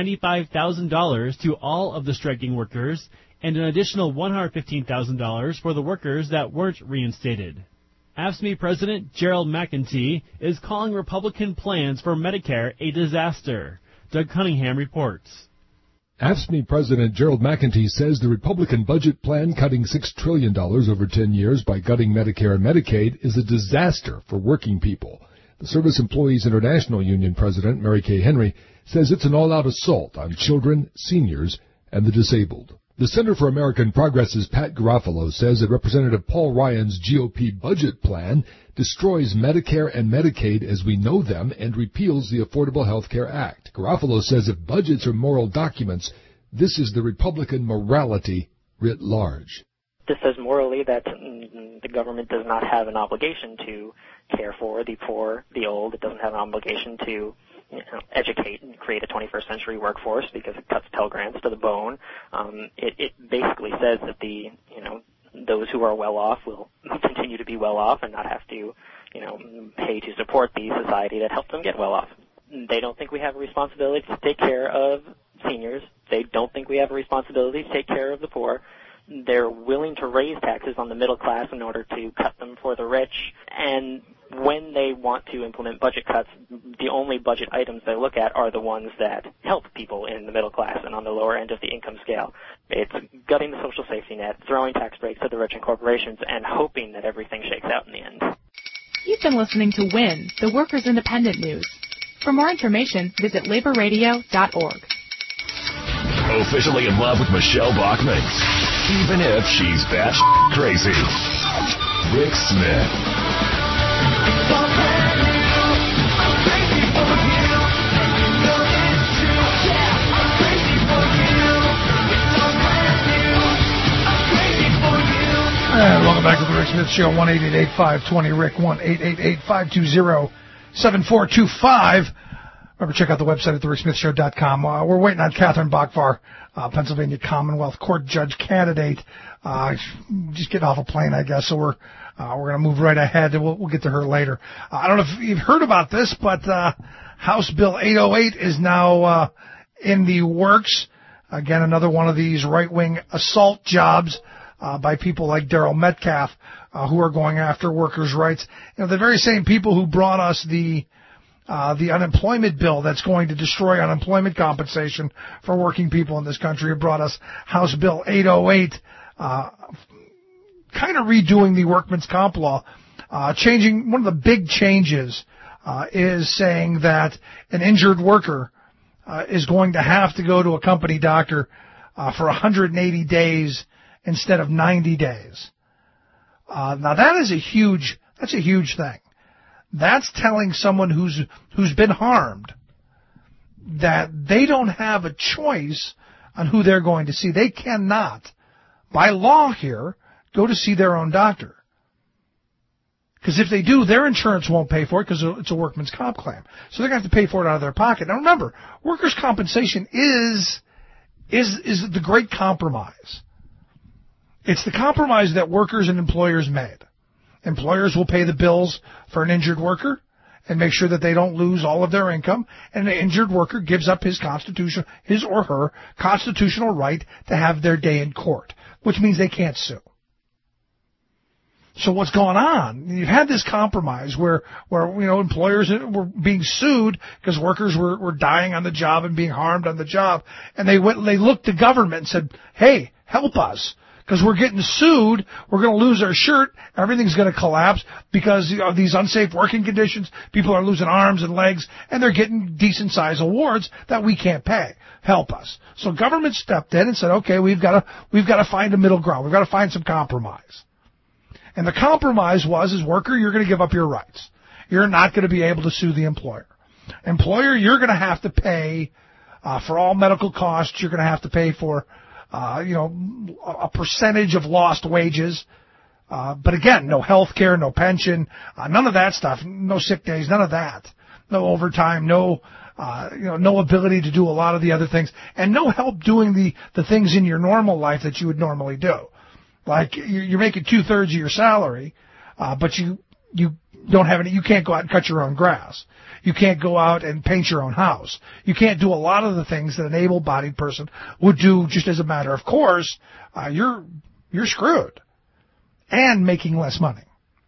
$395,000 to all of the striking workers and an additional $115,000 for the workers that weren't reinstated. AFSCME President Gerald McEntee is calling Republican plans for Medicare a disaster. Doug Cunningham reports. AFSCME President Gerald McEntee says the Republican budget plan cutting $6 trillion over 10 years by gutting Medicare and Medicaid is a disaster for working people. The Service Employees International Union President, Mary Kay Henry, says it's an all-out assault on children, seniors, and the disabled. The Center for American Progress's Pat Garofalo says that Representative Paul Ryan's GOP budget plan destroys Medicare and Medicaid as we know them and repeals the Affordable Health Care Act. Garofalo says if budgets are moral documents, this is the Republican morality writ large. This says morally that the government does not have an obligation to care for the poor, the old. It doesn't have an obligation to educate and create a 21st century workforce because it cuts Pell Grants to the bone. It basically says that those who are well off will continue to be well off and not have to, pay to support the society that helped them get well off. They don't think we have a responsibility to take care of seniors. They don't think we have a responsibility to take care of the poor. They're willing to raise taxes on the middle class in order to cut them for the rich. And when they want to implement budget cuts, the only budget items they look at are the ones that help people in the middle class and on the lower end of the income scale. It's gutting the social safety net, throwing tax breaks at the rich and corporations, and hoping that everything shakes out in the end. You've been listening to WIN, the Workers' Independent News. For more information, visit laborradio.org. Officially in love with Michelle Bachmann, even if she's batshit crazy. Rick Smith. And welcome back to the Rick Smith Show, 1-888-520-RICK, 1-888-520-7425. Remember, check out the website at thericksmithshow.com. We're waiting on Catherine Bachvar, Pennsylvania Commonwealth Court judge candidate. Just getting off a plane, I guess, so we're going to move right ahead, and we'll get to her later. I don't know if you've heard about this, but House Bill 808 is now in the works. Again, another one of these right-wing assault jobs by people like Daryl Metcalf, who are going after workers' rights. The very same people who brought us the unemployment bill that's going to destroy unemployment compensation for working people in this country have brought us House Bill 808, kind of redoing the workman's comp law, changing. One of the big changes is saying that an injured worker is going to have to go to a company doctor for 180 days instead of 90 days. Now that's a huge thing. That's telling someone who's been harmed that they don't have a choice on who they're going to see. They cannot, by law here, go to see their own doctor. Because if they do, their insurance won't pay for it because it's a workman's comp claim. So they're going to have to pay for it out of their pocket. Now remember, workers' compensation is the great compromise. It's the compromise that workers and employers made. Employers will pay the bills for an injured worker and make sure that they don't lose all of their income, and the injured worker gives up his or her constitutional right to have their day in court, which means they can't sue. So what's going on? You've had this compromise where employers were being sued because workers were dying on the job and being harmed on the job, and they looked to government and said, "Hey, help us, because we're getting sued. We're going to lose our shirt. Everything's going to collapse because of these unsafe working conditions. People are losing arms and legs, and they're getting decent size awards that we can't pay. Help us." So government stepped in and said, "Okay, we've got to find a middle ground. We've got to find some compromise." And the compromise was, as worker, you're going to give up your rights. You're not going to be able to sue the employer. Employer, you're going to have to pay for all medical costs. You're going to have to pay for a percentage of lost wages. But again, no health care, no pension, none of that stuff, no sick days, none of that. No overtime, no ability to do a lot of the other things, and no help doing the things in your normal life that you would normally do. Like you're making 2/3 of your salary, but you don't have any. You can't go out and cut your own grass. You can't go out and paint your own house. You can't do a lot of the things that an able-bodied person would do just as a matter of course. You're screwed, and making less money,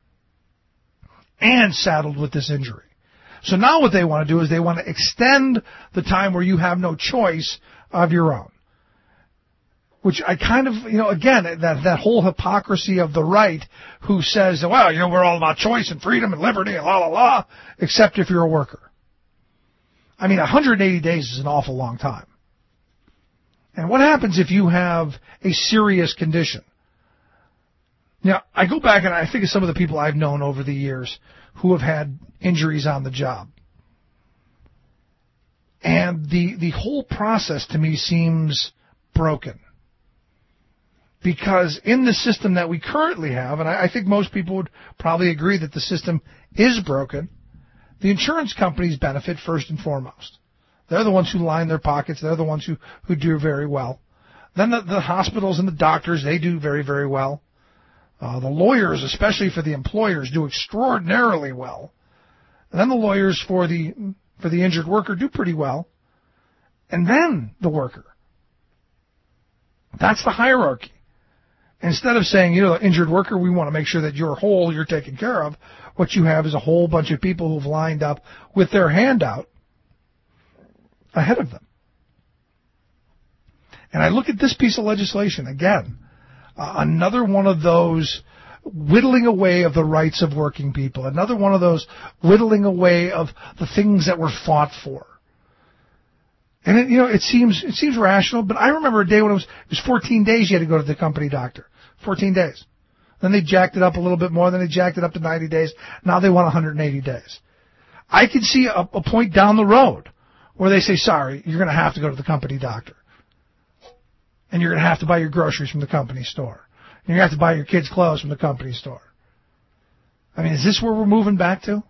and saddled with this injury. So now what they want to do is they want to extend the time where you have no choice of your own. Which I kind of, again, that whole hypocrisy of the right who says, well, we're all about choice and freedom and liberty and la la la, except if you're a worker. I mean, 180 days is an awful long time. And what happens if you have a serious condition? Now, I go back and I think of some of the people I've known over the years who have had injuries on the job. And the whole process to me seems broken. Because in the system that we currently have, and I think most people would probably agree that the system is broken, the insurance companies benefit first and foremost. They're the ones who line their pockets. They're the ones who do very well. Then the hospitals and the doctors, they do very, very well. The lawyers, especially for the employers, do extraordinarily well. And then the lawyers for the injured worker do pretty well. And then the worker. That's the hierarchy. Instead of saying, injured worker, we want to make sure that you're whole, you're taken care of, what you have is a whole bunch of people who've lined up with their hand out ahead of them. And I look at this piece of legislation, again, another one of those whittling away of the rights of working people, another one of those whittling away of the things that were fought for. And it seems rational, but I remember a day when it was 14 days you had to go to the company doctor. 14 days. Then they jacked it up a little bit more, then they jacked it up to 90 days. Now they want 180 days. I could see a point down the road where they say, sorry, you're going to have to go to the company doctor. And you're going to have to buy your groceries from the company store. And you're going to have to buy your kids' clothes from the company store. I mean, is this where we're moving back to?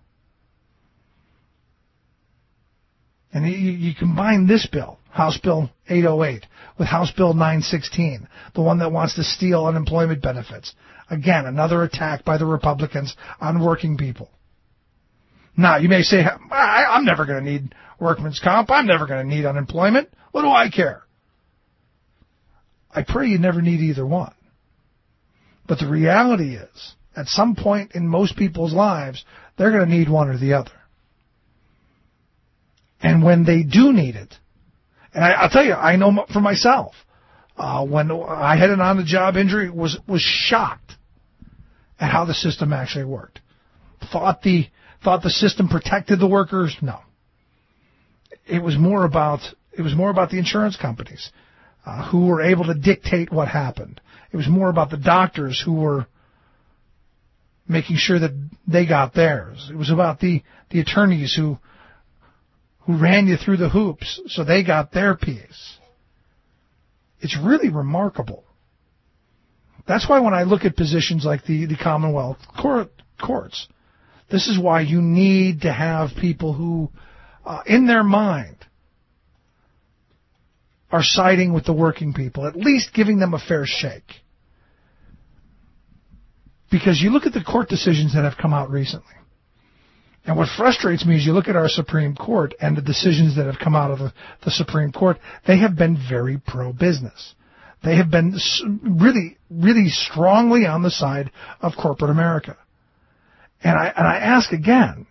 And you combine this bill, House Bill 808, with House Bill 916, the one that wants to steal unemployment benefits. Again, another attack by the Republicans on working people. Now, you may say, I'm never going to need workman's comp. I'm never going to need unemployment. What do I care? I pray you never need either one. But the reality is, at some point in most people's lives, they're going to need one or the other. And when they do need it, and I'll tell you, I know for myself, when I had an on-the-job injury, was shocked at how the system actually worked. Thought the system protected the workers? No. It was more about the insurance companies who were able to dictate what happened. It was more about the doctors who were making sure that they got theirs. It was about the attorneys who ran you through the hoops so they got their piece. It's really remarkable. That's why when I look at positions like the Commonwealth courts, this is why you need to have people who, in their mind, are siding with the working people, at least giving them a fair shake. Because you look at the court decisions that have come out recently, and what frustrates me is you look at our Supreme Court and the decisions that have come out of the Supreme Court, they have been very pro-business. They have been really, really strongly on the side of corporate America. And I ask again,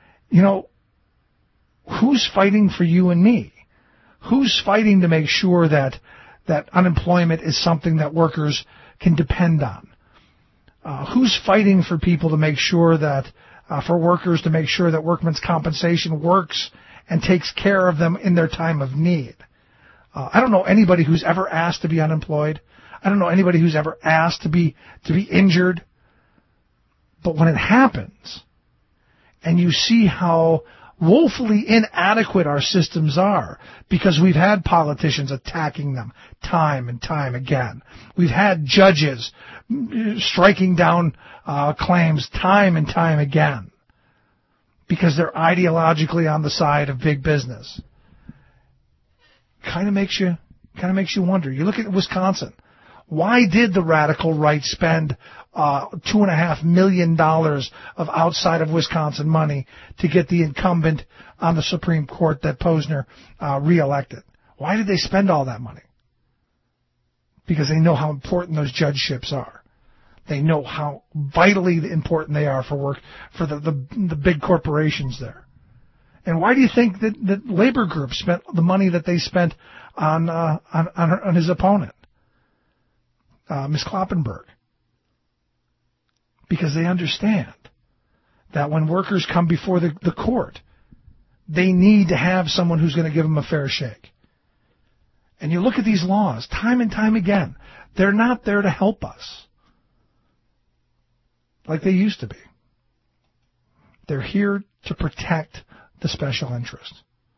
who's fighting for you and me? Who's fighting to make sure that unemployment is something that workers can depend on? Who's fighting for people to make sure that, for workers to make sure that workmen's compensation works and takes care of them in their time of need? I don't know anybody who's ever asked to be unemployed. I don't know anybody who's ever asked to be injured. But when it happens, and you see how woefully inadequate our systems are, because we've had politicians attacking them time and time again. We've had judges striking down claims time and time again, because they're ideologically on the side of big business. Kind of makes you wonder. You look at Wisconsin. Why did the radical right spend $2.5 million of outside of Wisconsin money to get the incumbent on the Supreme Court that Posner reelected? Why did they spend all that money? Because they know how important those judgeships are. They know how vitally important they are for the big corporations there. And why do you think that labor groups spent the money that they spent on his opponent, Ms. Kloppenberg? Because they understand that when workers come before the court, they need to have someone who's going to give them a fair shake. And you look at these laws time and time again, they're not there to help us like they used to be. They're here to protect the special interest.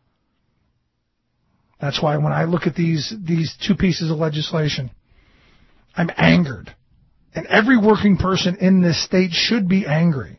That's why when I look at these two pieces of legislation, I'm angered. And every working person in this state should be angry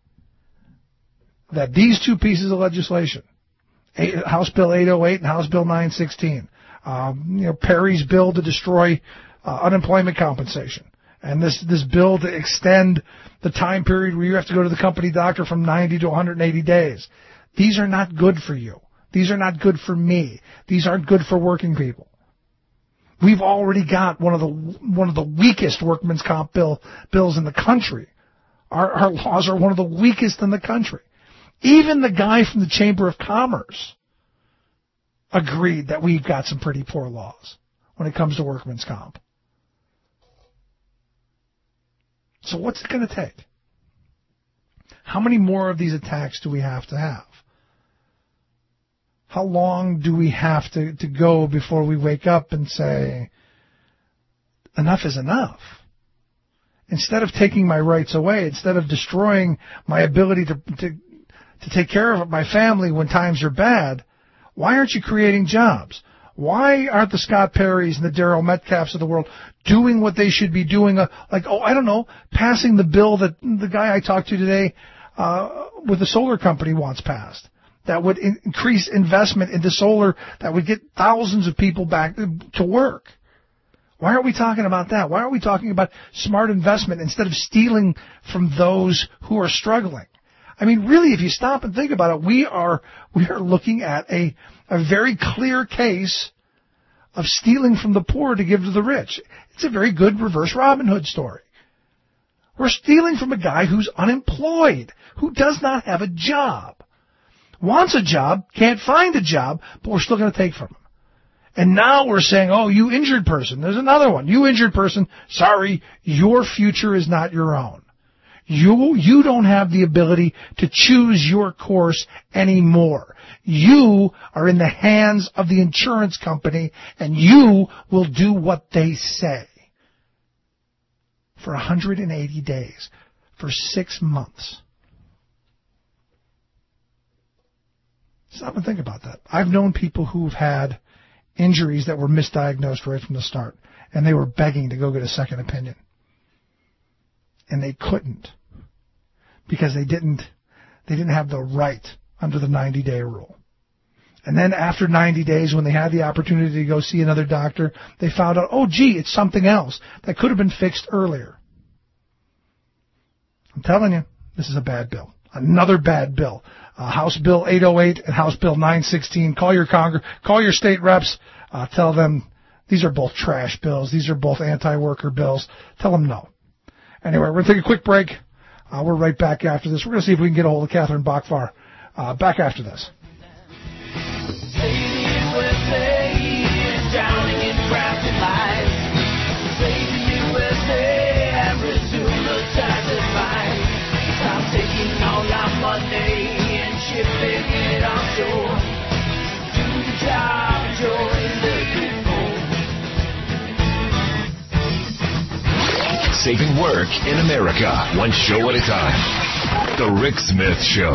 that these two pieces of legislation, House Bill 808 and House Bill 916, Perry's bill to destroy unemployment compensation, and this bill to extend the time period where you have to go to the company doctor from 90 to 180 days. These are not good for you. These are not good for me. These aren't good for working people. We've already got one of the weakest workmen's comp bills in the country. Our laws are one of the weakest in the country. Even the guy from the Chamber of Commerce agreed that we've got some pretty poor laws when it comes to workmen's comp. So what's it going to take? How many more of these attacks do we have to have? How long do we have to go before we wake up and say, enough is enough? Instead of taking my rights away, instead of destroying my ability to take care of my family when times are bad, why aren't you creating jobs? Why aren't the Scott Perrys and the Darryl Metcalfs of the world doing what they should be doing? Passing the bill that the guy I talked to today with the solar company wants passed. That would increase investment into solar, that would get thousands of people back to work. Why aren't we talking about that? Why aren't we talking about smart investment instead of stealing from those who are struggling? I mean, really, if you stop and think about it, we are looking at a very clear case of stealing from the poor to give to the rich. It's a very good reverse Robin Hood story. We're stealing from a guy who's unemployed, who does not have a job. Wants a job, can't find a job, but we're still going to take from him. And now we're saying, oh, you injured person. There's another one. You injured person, sorry, your future is not your own. You don't have the ability to choose your course anymore. You are in the hands of the insurance company, and you will do what they say. For 180 days. For 6 months. Stop and think about that. I've known people who've had injuries that were misdiagnosed right from the start, and they were begging to go get a second opinion. And they couldn't, because they didn't have the right under the 90-day rule. And then after 90 days, when they had the opportunity to go see another doctor, they found out, oh, gee, it's something else that could have been fixed earlier. I'm telling you, this is a bad bill. Another bad bill. House Bill 808 and House Bill 916. Call your state reps. Tell them these are both trash bills. These are both anti-worker bills. Tell them no. Anyway, we're going to take a quick break. We're right back after this. We're going to see if we can get a hold of Catherine Bachvar back after this. Saving work in America, one show at a time. The Rick Smith Show.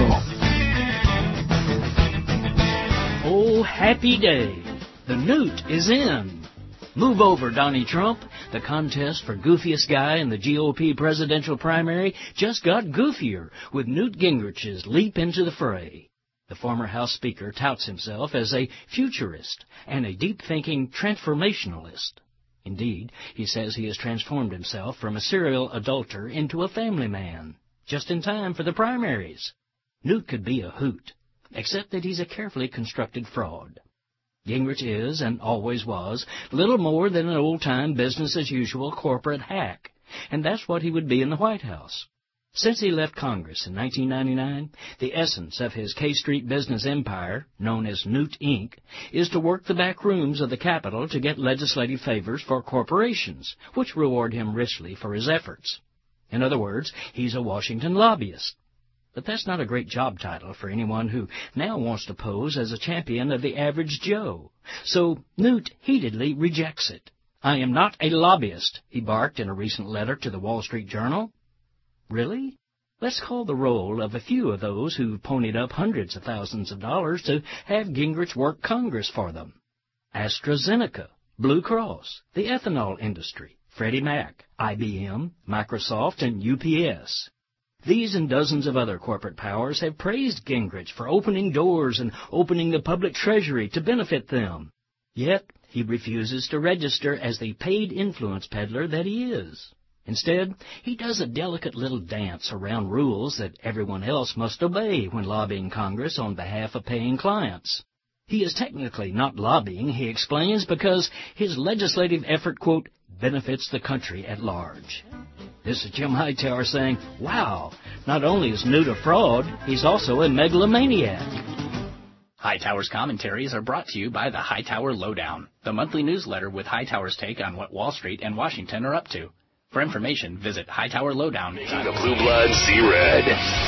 Oh, happy day. The Newt is in. Move over, Donnie Trump. The contest for goofiest guy in the GOP presidential primary just got goofier with Newt Gingrich's leap into the fray. The former House Speaker touts himself as a futurist and a deep-thinking transformationalist. Indeed, he says he has transformed himself from a serial adulterer into a family man, just in time for the primaries. Newt could be a hoot, except that he's a carefully constructed fraud. Gingrich is, and always was, little more than an old-time business-as-usual corporate hack, and that's what he would be in the White House. Since he left Congress in 1999, the essence of his K Street business empire, known as Newt Inc., is to work the back rooms of the Capitol to get legislative favors for corporations, which reward him richly for his efforts. In other words, he's a Washington lobbyist. But that's not a great job title for anyone who now wants to pose as a champion of the average Joe. So Newt heatedly rejects it. "I am not a lobbyist," he barked in a recent letter to the Wall Street Journal. Really? Let's call the roll of a few of those who've ponied up hundreds of thousands of dollars to have Gingrich work Congress for them. AstraZeneca, Blue Cross, the ethanol industry, Freddie Mac, IBM, Microsoft, and UPS. These and dozens of other corporate powers have praised Gingrich for opening doors and opening the public treasury to benefit them. Yet, he refuses to register as the paid influence peddler that he is. Instead, he does a delicate little dance around rules that everyone else must obey when lobbying Congress on behalf of paying clients. He is technically not lobbying, he explains, because his legislative effort, quote, benefits the country at large. This is Jim Hightower saying, wow, not only is Newt a fraud, he's also a megalomaniac. Hightower's commentaries are brought to you by the Hightower Lowdown, the monthly newsletter with Hightower's take on what Wall Street and Washington are up to. For information, visit hightowerlowdown.com. The blue blood see red.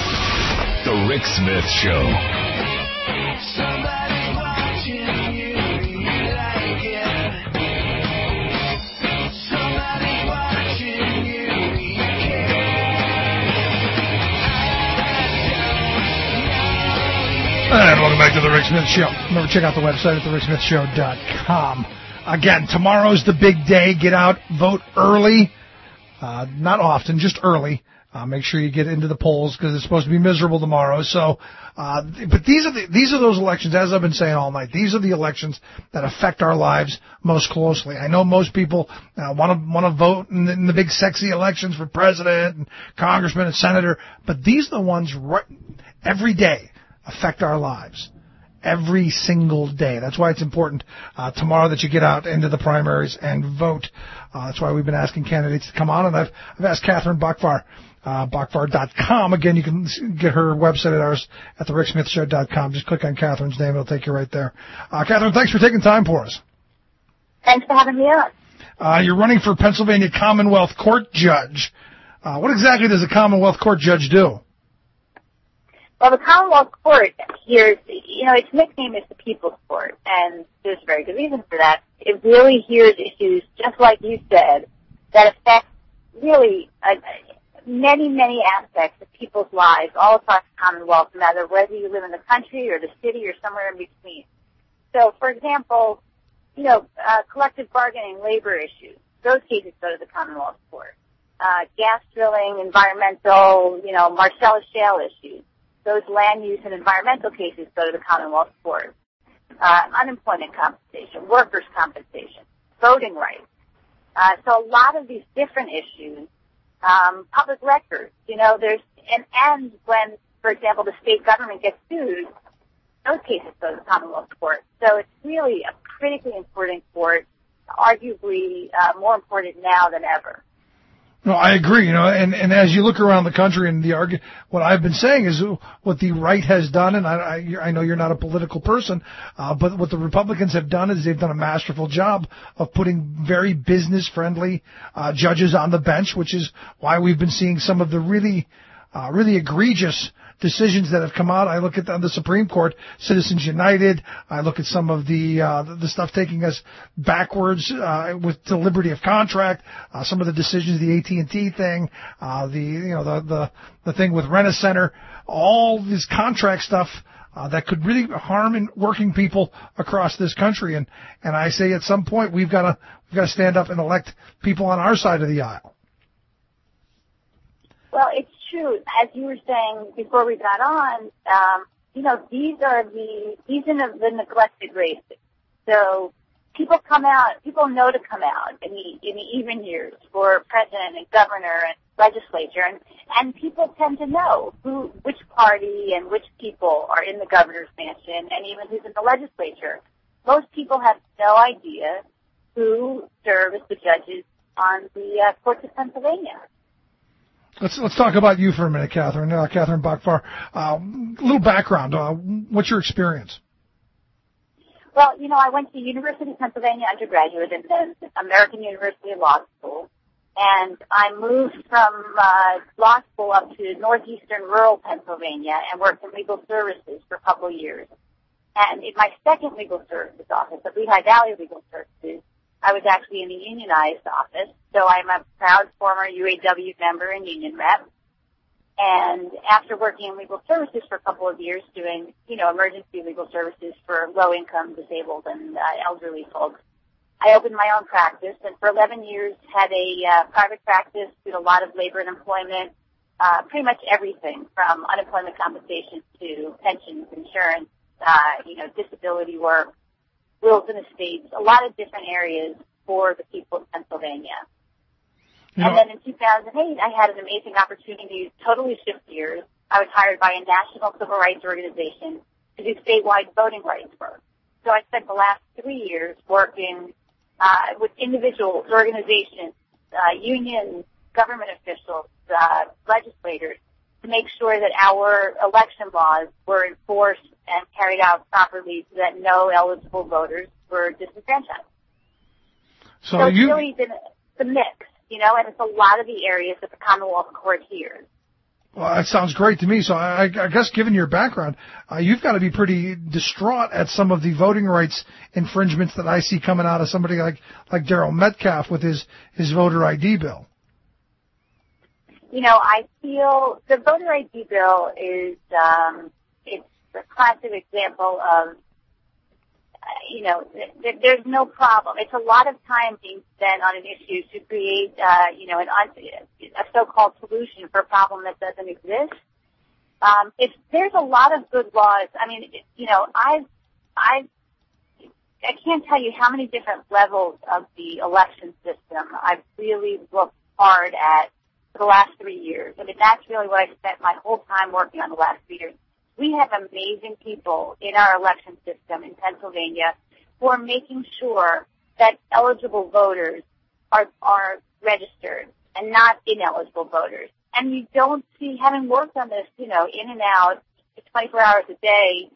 The Rick Smith Show. Somebody watching you, you like it. Somebody watching you, you care. And welcome back to the Rick Smith Show. Remember, check out the website at thericksmithshow.com. Again, tomorrow's the big day. Get out, vote early. Not often, just early. Make sure you get into the polls because it's supposed to be miserable tomorrow. So, but these are those elections, as I've been saying all night. These are the elections that affect our lives most closely. I know most people want to vote in the big sexy elections for president and congressman and senator, but these are the ones every day affect our lives. Every single day. That's why it's important tomorrow that you get out into the primaries and vote. That's why we've been asking candidates to come on, and I've asked Catherine Bachvar, Bachvar.com. Again, you can get her website at ours at thericksmithshow.com. Just click on Catherine's name. It'll take you right there. Catherine, thanks for taking time for us. Thanks for having me on. You're running for Pennsylvania Commonwealth Court Judge. What exactly does a Commonwealth Court Judge do? Well, the Commonwealth Court hears, its nickname is the People's Court, and there's a very good reason for that. It really hears issues, just like you said, that affect really many, many aspects of people's lives all across the Commonwealth, no matter whether you live in the country or the city or somewhere in between. So, for example, collective bargaining, labor issues, those cases go to the Commonwealth Court. Gas drilling, environmental, Marcellus Shale issues. Those land use and environmental cases go to the Commonwealth Court. Unemployment compensation, workers' compensation, voting rights. So a lot of these different issues public records. There's and when, for example, the state government gets sued, those cases go to the Commonwealth Court. So it's really a critically important court, arguably more important now than ever. No, I agree. And as you look around the country and what I've been saying is what the right has done, and I know you're not a political person, but what the Republicans have done is they've done a masterful job of putting very business-friendly judges on the bench, which is why we've been seeing some of the really egregious decisions that have come out. I look at the Supreme Court, Citizens United. I look at some of the stuff taking us backwards with the liberty of contract. Some of the decisions, the AT&T thing, the thing with Rent-A-Center, all this contract stuff that could really harm working people across this country. And I say at some point we've got to stand up and elect people on our side of the aisle. Well, it's true. As you were saying before we got on, these are the neglected races. So people know to come out in the even years for president and governor and legislature, and people tend to know which party and which people are in the governor's mansion and even who's in the legislature. Most people have no idea who serve as the judges on the courts of Pennsylvania. Let's talk about you for a minute, Catherine. Catherine Bachfar. A little background. What's your experience? Well, I went to University of Pennsylvania undergraduate and then American University Law School. And I moved from law school up to northeastern rural Pennsylvania and worked in legal services for a couple of years. And in my second legal services office at Lehigh Valley Legal Services, I was actually in the unionized office, so I'm a proud former UAW member and union rep. And after working in legal services for a couple of years doing, emergency legal services for low-income, disabled, and elderly folks, I opened my own practice, and for 11 years had a private practice, did a lot of labor and employment, pretty much everything from unemployment compensation to pensions, insurance, disability work, wills and estates, a lot of different areas for the people of Pennsylvania. And then in 2008, I had an amazing opportunity to totally shift gears. I was hired by a national civil rights organization to do statewide voting rights work. So I spent the last 3 years working with individuals, organizations, unions, government officials, legislators, to make sure that our election laws were enforced and carried out properly so that no eligible voters were disenfranchised. So it's really been the mix, and it's a lot of the areas that the Commonwealth Court hears. Well, that sounds great to me. So I guess given your background, you've got to be pretty distraught at some of the voting rights infringements that I see coming out of somebody like Daryl Metcalf with his voter ID bill. I feel the voter ID bill is it's a classic example of there's no problem. It's a lot of time being spent on an issue to create a so-called solution for a problem that doesn't exist. There's a lot of good laws. I mean, I can't tell you how many different levels of the election system I've really looked hard at for the last 3 years. I mean, that's really what I spent my whole time working on the last 3 years. We have amazing people in our election system in Pennsylvania who are making sure that eligible voters are registered and not ineligible voters. And you don't see, having worked on this, in and out, 24 hours a day,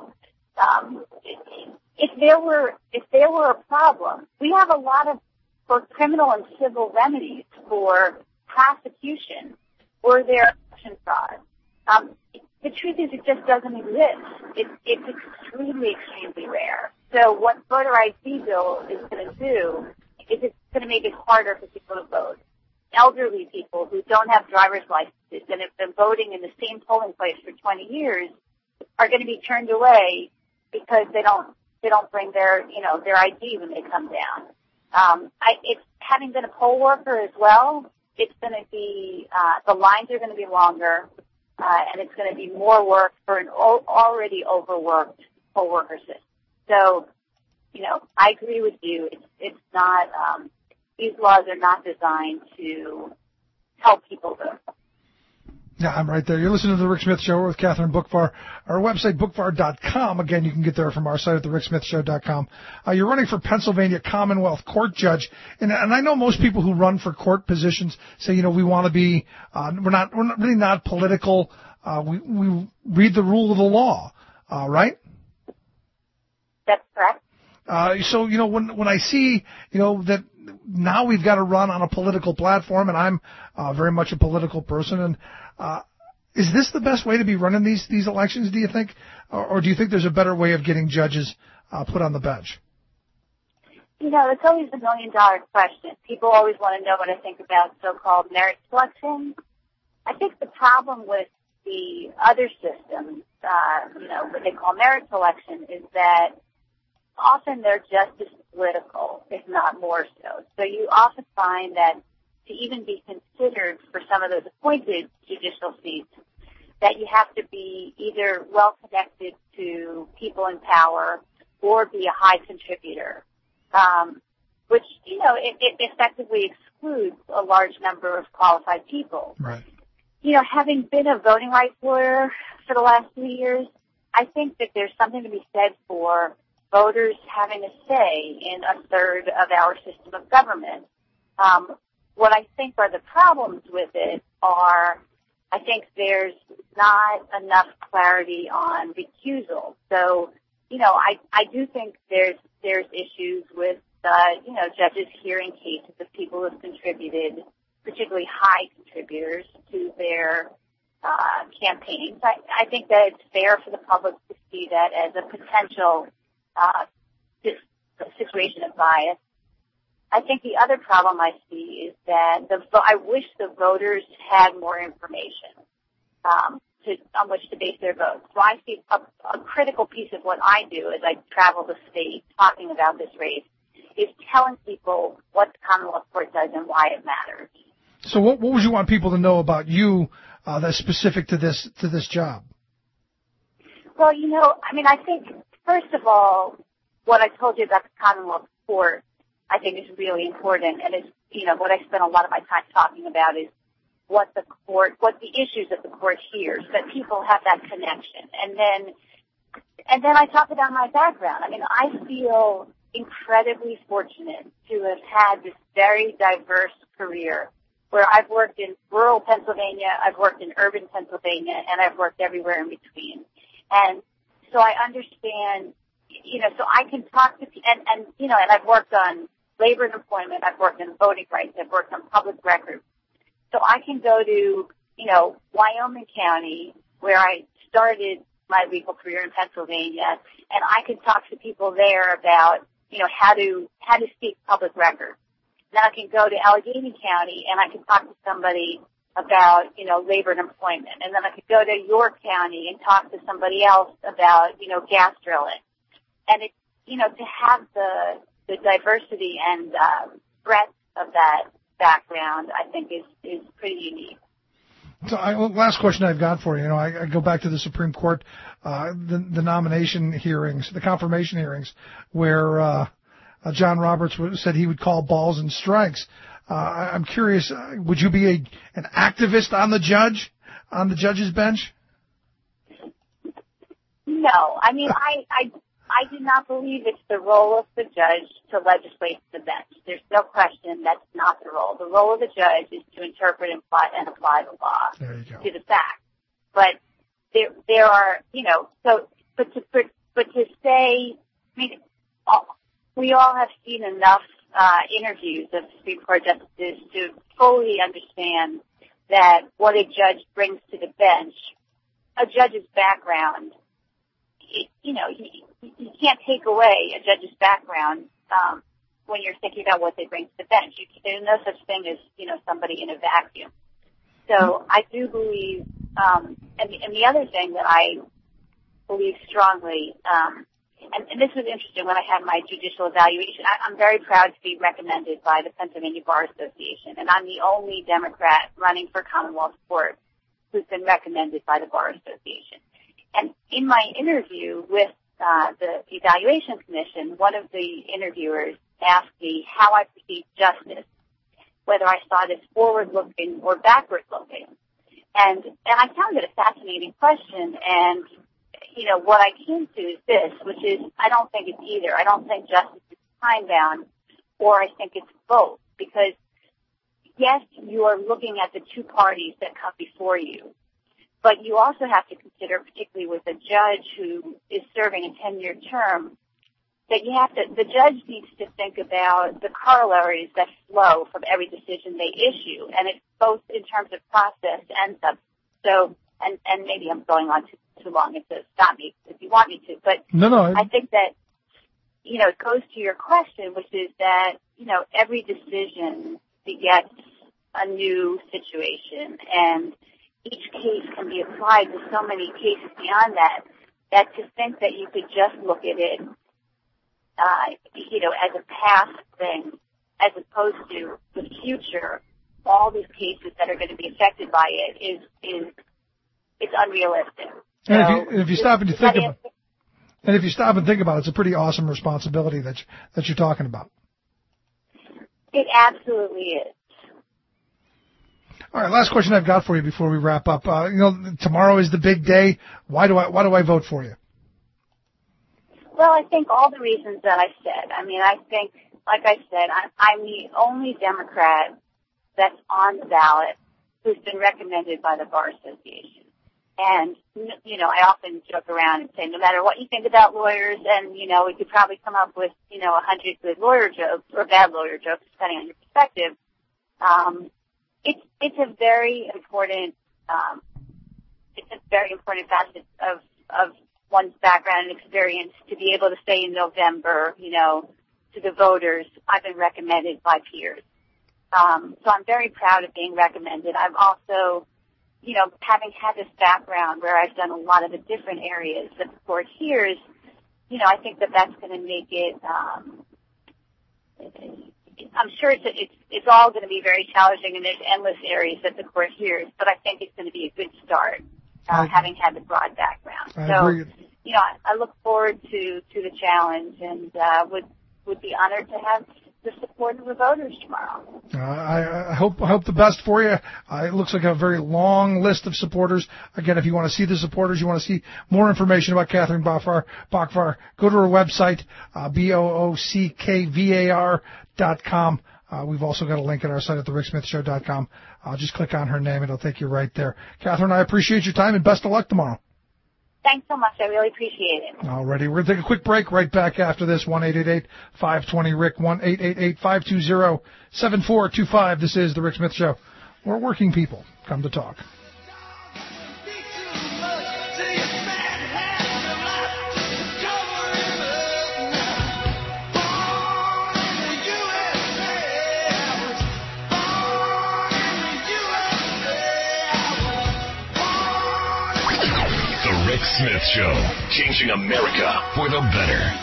if there were a problem, we have a lot of both criminal and civil remedies for prosecution or their election fraud. The truth is, it just doesn't exist. It's extremely rare. So what voter ID bill is going to do is it's going to make it harder for people to vote. Elderly people who don't have driver's licenses and have been voting in the same polling place for 20 years are going to be turned away because they don't bring their ID when they come down. It's having been a poll worker as well. It's going to be the lines are going to be longer. And it's going to be more work for an already overworked poll worker system. So, I agree with you. It's not, these laws are not designed to help people vote. Yeah, I'm right there. You're listening to The Rick Smith Show with Catherine Bookvar. Our website, bookvar.com. Again, you can get there from our site at thericksmithshow.com. You're running for Pennsylvania Commonwealth Court Judge. And I know most people who run for court positions say, we want to be, we're really not political. We read the rule of the law, right? That's correct. So, when I see, that now we've got to run on a political platform, and I'm very much a political person, and is this the best way to be running these elections, do you think? Or do you think there's a better way of getting judges put on the bench? It's always the million-dollar question. People always want to know what I think about so-called merit selection. I think the problem with the other systems, what they call merit selection, is that often they're just as political, if not more so. So you often find that to even be considered for some of those appointed judicial seats, that you have to be either well connected to people in power or be a high contributor, which, it effectively excludes a large number of qualified people. Right. Having been a voting rights lawyer for the last 3 years, I think that there's something to be said for voters having a say in a third of our system of government. What I think are the problems with it are, I think there's not enough clarity on recusal. So, I do think there's issues with, judges hearing cases of people who have contributed, particularly high contributors, to their campaigns. I think that it's fair for the public to see that as a potential situation of bias. I think the other problem I see is that I wish the voters had more information on which to base their votes. So I see a critical piece of what I do as I travel the state talking about this race is telling people what the Commonwealth Court does and why it matters. So what would you want people to know about you that's specific to this job? Well, I think, first of all, what I told you about the Commonwealth Court, I think is really important, and it's, what I spend a lot of my time talking about is what the issues that the court hears, that people have that connection. And then I talk about my background. I feel incredibly fortunate to have had this very diverse career where I've worked in rural Pennsylvania, I've worked in urban Pennsylvania, and I've worked everywhere in between. And so I understand, so I can talk to people, and I've worked on labor and employment, I've worked on voting rights, I've worked on public records. So I can go to, Wyoming County, where I started my legal career in Pennsylvania, and I can talk to people there about, how to seek public records. Then I can go to Allegheny County, and I can talk to somebody about, labor and employment. And then I could go to York County and talk to somebody else about, gas drilling. And it's, to have the diversity and breadth of that background, I think is pretty unique. So last question I've got for you. I go back to the Supreme Court, the nomination hearings, the confirmation hearings, where John Roberts said he would call balls and strikes. I'm curious, would you be an activist on the judge's bench? No, I do not believe it's the role of the judge to legislate the bench. There's no question that's not the role. The role of the judge is to interpret and apply the law to the facts. But there are, but to say, we all have seen enough interviews of Supreme Court justices to fully understand that what a judge brings to the bench, a judge's background, you can't take away a judge's background when you're thinking about what they bring to the bench. There's no such thing as, somebody in a vacuum. So I do believe, and the other thing that I believe strongly, and this was interesting when I had my judicial evaluation, I'm very proud to be recommended by the Pennsylvania Bar Association, and I'm the only Democrat running for Commonwealth Court who's been recommended by the Bar Association. And in my interview with the Evaluation Commission, one of the interviewers asked me how I perceive justice. whether I saw it as forward-looking or backward-looking. And I found it a fascinating question, and, you know, what I came to is this, which is I don't think it's either. I don't think justice is time-bound, or I think it's both, because, yes, you are looking at the two parties that come before you, but you also have to consider, particularly with a judge who is serving a 10-year term, that the judge needs to think about the corollaries that flow from every decision they issue, and it's both in terms of process and substance. So, and maybe I'm going on too long, so stop me if you want me to, but no. I think that, you know, it goes to your question, which is that, you know, every decision begets a new situation, and each case can be applied to so many cases beyond that to think that you could just look at it, you know, as a past thing, as opposed to the future, all these cases that are going to be affected by it it's unrealistic. And if you stop and you think about, and if you stop and think about it, it's a pretty awesome responsibility that you're talking about. It absolutely is. All right, last question I've got for you before we wrap up. You know, tomorrow is the big day. Why do I vote for you? Well, I think all the reasons that I said. I mean, I think, like I said, I'm the only Democrat that's on the ballot who's been recommended by the Bar Association. And, you know, I often joke around and say, no matter what you think about lawyers, and, you know, we could probably come up with, you know, 100 good lawyer jokes or bad lawyer jokes, depending on your perspective. It's a very important, facet of one's background and experience to be able to say in November, you know, to the voters, I've been recommended by peers. So I'm very proud of being recommended. I've also, you know, having had this background where I've done a lot of the different areas that the court hears, you know, I think that that's going to make it, I'm sure it's all going to be very challenging, and there's endless areas that the court hears, but I think it's going to be a good start, having had the broad background. So, you know, I look forward to the challenge, and would be honored to have the support of the voters tomorrow. I hope the best for you. It looks like a very long list of supporters. Again, if you want to see the supporters, you want to see more information about Katherine Boockvar, go to her website, BOOCKVAR.com. We've also got a link at our site at thericksmithshow.com. Just click on her name. It'll take you right there. Katherine, I appreciate your time, and best of luck tomorrow. Thanks so much. I really appreciate it. Alrighty. We're going to take a quick break. Right back after this. 1-888-520-RICK, 1-888-520-7425. This is The Rick Smith Show, where working people come to talk. Rick Smith Show, changing America for the better.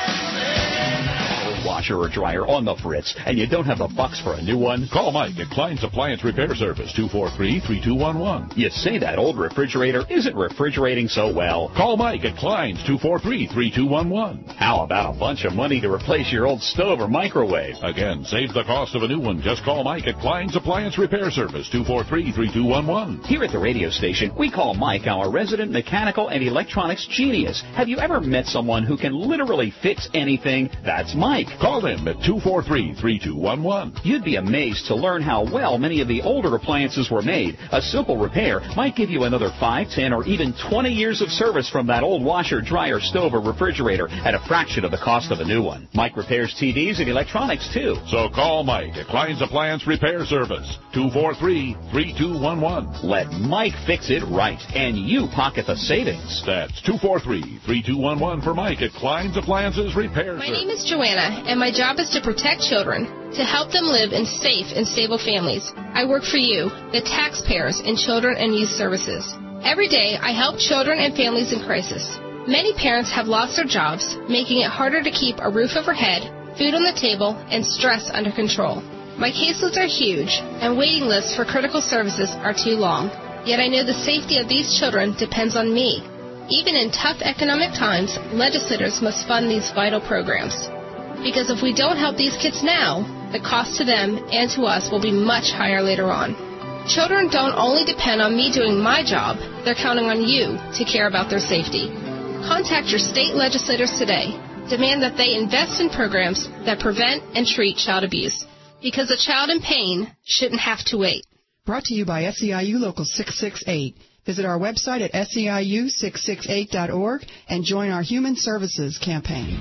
Washer or dryer on the fritz, and you don't have the bucks for a new one? Call Mike at Klein's Appliance Repair Service, 243-3211. You say that old refrigerator isn't refrigerating so well. Call Mike at Klein's, 243-3211. How about a bunch of money to replace your old stove or microwave? Again, save the cost of a new one. Just call Mike at Klein's Appliance Repair Service, 243-3211. Here at the radio station, we call Mike our resident mechanical and electronics genius. Have you ever met someone who can literally fix anything? That's Mike. Call him at 243-3211. You'd be amazed to learn how well many of the older appliances were made. A simple repair might give you another 5, 10, or even 20 years of service from that old washer, dryer, stove, or refrigerator at a fraction of the cost of a new one. Mike repairs TVs and electronics, too. So call Mike at Klein's Appliance Repair Service, 243-3211. Let Mike fix it right, and you pocket the savings. That's 243-3211 for Mike at Klein's Appliances Repair Service. My name is Joanna, and my job is to protect children, to help them live in safe and stable families. I work for you, the taxpayers, in Children and Youth Services. Every day, I help children and families in crisis. Many parents have lost their jobs, making it harder to keep a roof over head, food on the table, and stress under control. My caseloads are huge, and waiting lists for critical services are too long. Yet I know the safety of these children depends on me. Even in tough economic times, legislators must fund these vital programs. Because if we don't help these kids now, the cost to them and to us will be much higher later on. Children don't only depend on me doing my job, they're counting on you to care about their safety. Contact your state legislators today. Demand that they invest in programs that prevent and treat child abuse. Because a child in pain shouldn't have to wait. Brought to you by SEIU Local 668. Visit our website at SEIU668.org and join our Human Services campaign.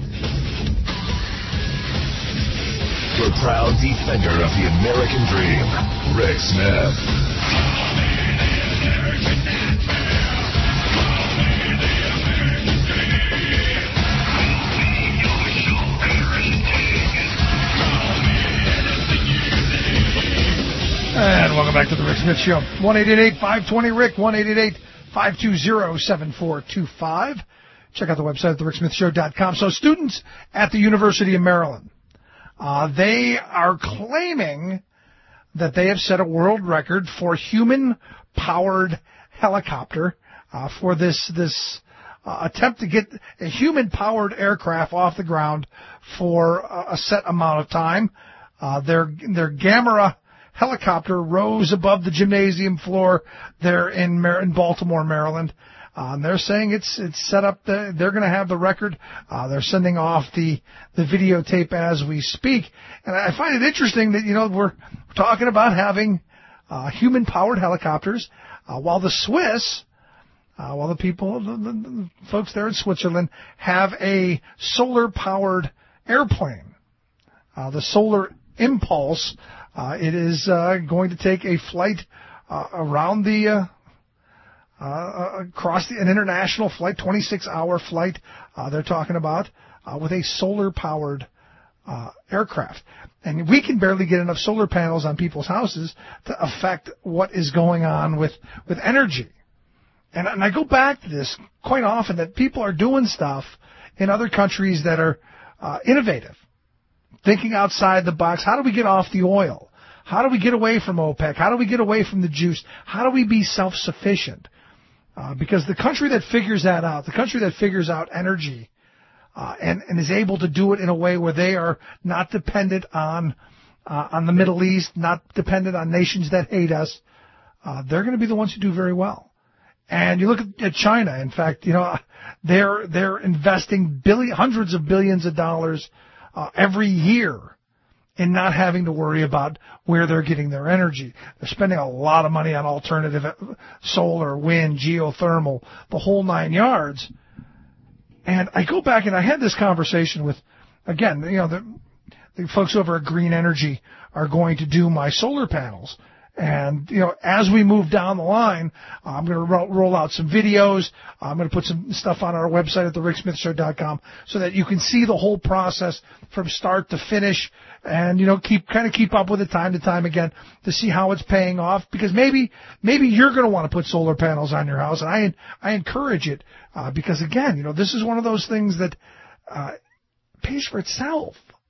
The proud defender of the American dream, Rick Smith. And welcome back to the Rick Smith Show. 1-888-520-RICK, 1-888-520-7425. Check out the website at thericksmithshow.com. So students at the University of Maryland, they are claiming that they have set a world record for human-powered helicopter for this attempt to get a human-powered aircraft off the ground for a set amount of time. Their Gamera helicopter rose above the gymnasium floor there in Baltimore, Maryland. They're saying it's set up. They're going to have the record. They're sending off the videotape as we speak. And I find it interesting that, we're talking about having human-powered helicopters while the Swiss, while the people, the folks there in Switzerland, have a solar-powered airplane. The Solar Impulse. It is going to take a flight around the across an international flight, 26-hour flight. They're talking about with a solar-powered aircraft, and we can barely get enough solar panels on people's houses to affect what is going on with energy. And I go back to this quite often, that people are doing stuff in other countries that are innovative. Thinking outside the box. How do we get off the oil? How do we get away from OPEC? How do we get away from the juice? How do we be self-sufficient? Because the country that figures that out, the country that figures out energy and is able to do it in a way where they are not dependent on the Middle East, not dependent on nations that hate us, they're going to be the ones who do very well. And you look at China. In fact, they're investing hundreds of billions of dollars every year in not having to worry about where they're getting their energy. They're spending a lot of money on alternative solar, wind, geothermal, the whole 9 yards. And I go back and I had this conversation with, again, the folks over at Green Energy are going to do my solar panels. And, as we move down the line, I'm going to roll out some videos. I'm going to put some stuff on our website at thericksmithshow.com so that you can see the whole process from start to finish and, keep up with it time to time again to see how it's paying off. Because maybe you're going to want to put solar panels on your house. And I encourage it, because again, this is one of those things that, pays for itself.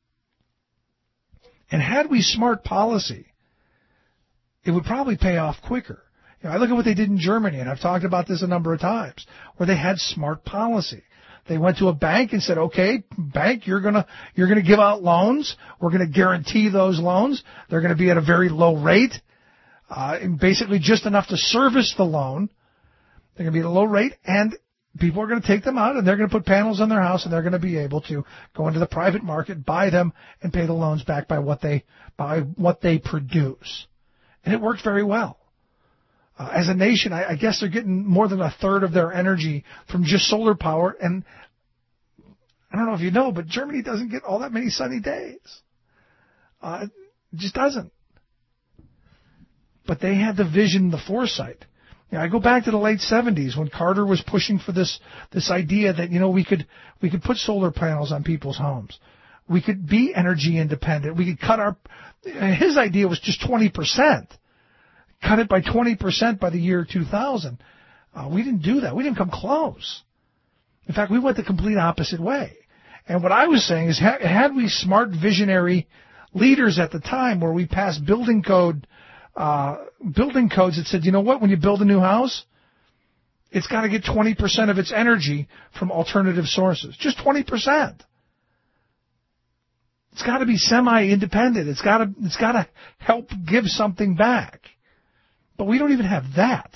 And had we smart policy, it would probably pay off quicker. I look at what they did in Germany, and I've talked about this a number of times, where they had smart policy. They went to a bank and said, "Okay, bank, you're gonna give out loans. We're gonna guarantee those loans. They're gonna be at a very low rate, and basically just enough to service the loan. They're gonna be at a low rate, and people are gonna take them out, and they're gonna put panels on their house, and they're gonna be able to go into the private market, buy them, and pay the loans back by what they produce." And it worked very well. As a nation, I guess they're getting more than a third of their energy from just solar power. And I don't know if you know, but Germany doesn't get all that many sunny days. It just doesn't. But they had the vision, the foresight. I go back to the late 70s when Carter was pushing for this idea that, we could put solar panels on people's homes. We could be energy independent. We could his idea was just 20%. Cut it by 20% by the year 2000. We didn't do that. We didn't come close. In fact, we went the complete opposite way. And what I was saying is, had we smart, visionary leaders at the time where we passed building codes that said, when you build a new house, it's got to get 20% of its energy from alternative sources. Just 20%. got to be semi-independent. It's got to help give something back. But we don't even have that.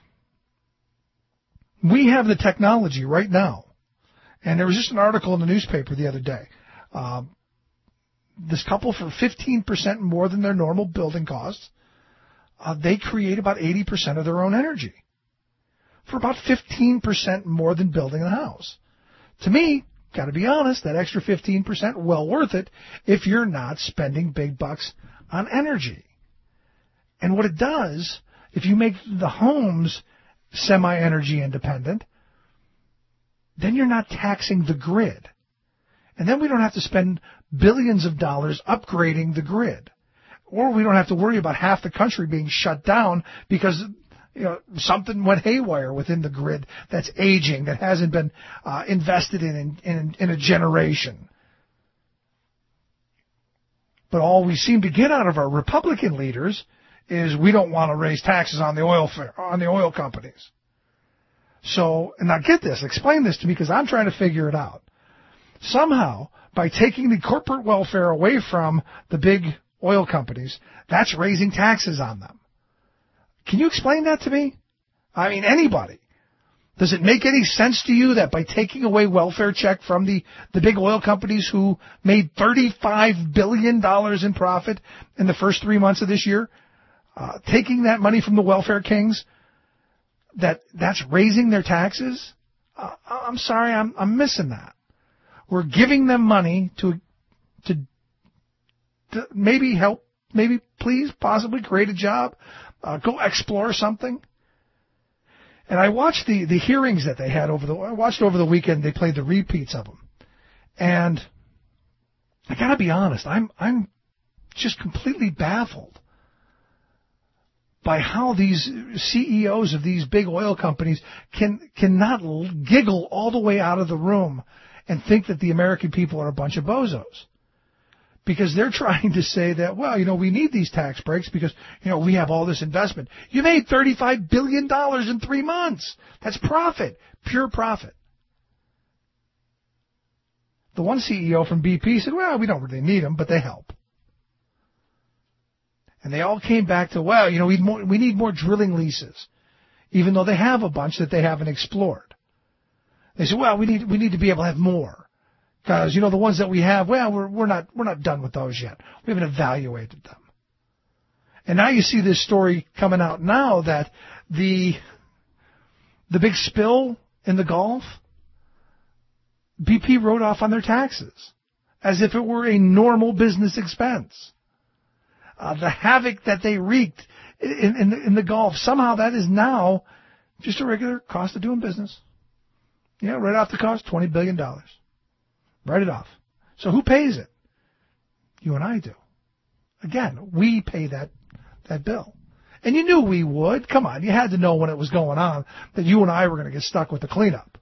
We have the technology right now. And there was just an article in the newspaper the other day. This couple, for 15% more than their normal building costs, they create about 80% of their own energy. For about 15% more than building a house. To me, got to be honest, that extra 15%, well worth it if you're not spending big bucks on energy. And what it does, if you make the homes semi-energy independent, then you're not taxing the grid. And then we don't have to spend billions of dollars upgrading the grid. Or we don't have to worry about half the country being shut down because something went haywire within the grid that's aging, that hasn't been invested in a generation. But all we seem to get out of our Republican leaders is we don't want to raise taxes on the oil companies. So, and now get this, explain this to me because I'm trying to figure it out. Somehow, by taking the corporate welfare away from the big oil companies, that's raising taxes on them. Can you explain that to me? I mean, anybody. Does it make any sense to you that by taking away welfare check from the big oil companies who made $35 billion in profit in the first 3 months of this year, taking that money from the welfare kings, that's raising their taxes? I'm sorry, I'm missing that. We're giving them money to maybe help, maybe please, possibly create a job, go explore something. And I watched the hearings that they had over the weekend. They played the repeats of them, and I got to be honest, I'm just completely baffled by how these CEOs of these big oil companies cannot giggle all the way out of the room and think that the American people are a bunch of bozos. Because they're trying to say that, well, we need these tax breaks because, we have all this investment. You made $35 billion in 3 months. That's profit, pure profit. The one CEO from BP said, well, we don't really need them, but they help. And they all came back to, well, we need more drilling leases, even though they have a bunch that they haven't explored. They said, well, we need to be able to have more. Because, the ones that we have, well, we're not done with those yet. We haven't evaluated them. And now you see this story coming out now that the big spill in the Gulf, BP wrote off on their taxes as if it were a normal business expense. The havoc that they wreaked in the Gulf, somehow that is now just a regular cost of doing business. Yeah, right off the cost, $20 billion. Write it off. So who pays it? You and I do. Again, we pay that bill. And you knew we would. Come on, you had to know when it was going on that you and I were going to get stuck with the cleanup.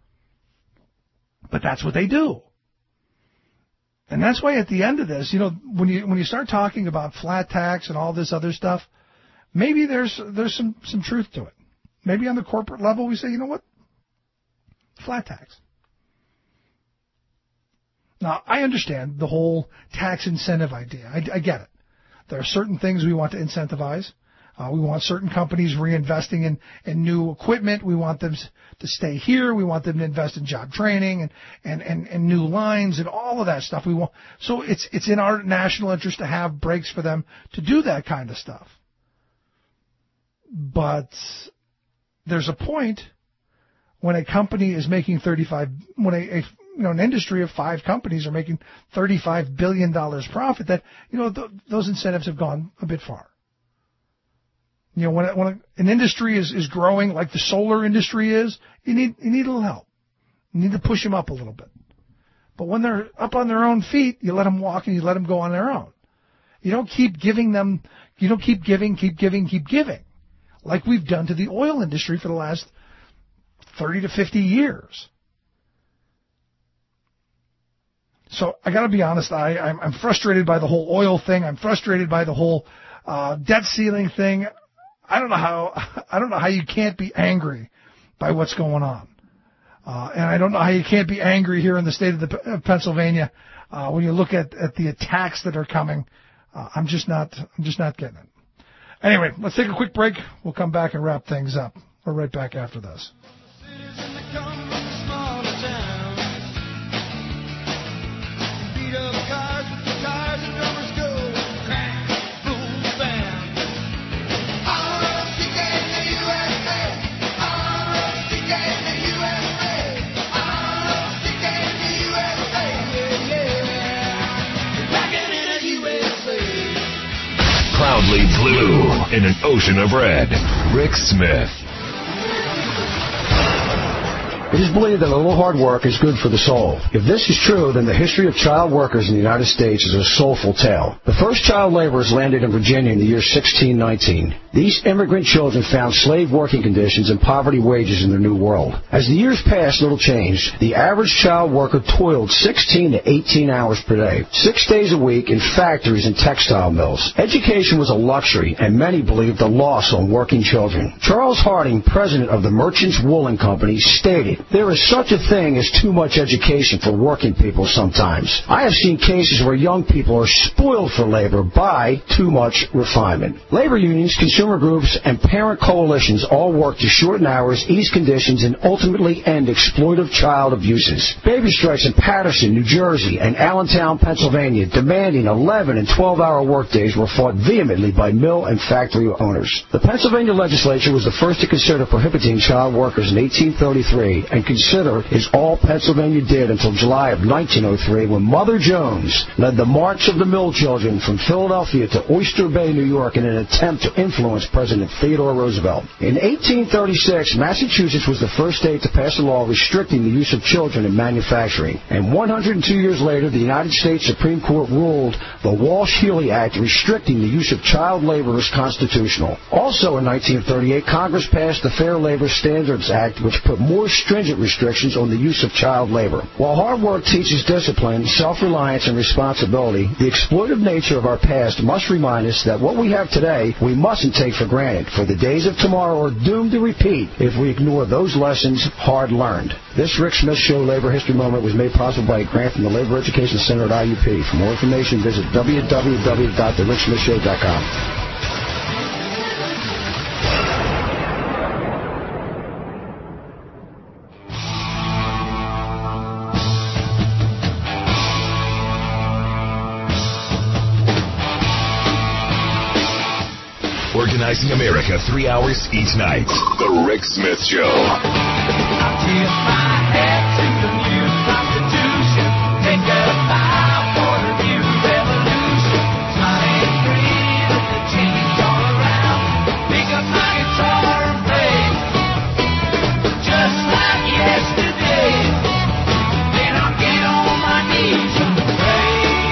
But that's what they do. And that's why at the end of this, when you start talking about flat tax and all this other stuff, maybe there's some truth to it. Maybe on the corporate level we say, you know what? Flat tax. Now, I understand the whole tax incentive idea. I get it. There are certain things we want to incentivize. We want certain companies reinvesting in new equipment. We want them to stay here. We want them to invest in job training and new lines and all of that stuff. So it's in our national interest to have breaks for them to do that kind of stuff. But there's a point when a company is making an industry of 5 companies are making $35 billion profit, that, those incentives have gone a bit far. When an industry is growing like the solar industry is, you need a little help. You need to push them up a little bit. But when they're up on their own feet, you let them walk and you let them go on their own. You don't keep giving them, keep giving, like we've done to the oil industry for the last 30 to 50 years. So I got to be honest, I'm frustrated by the whole oil thing. I'm frustrated by the whole debt ceiling thing. I don't know how you can't be angry by what's going on. And I don't know how you can't be angry here in the state of Pennsylvania when you look at the attacks that are coming, I'm just not getting it. Anyway, let's take a quick break. We'll come back and wrap things up. We're right back after this. Proudly blue in an ocean of red. Rick Smith. It is believed that a little hard work is good for the soul. If this is true, then the history of child workers in the United States is a soulful tale. The first child laborers landed in Virginia in the year 1619. These immigrant children found slave working conditions and poverty wages in their new world. As the years passed, little changed. The average child worker toiled 16 to 18 hours per day, 6 days a week in factories and textile mills. Education was a luxury, and many believed a loss on working children. Charles Harding, president of the Merchants Woolen Company, stated, "There is such a thing as too much education for working people sometimes. I have seen cases where young people are spoiled for labor by too much refinement." Labor unions, consumer groups, and parent coalitions all work to shorten hours, ease conditions, and ultimately end exploitive child abuses. Baby strikes in Paterson, New Jersey, and Allentown, Pennsylvania, demanding 11 and 12-hour workdays were fought vehemently by mill and factory owners. The Pennsylvania legislature was the first to consider prohibiting child workers in 1833, and consider is all Pennsylvania did until July of 1903, when Mother Jones led the March of the Mill Children from Philadelphia to Oyster Bay, New York, in an attempt to influence President Theodore Roosevelt. In 1836, Massachusetts was the first state to pass a law restricting the use of children in manufacturing. And 102 years later, the United States Supreme Court ruled the Walsh-Healy Act restricting the use of child labor is constitutional. Also in 1938, Congress passed the Fair Labor Standards Act, which put more stringent restrictions on the use of child labor. While hard work teaches discipline, self-reliance, and responsibility, the exploitive nature of our past must remind us that what we have today we mustn't take for granted, for the days of tomorrow are doomed to repeat if we ignore those lessons hard learned. This Rick Smith Show Labor History Moment was made possible by a grant from the Labor Education Center at IUP. For more information, visit www.thericksmithshow.com. Organizing America 3 hours each night. The Rick Smith Show. I tip my hat to the new Constitution. Take a bow for the new revolution. Smiling free with the change all around. Pick up my guitar and play, just like yesterday. Then I'll get on my knees and pray.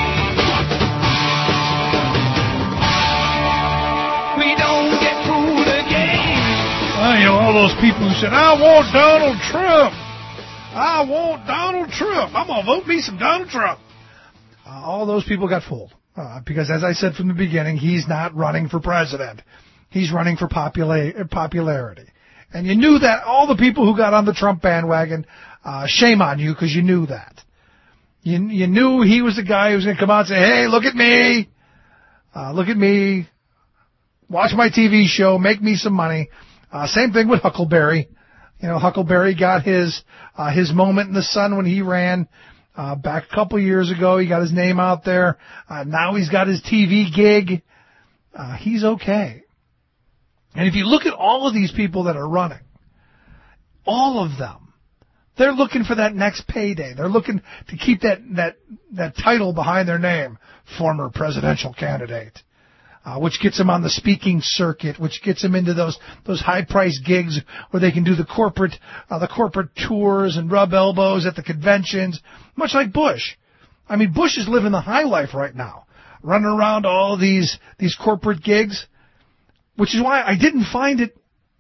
We don't get fooled again. You know, all those people who said, "I want Donald Trump. I want Donald Trump. I'm going to vote me some Donald Trump." All those people got fooled. Because as I said from the beginning, he's not running for president. He's running for popularity. And you knew that. All the people who got on the Trump bandwagon, shame on you, because you knew that. You knew he was the guy who was going to come out and say, "Hey, look at me. Look at me. Watch my TV show. Make me some money." Same thing with Huckleberry. You know, Huckleberry got his moment in the sun when he ran back a couple years ago. He got his name out there. Now he's got his TV gig. He's okay. And if you look at all of these people that are running, all of them, they're looking for that next payday. They're looking to keep that title behind their name, former presidential candidate. Which gets them on the speaking circuit, which gets them into those high-priced gigs where they can do the corporate tours and rub elbows at the conventions, much like Bush. I mean, Bush is living the high life right now, running around all these corporate gigs, which is why I didn't find it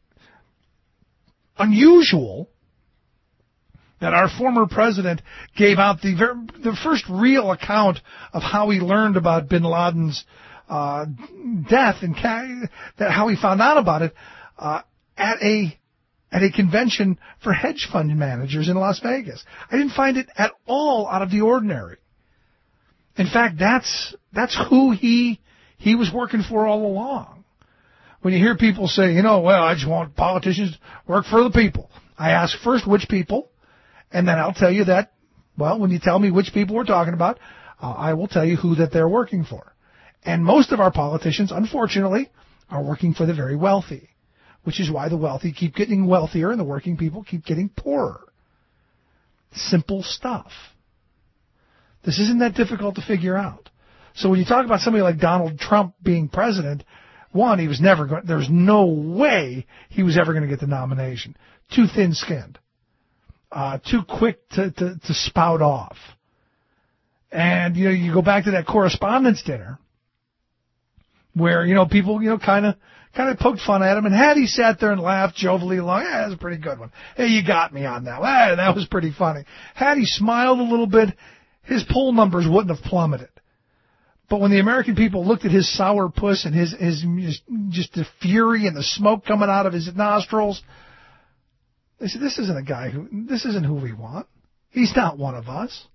unusual that our former president gave out the first real account of how he learned about bin Laden's death and how he found out about it at a convention for hedge fund managers in Las Vegas. I didn't find it at all out of the ordinary. In fact, that's who he was working for all along. When you hear people say, well, I just want politicians to work for the people, I ask first which people, and then I'll tell you that, well, when you tell me which people we're talking about, I will tell you who that they're working for. And most of our politicians, unfortunately, are working for the very wealthy, which is why the wealthy keep getting wealthier and the working people keep getting poorer. Simple stuff. This isn't that difficult to figure out. So when you talk about somebody like Donald Trump being president, one, he was never going. There's no way he was ever going to get the nomination. Too thin-skinned, too quick to spout off. And you go back to that correspondence dinner where people kind of poked fun at him, and had he sat there and laughed jovially along, that's a pretty good one. Hey, you got me on that. That was pretty funny. Had he smiled a little bit, his poll numbers wouldn't have plummeted. But when the American people looked at his sour puss and his just the fury and the smoke coming out of his nostrils, they said, this isn't who we want. He's not one of us.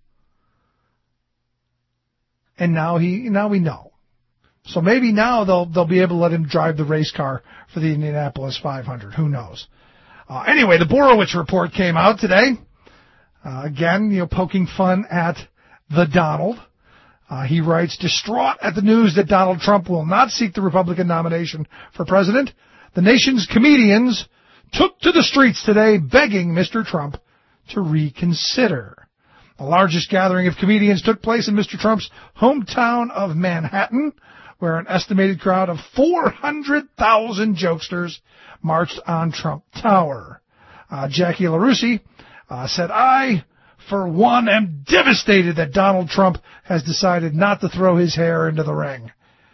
And now we know. So maybe now they'll be able to let him drive the race car for the Indianapolis 500. Who knows? Anyway, the Borowitz report came out today. Again, poking fun at the Donald. He writes, distraught at the news that Donald Trump will not seek the Republican nomination for president, the nation's comedians took to the streets today begging Mr. Trump to reconsider. The largest gathering of comedians took place in Mr. Trump's hometown of Manhattan, where an estimated crowd of 400,000 jokesters marched on Trump Tower. Jackie LaRusse said, I, for one, am devastated that Donald Trump has decided not to throw his hair into the ring.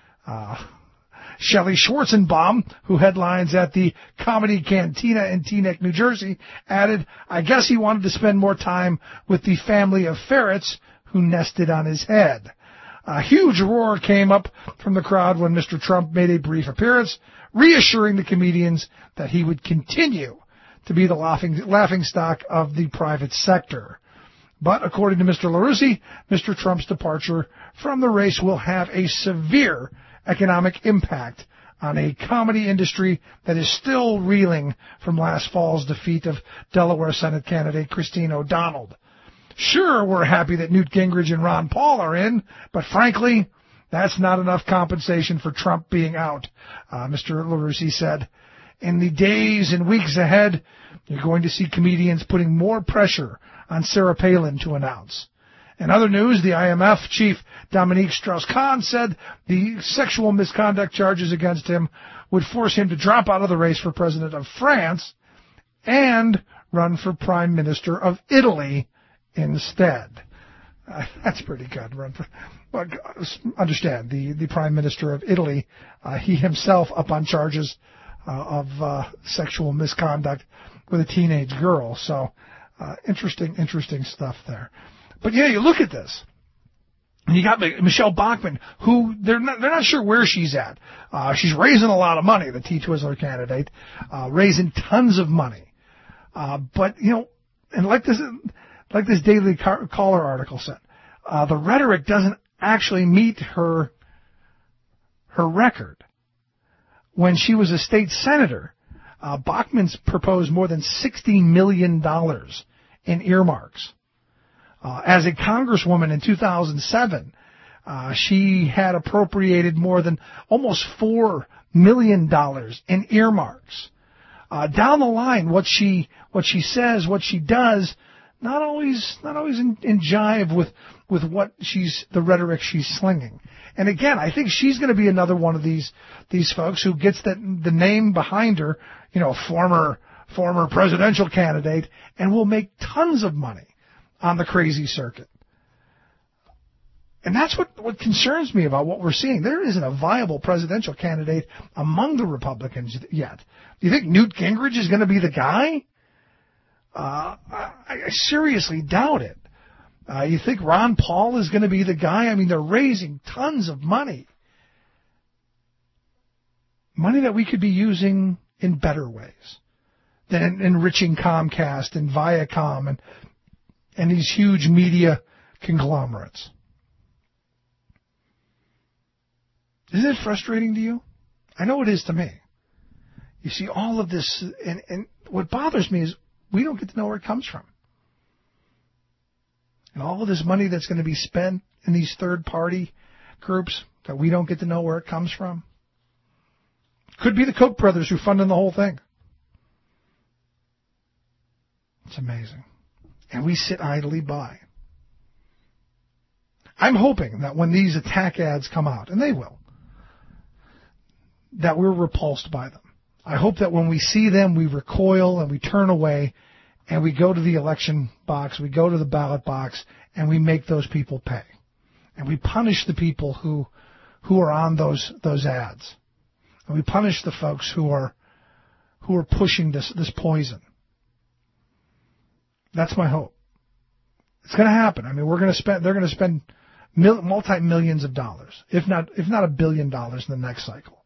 Shelley Schwarzenbaum, who headlines at the Comedy Cantina in Teaneck, New Jersey, added, I guess he wanted to spend more time with the family of ferrets who nested on his head. A huge roar came up from the crowd when Mr. Trump made a brief appearance, reassuring the comedians that he would continue to be the laughing stock of the private sector. But according to Mr. LaRusse, Mr. Trump's departure from the race will have a severe economic impact on a comedy industry that is still reeling from last fall's defeat of Delaware Senate candidate Christine O'Donnell. Sure, we're happy that Newt Gingrich and Ron Paul are in, but frankly, that's not enough compensation for Trump being out, Mr. LaRusse said. In the days and weeks ahead, you're going to see comedians putting more pressure on Sarah Palin to announce. In other news, the IMF chief Dominique Strauss-Kahn said the sexual misconduct charges against him would force him to drop out of the race for president of France and run for prime minister of Italy instead. That's pretty good. Well, understand, the prime minister of Italy, he himself up on charges of sexual misconduct with a teenage girl. So interesting stuff there. But yeah, you look at this. And you got Michelle Bachmann, who they're not sure where she's at. She's raising a lot of money, the T-Twizzler candidate, raising tons of money. But and like this Daily Caller article said, the rhetoric doesn't actually meet her record. When she was a state senator, Bachmann's proposed more than $60 million in earmarks. As a congresswoman in 2007, she had appropriated more than almost $4 million in earmarks. Down the line, what she says, what she does, not always in jive with what the rhetoric she's slinging. And again, I think she's going to be another one of these folks who gets the name behind her, former presidential candidate, and will make tons of money on the crazy circuit. And that's what concerns me about what we're seeing. There isn't a viable presidential candidate among the Republicans yet. Do you think Newt Gingrich is going to be the guy? I seriously doubt it. You think Ron Paul is going to be the guy? I mean, they're raising tons of money. Money that we could be using in better ways than enriching Comcast and Viacom and these huge media conglomerates. Isn't it frustrating to you? I know it is to me. You see all of this, and what bothers me is we don't get to know where it comes from. And all of this money that's going to be spent in these third-party groups that we don't get to know where it comes from. Could be the Koch brothers who funded the whole thing. It's amazing. And we sit idly by. I'm hoping that when these attack ads come out, and they will, that we're repulsed by them. I hope that when we see them, we recoil and we turn away and we go to the election box, we go to the ballot box, and we make those people pay. And we punish the people who are on those ads. And we punish the folks who are pushing this poison. That's my hope. It's going to happen. I mean, they're going to spend multi-millions of dollars, if not $1 billion in the next cycle.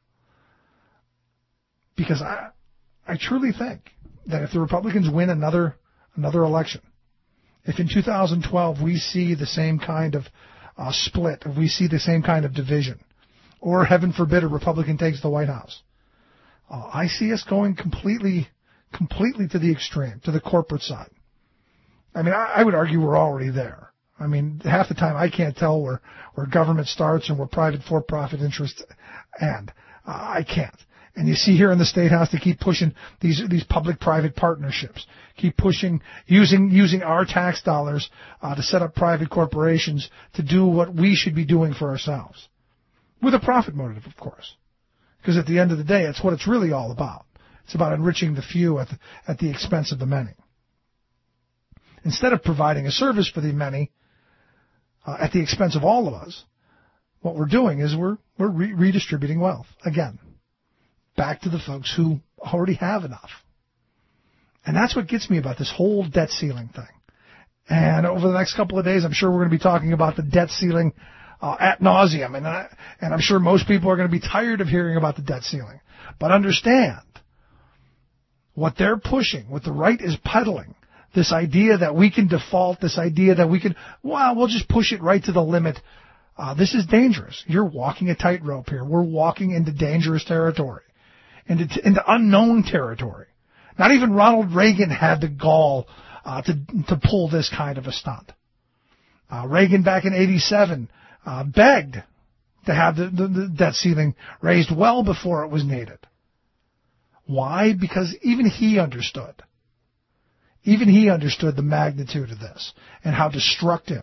Because I truly think that if the Republicans win another election, if in 2012 we see the same kind of split, if we see the same kind of division, or heaven forbid a Republican takes the White House, I see us going completely to the extreme, to the corporate side. I mean, I would argue we're already there. I mean, half the time I can't tell where government starts and where private for-profit interests end. I can't. And you see here in the State House, they keep pushing these public-private partnerships, keep pushing using our tax dollars to set up private corporations to do what we should be doing for ourselves, with a profit motive, of course. Because at the end of the day, it's what it's really all about. It's about enriching the few at the expense of the many. Instead of providing a service for the many at the expense of all of us, what we're doing is we're redistributing wealth again. Back to the folks who already have enough. And that's what gets me about this whole debt ceiling thing. And over the next couple of days, I'm sure we're going to be talking about the debt ceiling ad nauseum. And I'm sure most people are going to be tired of hearing about the debt ceiling. But understand, what they're pushing, what the right is peddling, this idea that we can default, this idea that we'll just push it right to the limit. This is dangerous. You're walking a tightrope here. We're walking into dangerous territory. Into unknown territory. Not even Ronald Reagan had the gall to pull this kind of a stunt. Reagan back in '87 begged to have the debt ceiling raised well before it was needed. Why? Because even he understood. Even he understood the magnitude of this and how destructive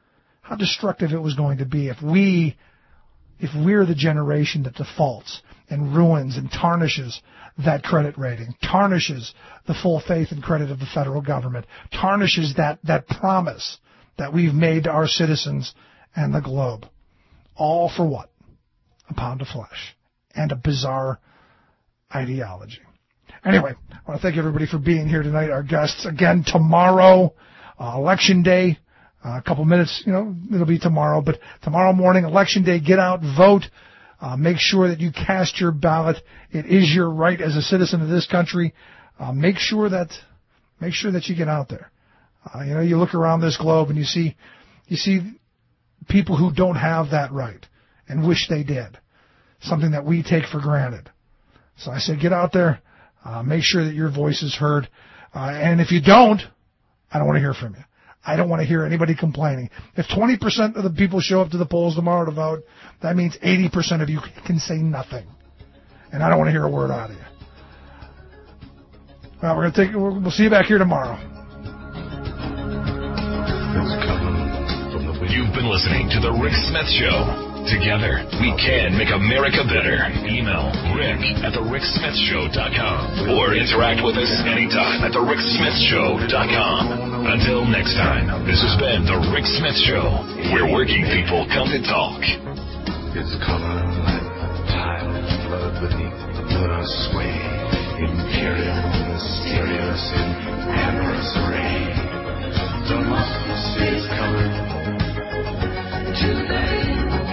it was going to be if we're the generation that defaults and ruins and tarnishes that credit rating, tarnishes the full faith and credit of the federal government, tarnishes that promise that we've made to our citizens and the globe. All for what? A pound of flesh and a bizarre ideology. Anyway, I want to thank everybody for being here tonight. Our guests, again, tomorrow, Election Day. A couple minutes, it'll be tomorrow. But tomorrow morning, Election Day, get out, vote. Make sure that you cast your ballot. It is your right as a citizen of this country. Make sure that you get out there. You look around this globe and you see people who don't have that right and wish they did. Something that we take for granted. So I say get out there. Make sure that your voice is heard. And if you don't, I don't want to hear from you. I don't want to hear anybody complaining. If 20% of the people show up to the polls tomorrow to vote, that means 80% of you can say nothing. And I don't want to hear a word out of you. Well, we'll see you back here tomorrow. You've been listening to The Rick Smith Show. Together, we can make America better. Email rick@thericksmithshow.com or interact with us anytime at thericksmithshow.com. Until next time, this has been The Rick Smith Show, where working people come to talk. His color like tide flood beneath the sway, imperial, mysterious, in amorous array. Democracy's colored today.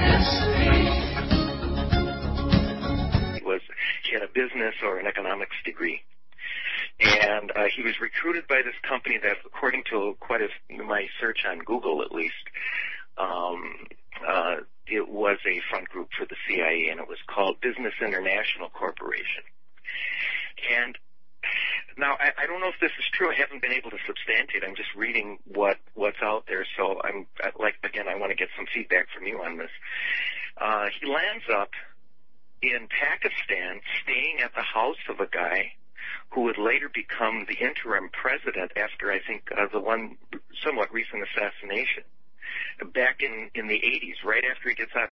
He had a business or an economics degree, and he was recruited by this company that, according to my search on Google at least, it was a front group for the CIA, and it was called Business International Corporation. And now, I don't know if this is true. I haven't been able to substantiate. I'm just reading what's out there. So I want to get some feedback from you on this. He lands up in Pakistan, staying at the house of a guy who would later become the interim president after, I think, the one somewhat recent assassination back in the 80s, right after he gets out